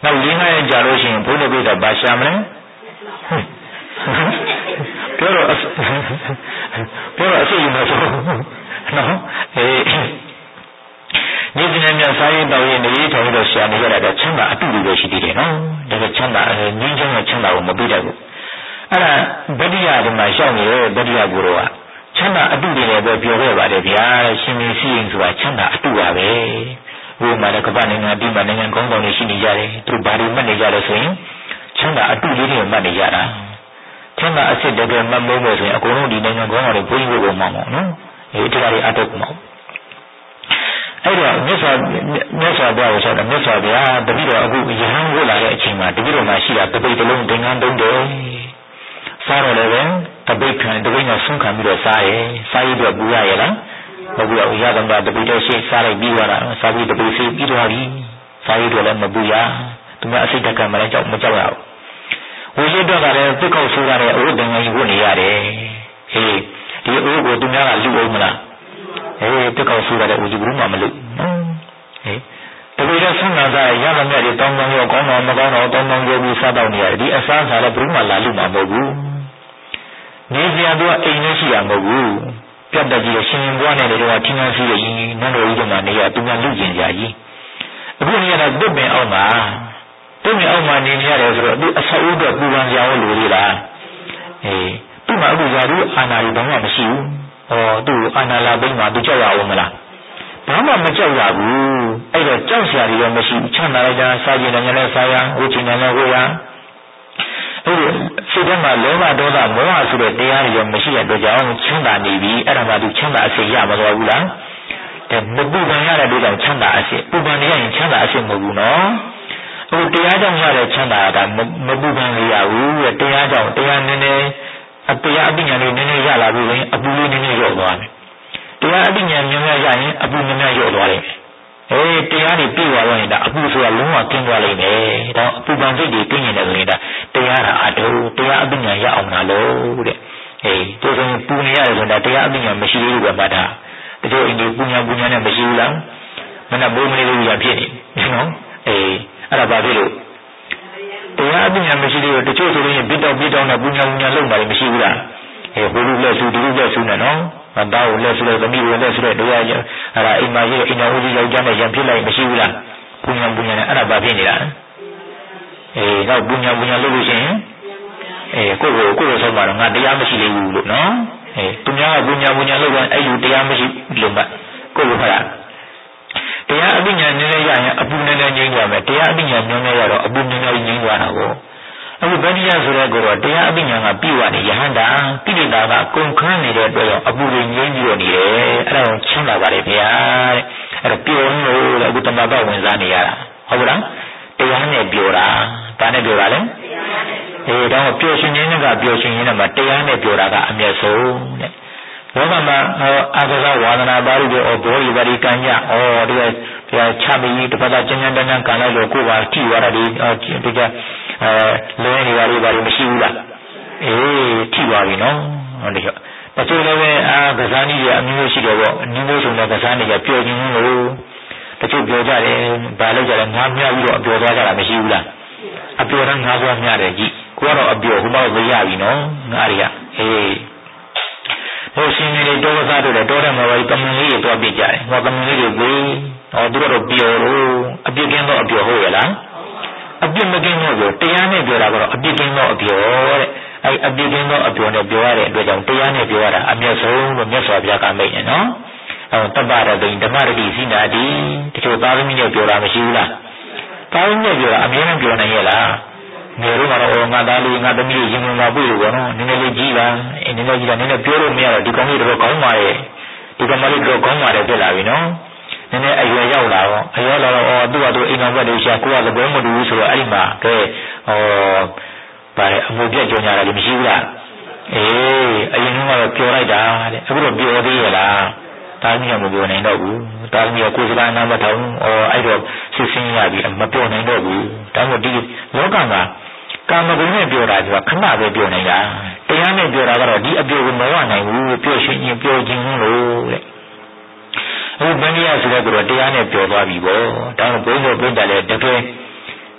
[SPEAKER 1] နောက်လေးငါးရက်ကြာလို့ရှိရင်ဘုန်းတော်ပြတာဘာရှာမလဲပြောတော့ပြောတော့အစိတ်မဆိုနော်အေးဒီကနေ့မြတ်စာရေးတော်ရင်နေထိုင်လို့ရှာနေကြတာကချမ်းသာအတူတူပဲရှိသေးတယ်နော်ဒါကချမ်းသာငြင်းချမ်းတဲ့ချမ်းသာကိုမပြတတ်ဘူးအဲ့ဒါဗတ္တိယဒီမှာရှောက်နေတဲ့ဗတ္တိယကိုတော့ချမ်းသာအတူတူလည်းပဲပြောခဲ့ပါတယ်ဗျာရှင်မင်းစီရင်ဆိုတာချမ်းသာအတူပါပဲဘုရားလည်းကပ္ပနိုင်ငံဒီမှာနိုင်ငံကောင်းကောင်းနေရှိနေကြတယ်သူဘာတွေမှတ်နေကြလဲဆိုရင်ချမ်းသာအတူလေးတွေမှတ်နေကြတာချမ်းသာအစ်စ်တကယ်မှတ်မိုးမယ်ဆိုရင်အကုန်လုံးဒီနိုင်ငံကောင်းကောင်းတွေဘုန်းကြီးကိုမှောင်းမှာနော်အဲဒီတရားတွေအတော့မှာအဲ့တော့မြတ်စွာမြတ်စွာဘုရားကိုဆိုတော့မြတ်စွာဘုရားတတိတော်အခုယဟန်ဝတ်လာတဲ့အချိန်မှာတတိတော်မှာရှိတာတပိတ်တလုံးသင်္ကန်းတုံးတယ်စားတော့လည်းပဲတပိတ်ခံတပိတ်နဲ့ဆုံးခံပြီးတော့စားရဲစားရတော့ပူရရဲ့လားမပူရဘူးရတော့တပိတ်တော့ရှိစားလိုက်ပြီးသွားတာစားပြီးတပိတ်စီပြီးသွားပြီစားရတော့လည်းမပူရသူကအစိတ်တက်ကမလဲကြောက်မကြောက်ရဘူးဝိရတော့ကလည်းသိကောက်ဆိုးရတဲ့အဝတ်တင်ကြီးဝတ်နေရတယ်ဟေးဒီအဝတ်ကိုသူများကလူအောင်မလားအေးသိကောက်ဆိုးရတဲ့ဦးကြီးဘုရားမလို့နော်ဟေးတပည့်တော်ဆုံးလာစားရရမြတ်တွေတောင်းတောင်းရောကောင်းတော်မကောင်းတော်တောင်းတောင်းကြပြီးစားတော့နေရတယ်ဒီအစားစားလည်းဘုရားလာလို့မှာမဟုတ်ဘူးနေစရာတော့အိမ်နဲ့ရှိတာမဟုတ်ဘူးပြတ်တကြီးရှင်ရင်ဘွားနဲ့တော့ထင်းထင်းစီးရည်နန်းတော်ကြီးကမှနေရသူကလူကျင်ကြကြီးအခုနေရတော့ပုတ်ပင်အောင်မှာပုတ်ပင်အောင်မှာနေနေရတယ်ဆိုတော့သူအဆောက်အဦတော့ပူပန်ကြအောင်လိုသေးလားအေးသူ့မှာအခုဇာတိအာဏာကြီးဘာမှမရှိဘူးဟောသူ့အာဏာလာပိမှာသူကြောက်ရအောင်မလားဘာမှမကြောက်ရဘူးအဲ့တော့ကြောက်စရာတွေတော့မရှိချမ်းသာလိုက်တာစားကြင်တယ်လည်းစားရဝိချင်တယ်လည်းဝိရအဲ့ဒီစိတ်ထဲမှာလောဘဒေါသမောဟဆိုတဲ့တရားတွေရောမရှိတဲ့အတွက်ကြောင့်ချမ်းသာနေပြီအဲ့ဒါမှသူချမ်းသာအစစ်ရမှာတော့ဘူးလားတဲ့မပူပန်ရတဲ့အတွက်ကြောင့်ချမ်းသာအစစ်ပူပန်နေရင်ချမ်းသာအစစ်မဟုတ်ဘူးနော်ဟိုတရားကြောင့်ရတဲ့ချမ်းသာကမပူပန်ရဘူးတဲ့တရားကြောင့်တရားနည်းနည်းအတရားအပညာလေးနည်းနည်းရလာပြီးရင်အပူလေးနည်းနည်းလျော့သွားတယ်တရားအပညာများများရရင်အပူနည်းနည်းလျော့သွားတယ်အေးတရားတွေပြည့်သွားရင်ဒါအပူဆိုတာလုံးဝကျင်းသွားလိမ့်မယ်ဒါအပူပန်စိတ်တွေကျင်းနေတယ်ဆိုရင်ဒါတရားဟာအတူတရားအပညာရအောင်လားလို့တဲ့အေးသူဆိုရင်ပူနေရတယ်ဆိုတာတရားအပညာမရှိသေးဘူးပဲမှတ်တာတချို့အိမ်တွေပူညာပူညာနဲ့မရှိဘူးလားမနက်ဘိုးမလေးလေးရဖြစ်နေနော်အေးအဲ့ဒါဘာဖြစ်လို့တရားအပညာမရှိသေးဘူးတချို့ဆိုရင်ဘစ်တော့ဘစ်တော့နဲ့ပူညာပူညာလုံးတာမရှိဘူးလားအေးဘိုးလူလက်ဆူဒီလူလက်ဆူနဲ့နော်မသားကိုလက်ဆူလို့သမီးကိုလက်ဆူလို့တရားရအဲ့ဒါအိမ်မှာရှိတဲ့အိမ်တော်ဦးကြီးယောက်ျားနဲ့ရံဖြစ်လိုက်မရှိဘူးလားပူညာပူညာနဲ့အဲ့ဒါဘာဖြစ်နေတာအေးတော့ပူညာပူညာလုပ်လို့ရှိရင်အေးကိုယ့်ကိုကိုယ့်ကိုဆုံးပါတော့ငါတရားမရှိသေးဘူးလို့နော်အေးသူများကပူညာပူညာလုပ်ရင်အဲ့လူတရားမရှိလို့မှကိုယ့်ကိုဖတ်တာတရားအပညာနည်းနည်းရရင်အပူနည်းနည်းငြိမ်းသွားမယ်တရားအပညာနည်းနည်းရတော့အပူနည်းနည်းငြိမ်းသွားတာကိုအခုဗတ္တိယဆိုတဲ့ကိုတော့တရားအပညာကပြည့်ဝနေယဟန္တာပိဋိတာကကုန်ခန်းနေတဲ့အတွက်ကြောင့်အပူတွေငြိမ်းပြီးတော့နေတယ်အဲ့ဒါကိုချမ်းသာပါလေဗျာတဲ့အဲ့တော့ပြောလို့လေအခုတမ္ပဝင်စားနေရတာဟုတ်ကလားတရားနဲ့ပြောတာဒါနဲ့ပြောတာလေအေးတော့ပြောရှင်ရင်းကပြောရှင်ရင်းမှာတရားနဲ့ပြောတာကအမျက်ဆုံးတဲ့ဘောကမှာအာဂဇဝါဒနာပါဠိတွေအော်ဘောဓိပါဠိကံညအော်ဒီကချမီတပတ်တာကျဉ်းကျဉ်းတန်းတန်းကန်လိုက်လို့ကိုယ်ပါကြည့်ရတာဒီဒီကအဲလဲနေပါလိမ့်ပါလိမ့်မရှိဘူးလားအေးထိပါပြီနော်ဟုတ်တယ်တချို့လည်းပဲအာကစားနည်းတွေအမျိုးမျိုးရှိတယ်ပေါ့အနည်းမျိုးဆုံးတဲ့ကစားနည်းကပျော်ခြင်းလို့တချို့ပြောကြတယ်ဘာလို့ကြလဲငါးမြပြီးတော့အပျော်သွားကြတာမရှိဘူးလားအပျော်တော့ငါးသွားမြတယ်ကြည့်ကိုကတော့အပျော်ဟိုတော့မရပြီနော်ငါတွေကအေးဟိုရှင်ကြီးတွေတောကစားတို့လည်းတောထဲမှာပဲတမန်လေးတွေတွားပြကြတယ်ဟောတမန်လေးတွေကိုဟောသူတို့တော့ပျော်လို့အပြစ်ကင်းတော့အပျော်ဟုတ်ရလားအပြစ်မကင်းတော့ကိုတရားနဲ့ပြောတာကတော့အပြစ်ကင်းတော့အပျော်တဲ့အဲအပြစ်ကင်းတော့အပျော်နဲ့ပြောရတဲ့အတွက်ကြောင့်တရားနဲ့ပြောရတာအမျက်ဆုံးလို့မြတ်စွာဘုရားကမိန့်နေနော်အဲတပ္ပရတိဓမ္မရတိစိနာတိတချို့သားသမီးနဲ့ပြောတာမရှိဘူးလားသားသမီးနဲ့ပြောတာအမြဲတမ်းပြောနိုင်ရဲ့လားငယ်တော့ကတော့ငါသားလေးငါသမီးလေးရင်ဝင်လာပြီလို့ပေါ့နော်နည်းနည်းလေးကြီးပါအဲနည်းနည်းကြီးတာနည်းနည်းပြောလို့မရတော့ဒီကောင်လေးတော့ကောင်းပါရဲ့ဒီကောင်မလေးတော့ကောင်းပါတယ်ဖြစ်လာပြီနော်နည်းနည်းအရွယ်ရောက်လာတော့အရွယ်လာတော့အော်သူ့ဟာသူအိမ်တော်ဘက်တွေရှာကိုကလည်းဘယ်မတူဘူးဆိုတော့အဲ့ဒီမှာကဲဟောဗါအမှုပြတ်ကြောင်ကြတာလည်းမရှိဘူးလားအေးအရင်ကတော့ပြောလိုက်တာတဲ့အခုတော့ပြောသေးရလားတားမြမပြောနိုင်တော့ဘူးတားမြကိုယ်စကားနားမထောင်အော်အဲ့တော့စစ်စင်းရပြီမပြောနိုင်တော့ဘူးဒါမှမဟုတ်ဒီလောကမှာကာမဂုဏ်နဲ့ပြောတာကခဏပဲပြောနိုင်တာတရားနဲ့ပြောတာကတော့ဒီအပြောကိုမဝနိုင်ဘူးပြောရှင်ရင်ပြောခြင်းလို့တဲ့အခုဗန္ဓိယဆိုတဲ့ကတော့တရားနဲ့ပြောသွားပြီပေါ့ဒါတော့ဘုန်းတော်ပြတ်တယ်လေတကယ်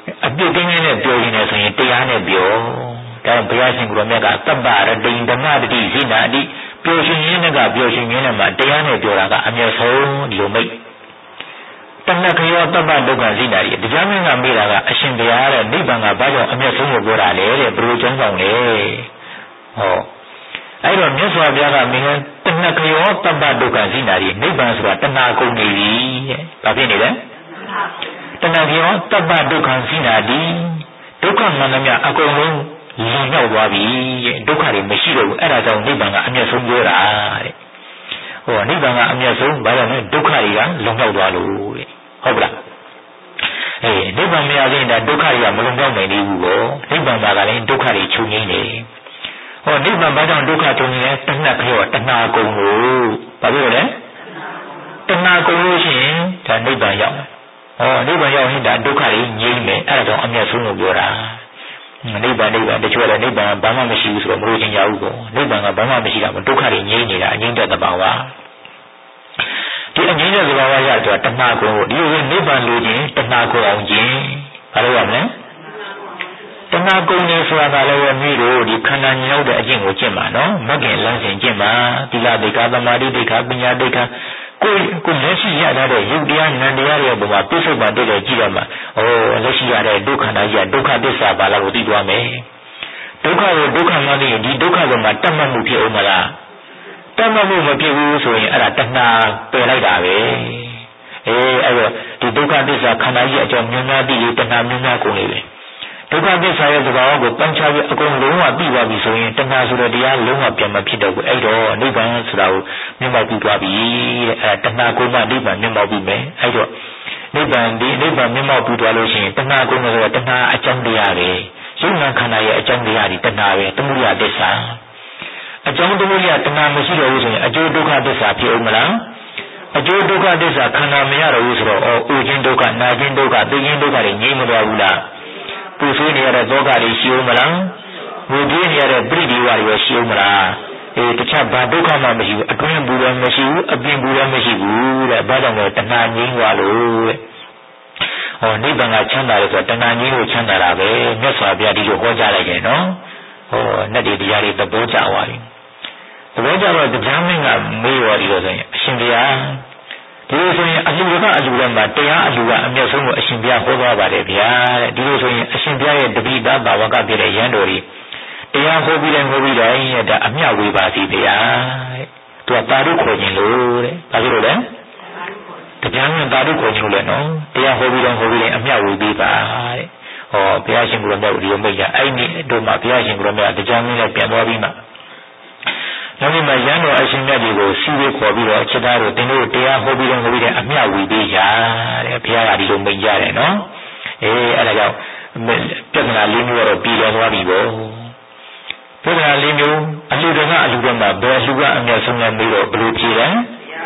[SPEAKER 1] အပြစ်ကင်းနဲ့ပြောရင်လည်းဆိုရင်တရားနဲ့ပြောဒါဘုရားရှင်ကိုယ်တော်မြတ်ကတပ္ပရတိဓမ္မတတိဇိနာတိပျော်ရွှင်ရင်းနဲ့ကပျော်ရွှင်ရင်းနဲ့မှတရားနဲ့ပြောတာကအမြတ်ဆုံးဒီလိုမိတ်တဏှခယောတပ္ပဒုက္ခဇိနာတိတရားမင်းကမေးတာကအရှင်ဘုရားတဲ့နိဗ္ဗာန်ကဘာကြောင့်အမြတ်ဆုံးကိုပြောတာလဲတဲ့ဘယ်လိုကျမ်းဆောင်လဲဟောအဲ့တော့မြတ်စွာဘုရားကမင်းတဏှခယောတပ္ပဒုက္ခဇိနာတိနိဗ္ဗာန်ဆိုတာတဏှာကုန်နေပြီတဲ့ဘာဖြစ်နေလဲတဏှခယောတပ္ပဒုက္ခဇိနာတိဒုက္ခမှန်သမျှအကုန်လုံးလွန်မြောက်သွားပြီတဲ့ဒုက္ခတွေမရှိတော့ဘူးအဲ့ဒါကြောင့်နိဗ္ဗာန်ကအမျက်ဆုံးပြောတာတဲ့ဟောနိဗ္ဗာန်ကအမျက်ဆုံးဘာလို့လဲဒုက္ခတွေကလွန်မြောက်သွားလို့တဲ့ဟုတ်ကလားအေးနိဗ္ဗာန်မရသေးရင်ဒါဒုက္ခတွေကမလွန်မြောက်နိုင်သေးဘူးပေါ့နိဗ္ဗာန်ကလည်းဒုက္ခတွေချုပ်ငြိမ်းတယ်ဟောနိဗ္ဗာန်ဘာကြောင့်ဒုက္ခချုပ်ငြိမ်းလဲတဏှခရောတဏှာကုန်လို့ဘာဖြစ်လို့လဲတဏှာကုန်လို့ရှိရင်ဒါနိဗ္ဗာန်ရောက်ဟောနိဗ္ဗာန်ရောက်ရင်ဒါဒုက္ခတွေငြိမ်းမယ်အဲ့ဒါကြောင့်အမျက်ဆုံးလို့ပြောတာနိဗ္ဗာန်နိဗ္ဗာန်တချို့လည်းနိဗ္ဗာန်ဘာမှမရှိဘူးဆိုတော့မလို့ချင်ကြဘူးပေါ့နိဗ္ဗာန်ကဘာမှမရှိတာမဒုက္ခတွေငြိမ်းနေတာအငြိမ့်တဲ့သဘာဝဒီအငြိမ့်တဲ့သဘာဝရဆိုတာတဏှာကိုဒီလိုနိဗ္ဗာန်လိုချင်တဏှာကိုအောင်ခြင်းဘာလို့ရမလဲတဏှာကုန်နေဆိုတာကလည်းမိတို့ဒီခန္ဓာညောက်တဲ့အကျင့်ကိုကျင့်ပါနော်မဂ္ဂင်လမ်းစဉ်ကျင့်ပါသီလဒိဋ္ဌာသမာဓိဒိဋ္ဌာပညာဒိဋ္ဌာကိုကိုလက်ရှိရတဲ့ယုတ်တရားနံတရားတွေပေါ်မှာပြစ္ဆုတ်ပါတဲ့ကြည့်ရမှာဩလက်ရှိရတဲ့ဒုက္ခနာကြီးကဒုက္ခသစ္စာပါလားကိုသိသွားမယ်ဒုက္ခကိုဒုက္ခမှသိရင်ဒီဒုက္ခကမှတတ်မှတ်မှုဖြစ်အောင်မလားတတ်မှတ်မှုမဖြစ်ဘူးဆိုရင်အဲ့ဒါတဏှာပယ်လိုက်တာပဲအေးအဲ့တော့ဒီဒုက္ခသစ္စာခန္ဓာကြီးအကြောင်းမြင်များသိရင်တဏှာမြင်များကုန်နေတယ်ဒုက္ခသစ္စာရဲ့သဘာဝကိုပန်းချပြီးအကုန်လုံးဝသိသွားပြီဆိုရင်တဏှာဆိုတဲ့တရားလုံးဝပြန်မဖြစ်တော့ဘူးအဲ့တော့နိဗ္ဗာန်ဆိုတာကိုမြင်မောက်ပြီးသွားပြီတဲ့အဲ့တဏှာကိုမှနိဗ္ဗာန်မြင်မောက်ပြီးမယ်အဲ့တော့နိဗ္ဗာန်ဒီနိဗ္ဗာန်မြင်မောက်ပြီးသွားလို့ရှိရင်တဏှာကိုမှဆိုတော့တဏှာအကြောင်းတရားပဲယုံနာခန္ဓာရဲ့အကြောင်းတရားဒီတဏှာပဲသမုဒယသစ္စာအကြောင်းသမုဒယတဏှာမရှိတော့ဘူးဆိုရင်အကျိုးဒုက္ခသစ္စာဖြစ်အောင်မလားအကျိုးဒုက္ခသစ္စာခန္ဓာမရတော့ဘူးဆိုတော့အော်ဥခြင်းဒုက္ခနာခြင်းဒုက္ခသိခြင်းဒုက္ခတွေငြိမ်းမသွားဘူးလားပူဆွေးနေရတဲ့ဒုက္ခတွေရှိဦးမလားငိုကြွေးနေရတဲ့ပြိတိဝါတွေရှိဦးမလားအေးတခြားဘာဒုက္ခမှမရှိဘူးအတွင်းဘူးလည်းမရှိဘူးအပြင်ဘူးလည်းမရှိဘူးတဲ့ဘာကြောင့်လဲတဏှာငြိမ်းသွားလို့တဲ့ဟောနိဗ္ဗာန်ကချမ်းသာတယ်ဆိုတော့တဏှာငြိမ်းကိုချမ်းသာတာပဲမြတ်စွာဘုရားဒီလိုဟောကြားလိုက်တယ်နော်ဟောနဲ့ဒီတရားတွေသဘောကျသွားပြီသဘောကျတော့တရားမင်းကမေးရောဒီလိုဆိုရင်အရှင်ဘုရားဒီလိုဆိုရင်အလူကအလူထဲမှာတရားအလူကအမျက်ဆုံးကိုအရှင်ဘုရားဟောသွားပါတယ်ဗျာတဲ့ဒီလိုဆိုရင်အရှင်ဘုရားရဲ့တပိတာဘာဝကပြတဲ့ရန်တော်ကြီးတရားဟောပြီးတယ်ဟောပြီးတယ်ရဲ့ဒါအမျှဝေပါစီဗျာတဲ့သူကတာရုခေါ်ခြင်းလို့တဲ့ဘာဖြစ်လို့လဲတရားမင်းတာရုခေါ်ခြင်းလို့လဲနော်တရားဟောပြီးတယ်ဟောပြီးတယ်အမျှဝေပေးပါတဲ့ဟောဘုရားရှင်ကိုယ်တော်မြတ်ဒီလိုမိတ်ကြအဲ့ဒီတို့မှာဘုရားရှင်ကိုယ်တော်မြတ်တရားမင်းနဲ့ပြန်သွားပြီးမှနောက်ပြီးမှရန်တော်အရှင်မြတ်တွေကိုစီးဝေးခေါ်ပြီးတော့ချက်သားတို့သင်တို့တရားဟောပြီးတော့ဟောပြီးတဲ့အမျှဝေပေးကြတဲ့ဘုရားကဒီလိုမိန့်ကြတယ်နော်အေးအဲ့ဒါကြောင့်ပြဿနာလေးမျိုးတော့ပြည်တော်သွားပြီပေါ့ပြဿနာလေးမျိုးအလူတကအလူတမှာဘယ်လူကအမျက်ဆုံးလဲပြီးတော့ဘယ်လိုဖြေလဲ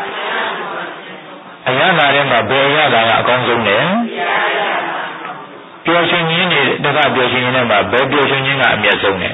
[SPEAKER 1] အရသာထဲမှာဘယ်ရတာကအကောင်းဆုံးလဲပျော်ရွှင်ခြင်းတွေတကပျော်ရွှင်ခြင်းတွေမှာဘယ်ပျော်ရွှင်ခြင်းကအမျက်ဆုံးလဲ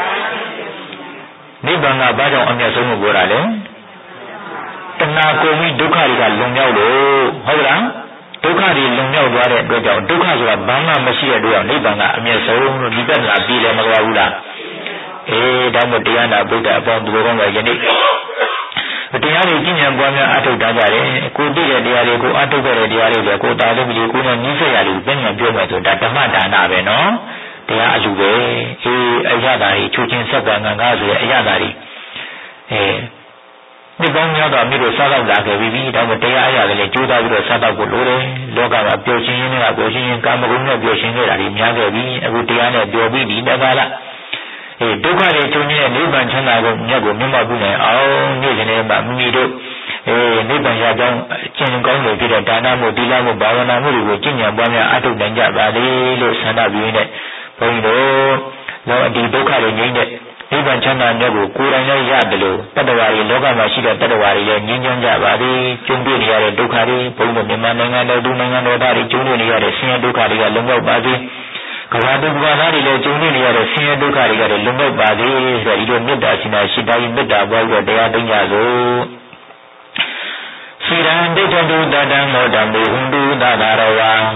[SPEAKER 1] နိဗ္ဗာန်ကဘာကြောင့်အမျက်ဆုံးကိုပြောတာလဲတဏှာကိုပြီးဒုက္ခတွေကလွန်မြောက်လို့ဟုတ်လားဒုက္ခတွေလွန်မြောက်သွားတဲ့အတွက်ကြောင့်ဒုက္ခဆိုတာဘာမှမရှိတဲ့အတွက်နိဗ္ဗာန်ကအမျက်ဆုံးလို့ဒီပြဿနာပြီးတယ်မဟုတ်ဘူးလားအေးဒါမှတရားနာဗုဒ္ဓအပေါင်းသူတော်ကောင်းကယနေ့တရားတွေကျင့်ကြံပွားများအထုတ်တာကြတယ်ကိုသိတဲ့တရားတွေကိုအထုတ်တဲ့တရားတွေကိုတာလို့ပြီးကိုယ်နဲ့နှီးစက်ရလို့ပြန်ပြန်ပြောမယ်ဆိုတာဓမ္မဒါနပဲနော်တရားအလူပဲအေးအရသာကြီးချိုးချင်းဆက်ပွားငံကားဆိုရအရသာကြီးအဲဒီကောင်းများတော့မြို့တို့စားတော့လာခဲ့ပြီဒါမှတရားအရာတွေလည်းကြိုးစားပြီးတော့စားတော့ကိုလိုတယ်လောကမှာပျော်ရှင်ရင်းနဲ့ပျော်ရှင်ရင်ကာမဂုဏ်နဲ့ပျော်ရှင်နေတာတွေများခဲ့ပြီအခုတရားနဲ့ပျော်ပြီးဒီတက္ကလာအေးဒုက္ခတွေချုပ်နေတဲ့နိဗ္ဗာန်ချမ်းသာကိုမြတ်ကိုမြတ်မပြုနိုင်အောင်နေ့စဉ်နဲ့မှမိမိတို့အေးနိဗ္ဗာန်ရကြောင်းကျင့်ကောင်းတွေဖြစ်တဲ့ဒါနမှုသီလမှုဘာဝနာမှုတွေကိုကျင့်ကြံပွားများအထုတ်နိုင်ကြပါလေလို့ဆန္ဒပြုရင်းနဲ့ဘုန်းကြီးတို့တော့ဒီဒုက္ခတွေငြိမ်းတဲ့နိဗ္ဗာန်ချမ်းသာမြတ်ကိုကိုယ်တိုင်လည်းရတယ်လို့တတ္တဝါတွေလောကမှာရှိတဲ့တတ္တဝါတွေလည်းငြိမ်းချမ်းကြပါသည်ကျုံတွေ့နေရတဲ့ဒုက္ခတွေဘုန်းကြီးမြန်မာနိုင်ငံတော်သူနိုင်ငံတော်သားတွေကျုံတွေ့နေရတဲ့ဆင်းရဲဒုက္ခတွေကလုံလောက်ပါစေကမ္ဘာသူကမ္ဘာသားတွေလည်းကျုံတွေ့နေရတဲ့ဆင်းရဲဒုက္ခတွေကလည်းလုံလောက်ပါစေဆိုဒီလိုမေတ္တာရှင်သာရှိတာမေတ္တာပွားပြီးတော့တရားသိကြစို့စီရန်ဒိဋ္ဌတုတတံမောတမေဟွန်တုသတာရဝါ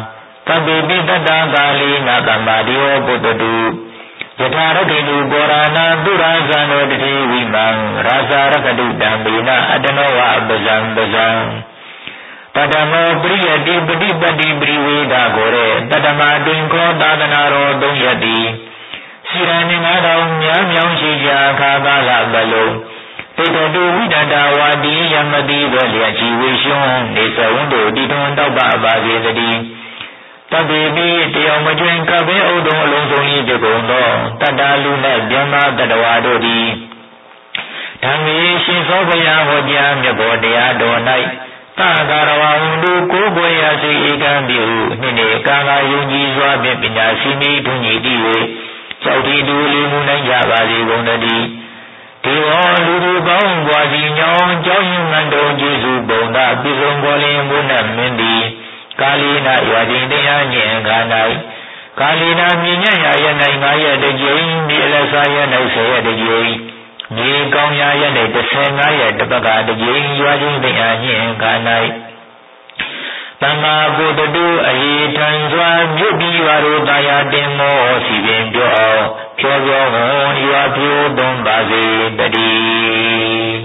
[SPEAKER 1] တပိပိတတကာလိနာတမ္မာဒီယောပုတ္တုယထာရခေတုဘောရဏသုရဇံနောတတိဝိမံရာဇာရကတုတံပေနအတနောဝပဇံပဇံတတမောပရိယတိပฏิပတိပရိဝေဒကိုရဲတတမတွင်ခောသာသနာတော်သုံးရတိစီရဏင်္ဂတော်မြားမြောင်းရှိကြခါကာလပလုံးတေတတုဝိဒတဝါတိယမတိသောလျက်ជីဝေရှုံးနေသဝန္တုတိထွန်တောက်ပပါစေတည်းတပိပိတယောမကျွင်ကပဲဥဒုံအလုံးစုံဤတကုံသောတတ္တလူနှင့်ပြမတတဝါတို့သည်ဓမ္မေရှင်သောဘုရားဟောကြားမြတ်ဘောတရားတော်၌သာသာရဝံလူကိုယ်ပွေရာစိဧကံပြုနှင့်နေကာလယုံကြည်စွာဖြင့်ပညာရှိမိထွန်းကြည်တည်၍ကြောက်တီတူလေးမှုနိုင်ကြပါစေကုန်တည်းဒီဝောလူသူကောင်းပွားစီညောင်းကြောင်းရင်မန္တုံကျေစုပုံသာပြည့်စုံပေါ်လင်ဘုနတ်မင်းသည်ကာလီနာရွာချင်းတရားညင်ခါ၌ကာလီနာမြင်ညရာရ၌ငါးရက်တစ်ကြိမ်မြေအလဆာရ၌ဆယ်ရက်တစ်ကြိမ်မြေကောင်းရာရ၌တစ်ဆယ်ငါးရက်တစ်ပတ်ကတစ်ကြိမ်ရွာချင်းတရားညင်ခါ၌တမ္မာပုတ္တုအဟိထံစွာမြုပ်ပြီးရွာတို့တာယာတင်မောစီပင်ပြောအောင်ဖြောဖြောဟောရွာပြိုးသွန်ပါစေတည်း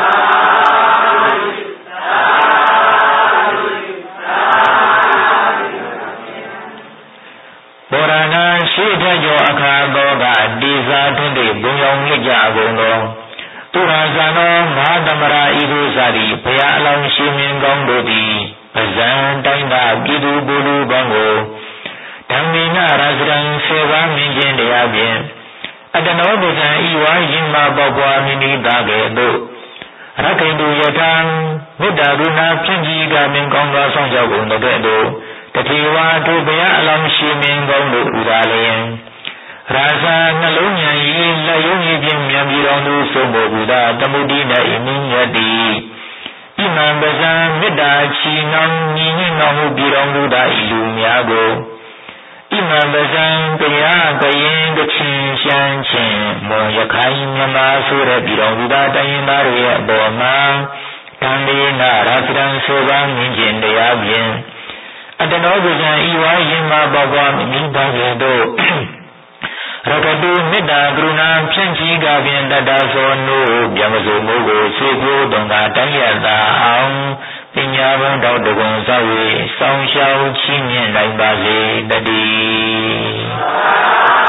[SPEAKER 1] ဘောရဏရှိထကျော်အခါသောကတေဇာထွန်းတွေဘုံရောင်မြင့်ကြကုန်သောသူရဇာနောမဟာသမရာဤသို့စသည်ဘုရားအလောင်းရှင်မြင်ကောင်းတို့သည်ပဇံတိုင်းသာပြည်သူဘုလူပေါင်းကိုဓမ္မေနရဇရံဆေဘာမြင်ခြင်းတရားဖြင့်အတနောပဇံဤဝါရင်မပေါပွားမိမိသားကဲ့သို့ရခိတုယထံမေတ္တာကရုဏာဖြင့်ကြီးကမြင်ကောင်းသောဆောင်ကြောက်ကုန်တဲ့သို့တတိဝါထုဘုရားအလောင်းရှင်မြင်ကောင်းတို့ဥဒါလျင်ရာဇာနှလုံးဉာဏ်ဤလက်ယုံဤဖြင့်မြန်ပြီးတော်သူဆုံးဖို့ဘုရားတမှုတိ၌မိညတ်တိဣမံပဇံမေတ္တာချီနှောင်းညီညွတ်တော်မူပြီးတော်မူသောဤလူများကိုဣမံပဇံတရားကရင်ကချင်းရှမ်းချင်းမောရခိုင်မြမဆိုတဲ့ပြီးတော်မူသောတိုင်းရင်းသားတွေရဲ့အပေါ်မှာတန်လေးနာရသရံဆိုပါမြင်ခြင်းတရားဖြင့်အတနောပဇံဤဝါရင်မှာပေါပွားမိသားကဲ့သို့ရကတုမေတ္တာကရုဏာဖြန့်ချီကဖြင့်တတ္တသောနုဗျမစုံမိုးကိုစေဖို့တုံကတိုင်းရသာအောင်ပညာဘုံတော်တကုံသော၍စောင်းရှောင်းချီးမြှင့်နိုင်ပါစေတည်း